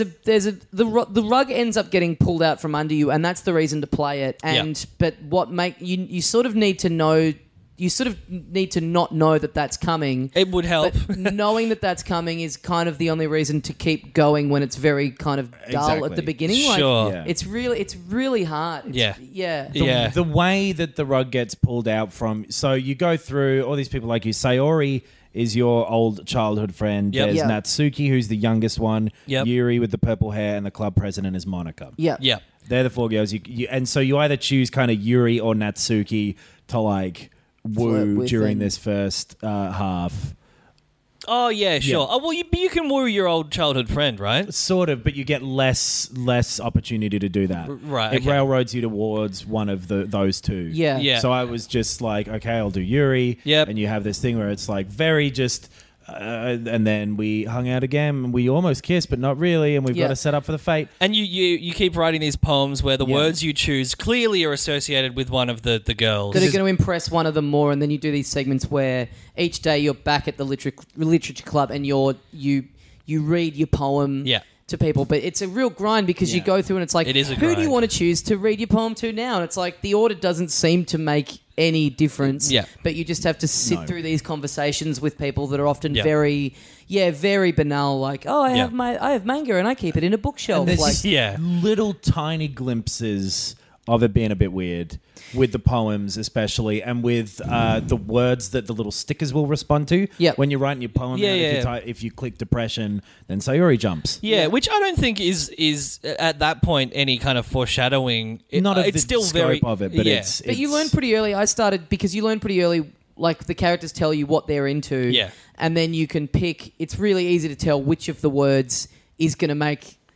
S4: the rug ends up getting pulled out from under you, and that's the reason to play it. And but what make you sort of need to know. You sort of need to not know that that's coming.
S5: It would help.
S4: But knowing that that's coming is kind of the only reason to keep going when it's very kind of dull at
S6: Exactly.
S4: the beginning.
S5: Sure.
S6: Yeah.
S4: It's really hard.
S5: Yeah.
S4: Yeah.
S6: The way that the rug gets pulled out from, so you go through all these people like you. Sayori is your old childhood friend.
S5: Yep.
S6: There's
S4: Yeah.
S6: Natsuki, who's the youngest one.
S5: Yep.
S6: Yuri with the purple hair, and the club president is Monica.
S4: Yeah.
S5: Yeah.
S6: They're the 4 girls. And so you either choose kind of Yuri or Natsuki to like
S4: Flirt
S6: woo
S4: with
S6: during
S4: and-
S6: this first half.
S5: Oh, yeah, sure.
S6: Yeah.
S5: Oh, well, you can woo your old childhood friend, right?
S6: Sort of, but you get less opportunity to do that.
S5: Right,
S6: It
S5: okay.
S6: railroads you towards one of those 2.
S4: Yeah.
S5: Yeah.
S6: So I was just like, okay, I'll do Yuri.
S5: Yep.
S6: And you have this thing where it's like very just, and then we hung out again, and we almost kissed, but not really, and we've
S4: Yeah.
S6: got to set up for the fate.
S5: And you keep writing these poems where the
S6: Yeah.
S5: words you choose clearly are associated with one of the girls.
S4: That are going to impress one of them more, and then you do these segments where each day you're back at the literature club and you read your poem
S5: Yeah.
S4: to people. But it's a real grind because you
S6: Yeah.
S4: go through and it's like,
S5: It is a
S4: who do you
S5: grind.
S4: want to choose to read your poem to now? And it's like the order doesn't seem to make any difference.
S5: Yeah.
S4: But you just have to sit
S6: No.
S4: through these conversations with people that are often
S5: Yeah.
S4: very banal. Like, oh, I
S5: Yeah.
S4: have manga and I keep it in a bookshelf.
S6: There's
S4: Like,
S6: just
S5: Yeah.
S6: little tiny glimpses of it being a bit weird with the poems especially, and with the words that the little stickers will respond to.
S4: Yep.
S6: When you're writing your poem,
S5: Yeah,
S6: and
S5: yeah.
S6: if you click depression, then Sayori jumps.
S5: Yeah, which I don't think is at that point any kind of foreshadowing.
S6: Not of
S5: it's
S6: the
S5: still
S6: scope
S5: very
S6: of it, but
S5: yeah.
S6: it's...
S4: But you learn pretty early. I started because you learn pretty early. Like the characters tell you what they're into,
S5: Yeah.
S4: and then you can pick. It's really easy to tell which of the words is going to make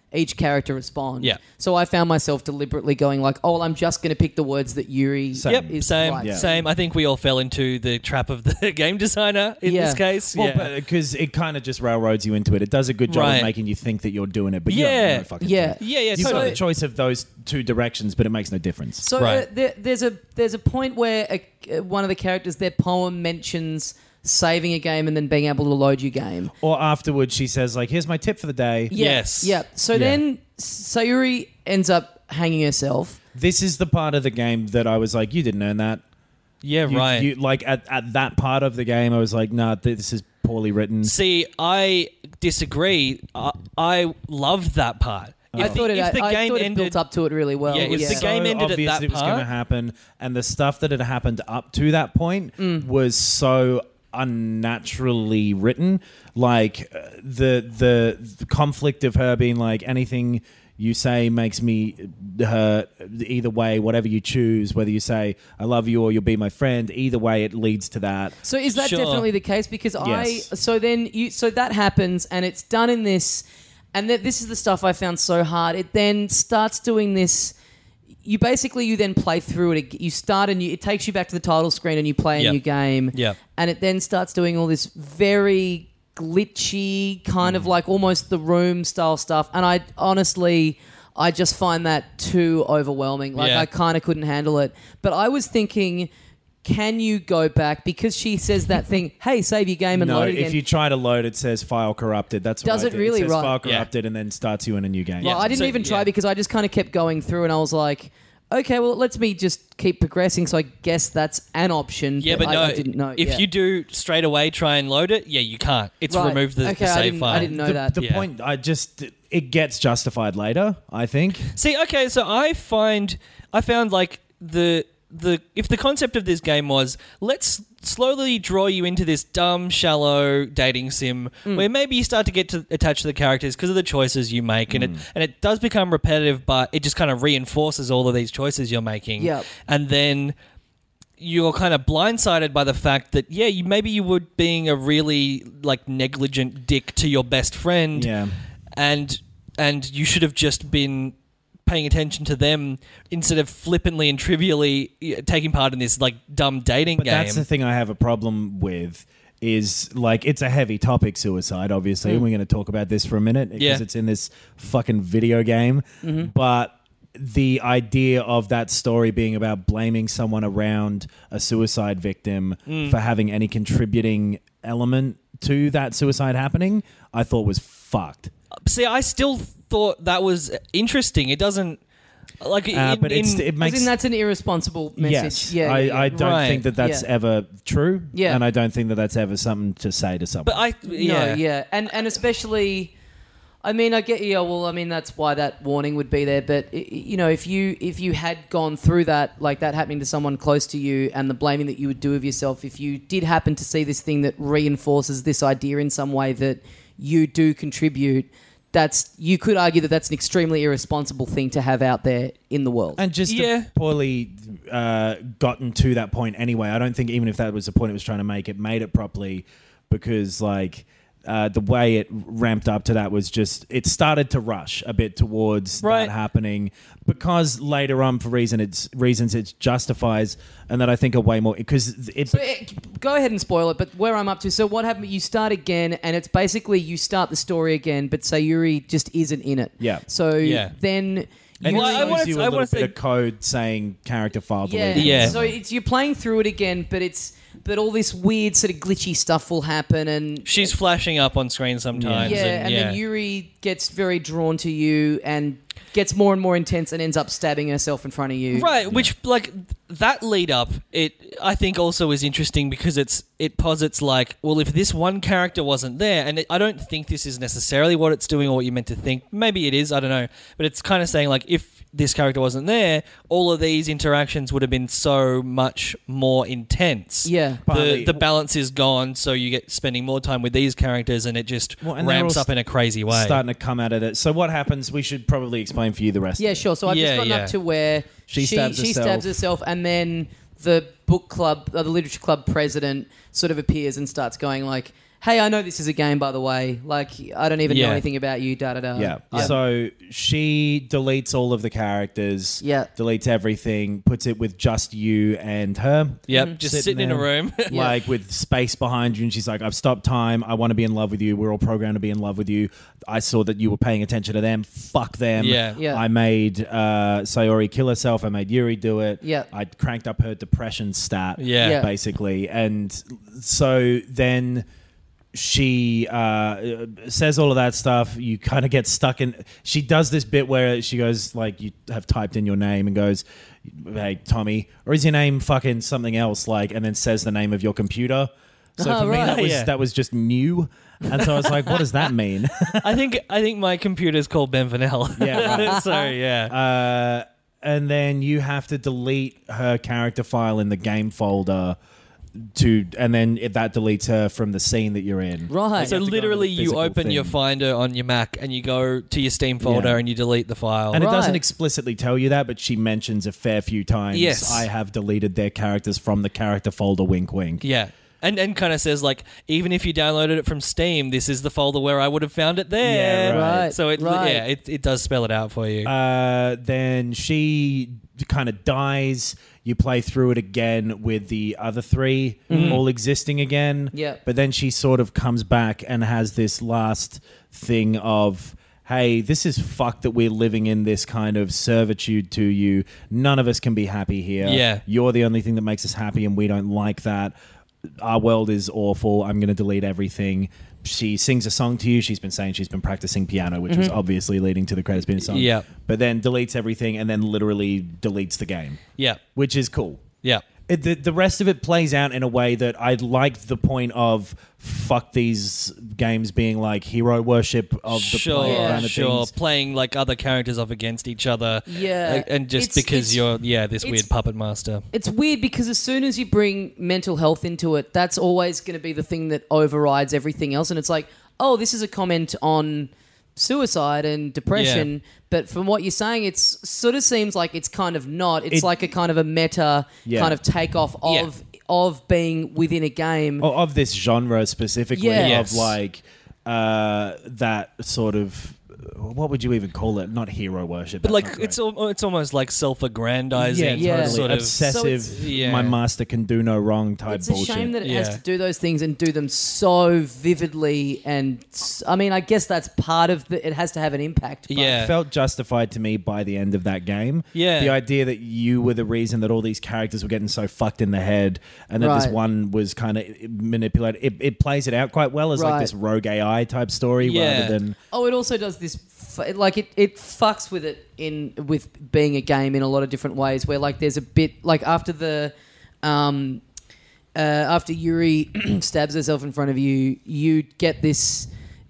S4: each character respond.
S5: Yeah.
S4: So I found myself deliberately going like, oh, well, I'm just going to pick the words that Yuri is
S5: Same.
S4: right.
S5: Same. I think we all fell into the trap of the game designer in
S4: Yeah.
S5: this case.
S6: Well,
S5: yeah.
S6: because it kind of just railroads you into it. It does a good job
S5: Right.
S6: of making you think that you're doing it, but you
S5: Yeah.
S6: don't fucking
S4: Yeah.
S6: do it.
S5: Yeah,
S6: You've got
S5: totally.
S6: the choice of those two directions, but it makes no difference.
S4: So
S5: Right.
S4: there's a point where one of the characters, their poem mentions saving a game and then being able to load your game.
S6: Or afterwards, she says, like, here's my tip for the day.
S4: Yeah,
S5: Yes.
S4: Yeah. So
S6: Yeah.
S4: then Sayuri ends up hanging herself.
S6: This is the part of the game that I was like, you didn't earn that.
S5: Yeah,
S6: You-
S5: right.
S6: You, like, at that part of the game, I was like, nah, this is poorly written.
S5: See, I disagree. I loved that part.
S4: I thought it built up to it really well.
S5: Yeah, if the
S6: So
S5: game ended at
S6: obvious
S5: that
S6: it was going to
S5: part.
S6: happen, and the stuff that had happened up to that point was so unnaturally written. Like the conflict of her being like, anything you say makes me hurt. Either way, whatever you choose, whether you say I love you or you'll be my friend, either way, it leads to that.
S4: So is that
S5: Sure.
S4: definitely the case? Because
S6: Yes.
S4: so that happens and it's done in this, and this is the stuff I found so hard. It then starts doing this. You then play through it. You start it takes you back to the title screen and you play a
S5: Yep.
S4: new game.
S5: Yep.
S4: And it then starts doing all this very glitchy kind of like almost The Room style stuff. And I just find that too overwhelming. Like
S5: Yeah.
S4: I kind of couldn't handle it. But I was thinking, can you go back? Because she says that thing, hey, save your game and
S6: No,
S4: load it again.
S6: if you try to load, it says file corrupted. That's what
S4: Does
S6: I
S4: it
S6: did.
S4: really?
S6: It says
S4: Right.
S6: file
S5: Yeah.
S6: corrupted and then starts you in a new game.
S4: Well,
S5: Yeah.
S4: I didn't
S5: So,
S4: even try
S5: yeah.
S4: because I just kind of kept going through and I was like, okay, well, it lets me just keep progressing. So I guess that's an option.
S5: Yeah, but no,
S4: I didn't know.
S5: if
S4: yeah.
S5: you do straight away try and load it, yeah, you can't. It's
S4: Right.
S5: removed the
S4: Okay,
S5: save file.
S4: I didn't know that.
S6: The
S5: Yeah.
S6: point, it gets justified later, I think.
S5: See, okay, so I found like the if the concept of this game was let's slowly draw you into this dumb, shallow dating sim where maybe you start to get attached to the characters because of the choices you make, and it does become repetitive, but it just kind of reinforces all of these choices you're making.
S4: Yep.
S5: And then you're kind of blindsided by the fact that maybe you were being a really like negligent dick to your best friend.
S6: Yeah.
S5: And you should have just been paying attention to them instead of flippantly and trivially taking part in this like dumb dating
S6: But
S5: game.
S6: that's the thing I have a problem with is like it's a heavy topic, suicide, obviously. And we're going to talk about this for a minute because
S5: Yeah.
S6: it's in this fucking video game. But the idea of that story being about blaming someone around a suicide victim for having any contributing element to that suicide happening, I thought was fucked.
S5: See, I still thought that was interesting. It doesn't like
S6: But it makes
S4: that's an irresponsible message.
S6: Yes,
S4: Yeah,
S6: I don't
S5: Right.
S6: think that that's
S4: Yeah.
S6: ever true.
S4: Yeah.
S6: And I don't think that that's ever something to say to someone.
S5: But
S4: And especially, I mean, I get well, I mean, that's why that warning would be there. But if you had gone through that, like that happening to someone close to you, and the blaming that you would do of yourself, if you did happen to see this thing that reinforces this idea in some way that you do contribute, you could argue that that's an extremely irresponsible thing to have out there in the world.
S6: And just poorly gotten to that point anyway. I don't think even if that was the point it was trying to make, it made it properly because like the way it ramped up to that was just it started to rush a bit towards that happening because later on for reasons it justifies and that I think are way more because it.
S4: So, go ahead and spoil it, but where I'm up to. So what happened? You start again, and it's basically you start the story again, but Sayuri just isn't in it.
S6: Yeah.
S4: So then.
S6: And
S5: Well,
S6: it
S5: I
S6: shows
S5: wanna-
S6: you a
S5: I
S6: little
S5: wanna
S6: bit
S5: say-
S6: of code saying character file
S4: Yeah.
S6: deleted.
S5: Yeah.
S4: So you're playing through it again, but all this weird sort of glitchy stuff will happen, and
S5: she's flashing up on screen sometimes.
S4: and then Yuri gets very drawn to you and gets more and more intense and ends up stabbing herself in front of you.
S5: Right, which like that lead up, I think also is interesting because it posits like, well, if this one character wasn't there, and I don't think this is necessarily what it's doing or what you're meant to think. Maybe it is, I don't know, but it's kind of saying like if this character wasn't there, all of these interactions would have been so much more intense.
S4: Yeah.
S5: The balance is gone, so you get spending more time with these characters, and it just
S6: And they're
S5: ramps
S6: all
S5: up in a crazy way.
S6: Starting to come out of it. So what happens? We should probably explain for you the rest.
S4: Yeah,
S6: of it.
S4: sure. So I've just gotten up to where
S6: She stabs
S4: herself, and then the book club, the literature club president, sort of appears and starts going like, hey, I know this is a game, by the way. Like, I don't even know
S5: Yeah.
S4: anything about you, da-da-da.
S6: Yeah. So she deletes all of the characters.
S4: Yeah.
S6: Deletes everything. Puts it with just you and her.
S5: Yep, just sitting in a
S6: there,
S5: room.
S6: like with space behind you, and she's like, "I've stopped time. I want to be in love with you. We're all programmed to be in love with you. I saw that you were paying attention to them. Fuck them.
S5: Yeah.
S4: Yeah.
S6: I made Sayori kill herself. I made Yuri do it.
S4: Yeah.
S6: I cranked up her depression stat.
S5: Yeah.
S4: Yeah.
S6: basically, and so then." She says all of that stuff. You kind of get stuck in. She does this bit where she goes like, "You have typed in your name," and goes, "Hey, Tommy," or is your name fucking something else? Like, and then says the name of your computer. So
S4: Oh,
S6: for me,
S4: right.
S6: that was just new, and so I was like, "What does that mean?"
S5: I think my computer's called Ben Vanel.
S6: Yeah, right.
S5: So yeah.
S6: And then you have to delete her character file in the game folder. And then that deletes her from the scene that you're in.
S4: Right.
S5: So
S6: have to go
S5: literally,
S6: into the
S5: you
S6: physical
S5: open your
S6: thing.
S5: Finder on your Mac and you go to your Steam folder
S6: Yeah.
S5: and you delete the file.
S6: And it doesn't
S4: Right.
S6: explicitly tell you that, but she mentions a fair few times.
S5: Yes.
S6: I have deleted their characters from the character folder. Wink, wink.
S5: Yeah. And kind of says like, even if you downloaded it from Steam, this is the folder where I would have found it there.
S6: Yeah,
S4: right.
S5: So
S4: Right.
S5: it does spell it out for you.
S6: Then she kind of dies. You play through it again with the other three all existing again.
S4: Yeah.
S6: But then she sort of comes back and has this last thing of, hey, this is fucked that we're living in this kind of servitude to you. None of us can be happy here.
S5: Yeah.
S6: You're the only thing that makes us happy, and we don't like that. Our world is awful. I'm going to delete everything. She sings a song to you. She's been saying she's been practicing piano, which was obviously leading to the credits being a song.
S5: Yeah.
S6: But then deletes everything and then literally deletes the game,
S5: yeah.
S6: which is cool.
S5: Yeah.
S6: The rest of it plays out in a way that I liked the point of fuck these games being like hero worship of the player kind of things.
S5: Playing like other characters off against each other.
S4: Yeah.
S5: And just
S4: It's-
S5: because
S4: it's-
S5: you're this
S4: it's-
S5: weird puppet master.
S4: It's weird because as soon as you bring mental health into it, that's always going to be the thing that overrides everything else. And it's like, oh, this is a comment on suicide and depression.
S5: Yeah.
S4: But from what you're saying, it sort of seems like it's kind of not. It's
S6: It-
S4: like a kind of a meta
S6: Yeah.
S4: kind of takeoff
S5: Yeah.
S4: of being within a game.
S6: Or of this genre specifically,
S4: Yeah.
S5: Yes.
S6: of like that sort of, what would you even call it? Not hero worship.
S5: But
S6: that's
S5: like
S6: not great.
S5: it's almost like self-aggrandizing.
S4: Yeah.
S6: totally.
S5: Sort of,
S6: Obsessive,
S4: So
S5: it's-
S6: my
S5: yeah.
S6: master can do no wrong type
S4: It's a
S6: bullshit.
S4: shame that it has
S5: Yeah.
S4: to do those things and do them so vividly. And I mean, I guess that's part of it has to have an impact. But
S5: Yeah.
S6: It felt justified to me by the end of that game.
S5: Yeah.
S6: The idea that you were the reason that all these characters were getting so fucked in the head and that this
S4: Right.
S6: one was kind of manipulated. It plays it out quite well as like
S4: Right.
S6: this rogue AI type story
S5: Yeah.
S6: rather than...
S4: Oh, it also does this. Like it fucks with it with being a game in a lot of different ways. Where like there's a bit like after Yuri stabs herself in front of you, you get this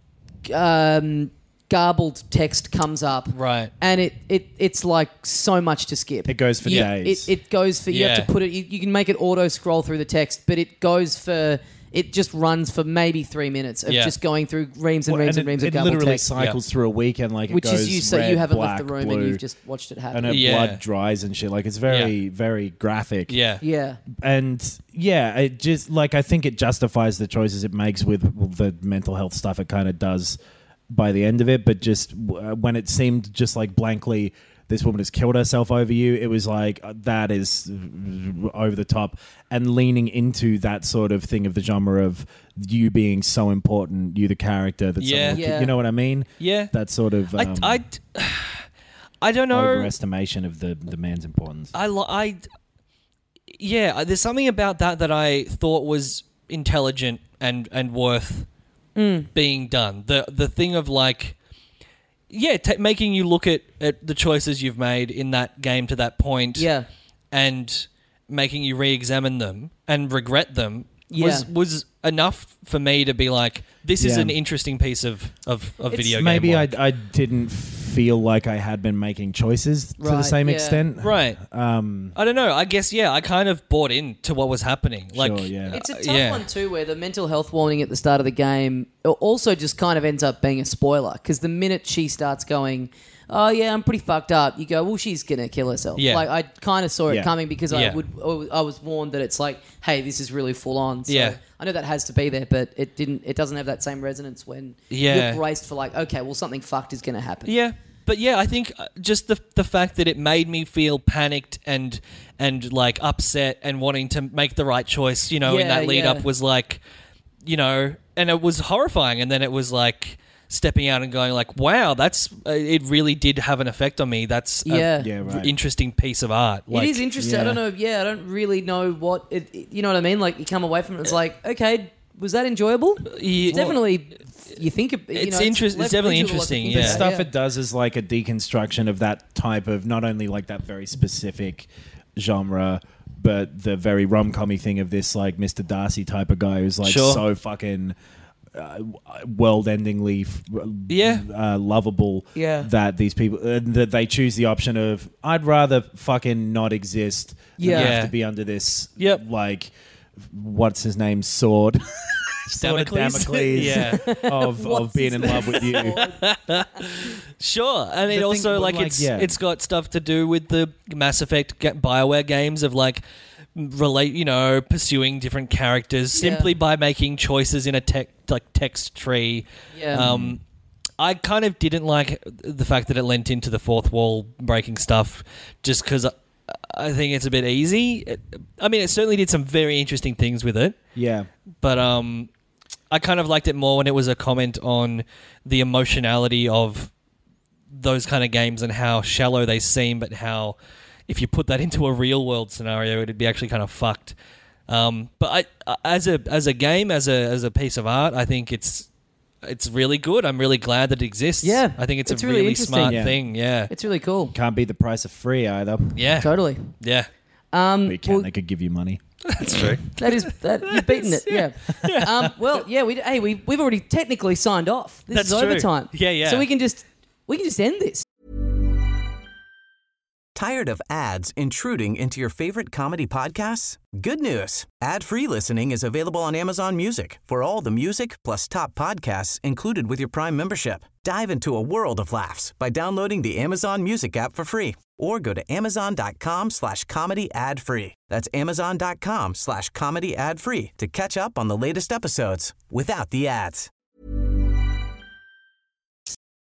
S4: garbled text comes up,
S5: Right.
S4: And it's like so much to skip.
S6: It goes for days.
S4: It goes for you have
S5: Yeah.
S4: to put it. You can make it auto scroll through the text, but it goes for. It just runs for maybe 3 minutes of
S5: Yeah.
S4: just going through reams and
S6: Well,
S4: reams and
S6: it-
S4: reams of
S6: it
S4: garbled
S6: literally
S4: text.
S6: cycles
S5: Yeah.
S6: through a weekend like it
S4: Which
S6: goes
S4: is you, so
S6: red,
S4: you haven't
S6: black,
S4: left the room
S6: blue,
S4: and you've just watched it happen.
S6: and her
S5: Yeah.
S6: blood dries and shit. Like it's very, very graphic.
S5: Yeah.
S4: Yeah,
S6: And yeah, it just like I think it justifies the choices it makes with the mental health stuff. It kind of does by the end of it, but just when it seemed just like blankly, this woman has killed herself over you. It was like that is over the top and leaning into that sort of thing of the genre of you being so important, you the character that
S5: Yeah.
S6: someone,
S4: Yeah.
S6: you know what I mean?
S5: Yeah.
S6: That sort of
S5: I don't know.
S6: overestimation of the man's importance.
S5: There's something about that I thought was intelligent and worth being done. The thing of like, making you look at the choices you've made in that game to that point,
S4: yeah,
S5: and making you re-examine them and regret them
S4: Yeah.
S5: was enough for me to be like, this is
S6: Yeah.
S5: an interesting piece of video game
S6: Maybe
S5: work.
S6: I didn't feel like I had been making choices to the
S4: Right,
S6: same
S4: yeah.
S6: extent.
S5: Right. I don't know. I guess, I kind of bought into what was happening. Like,
S6: Sure, yeah.
S4: it's a tough
S5: yeah.
S4: one too, where the mental health warning at the start of the game also just kind of ends up being a spoiler because the minute she starts going, oh yeah, I'm pretty fucked up, you go, well, she's gonna kill herself.
S5: Yeah.
S4: Like I kind of saw it
S6: Yeah.
S4: coming because
S5: Yeah.
S4: I was warned that it's like, hey, this is really full on. So
S5: Yeah.
S4: I know that has to be there, but it doesn't have that same resonance when
S5: Yeah.
S4: you're braced for like, okay, well, something fucked is gonna happen.
S5: Yeah, but yeah, I think just the fact that it made me feel panicked and like upset and wanting to make the right choice, in
S4: Yeah,
S5: that lead
S4: yeah.
S5: up was like, and it was horrifying, and then it was like stepping out and going like, wow, that's it really did have an effect on me. That's
S4: Yeah.
S6: Yeah, right.
S5: interesting piece of art. Like,
S4: It is interesting.
S6: yeah.
S4: I don't know. Yeah, I don't really know what you know what I mean. Like you come away from it, it's like, okay, was that enjoyable?
S5: Yeah.
S4: Definitely. You think
S5: It's definitely interesting,
S6: The
S5: yeah.
S6: stuff it does is like a deconstruction of that type of, not only like that very specific genre, but the very rom-com-y thing of this like Mr. Darcy type of guy who's like
S5: Sure.
S6: so fucking world-endingly lovable.
S4: Yeah.
S6: That these people that they choose the option of, I'd rather fucking not exist than
S4: Yeah.
S6: have
S5: Yeah.
S6: to be under this
S5: Yep.
S6: like what's his name, sword. Sword of Damocles
S5: Yeah.
S6: of being in love with you.
S5: Sure, and
S6: The
S5: it
S6: thing
S5: also
S6: with,
S5: like
S6: like,
S5: it's
S6: yeah.
S5: it's got stuff to do with the Mass Effect BioWare games of like pursuing different characters simply by making choices in a text tree.
S4: Yeah.
S5: I kind of didn't like the fact that it lent into the fourth wall breaking stuff, just because I think it's a bit easy. It certainly did some very interesting things with it.
S6: Yeah.
S5: But I kind of liked it more when it was a comment on the emotionality of those kind of games and how shallow they seem, but how if you put that into a real world scenario, it'd be actually kind of fucked. But as a game, as a piece of art, I think it's really good. I'm really glad that it exists.
S4: Yeah,
S5: I think it's
S4: it's
S5: a
S4: really
S5: really
S4: interesting.
S5: smart
S6: Yeah.
S5: thing. Yeah,
S4: It's really cool.
S6: Can't beat the price of free either.
S5: yeah,
S4: Totally.
S5: yeah.
S6: But you can,
S4: Well,
S6: they could give you money.
S5: That's true.
S4: that you've beaten it. Yeah. We've already technically signed off. This
S5: That's
S4: is
S5: true.
S4: overtime.
S5: Yeah, yeah.
S4: So we can just end this.
S1: Tired of ads intruding into your favorite comedy podcasts? Good news. Ad-free listening is available on Amazon Music for all the music plus top podcasts included with your Prime membership. Dive into a world of laughs by downloading the Amazon Music app for free or go to amazon.com/comedy ad-free. That's amazon.com/comedy ad-free to catch up on the latest episodes without the ads.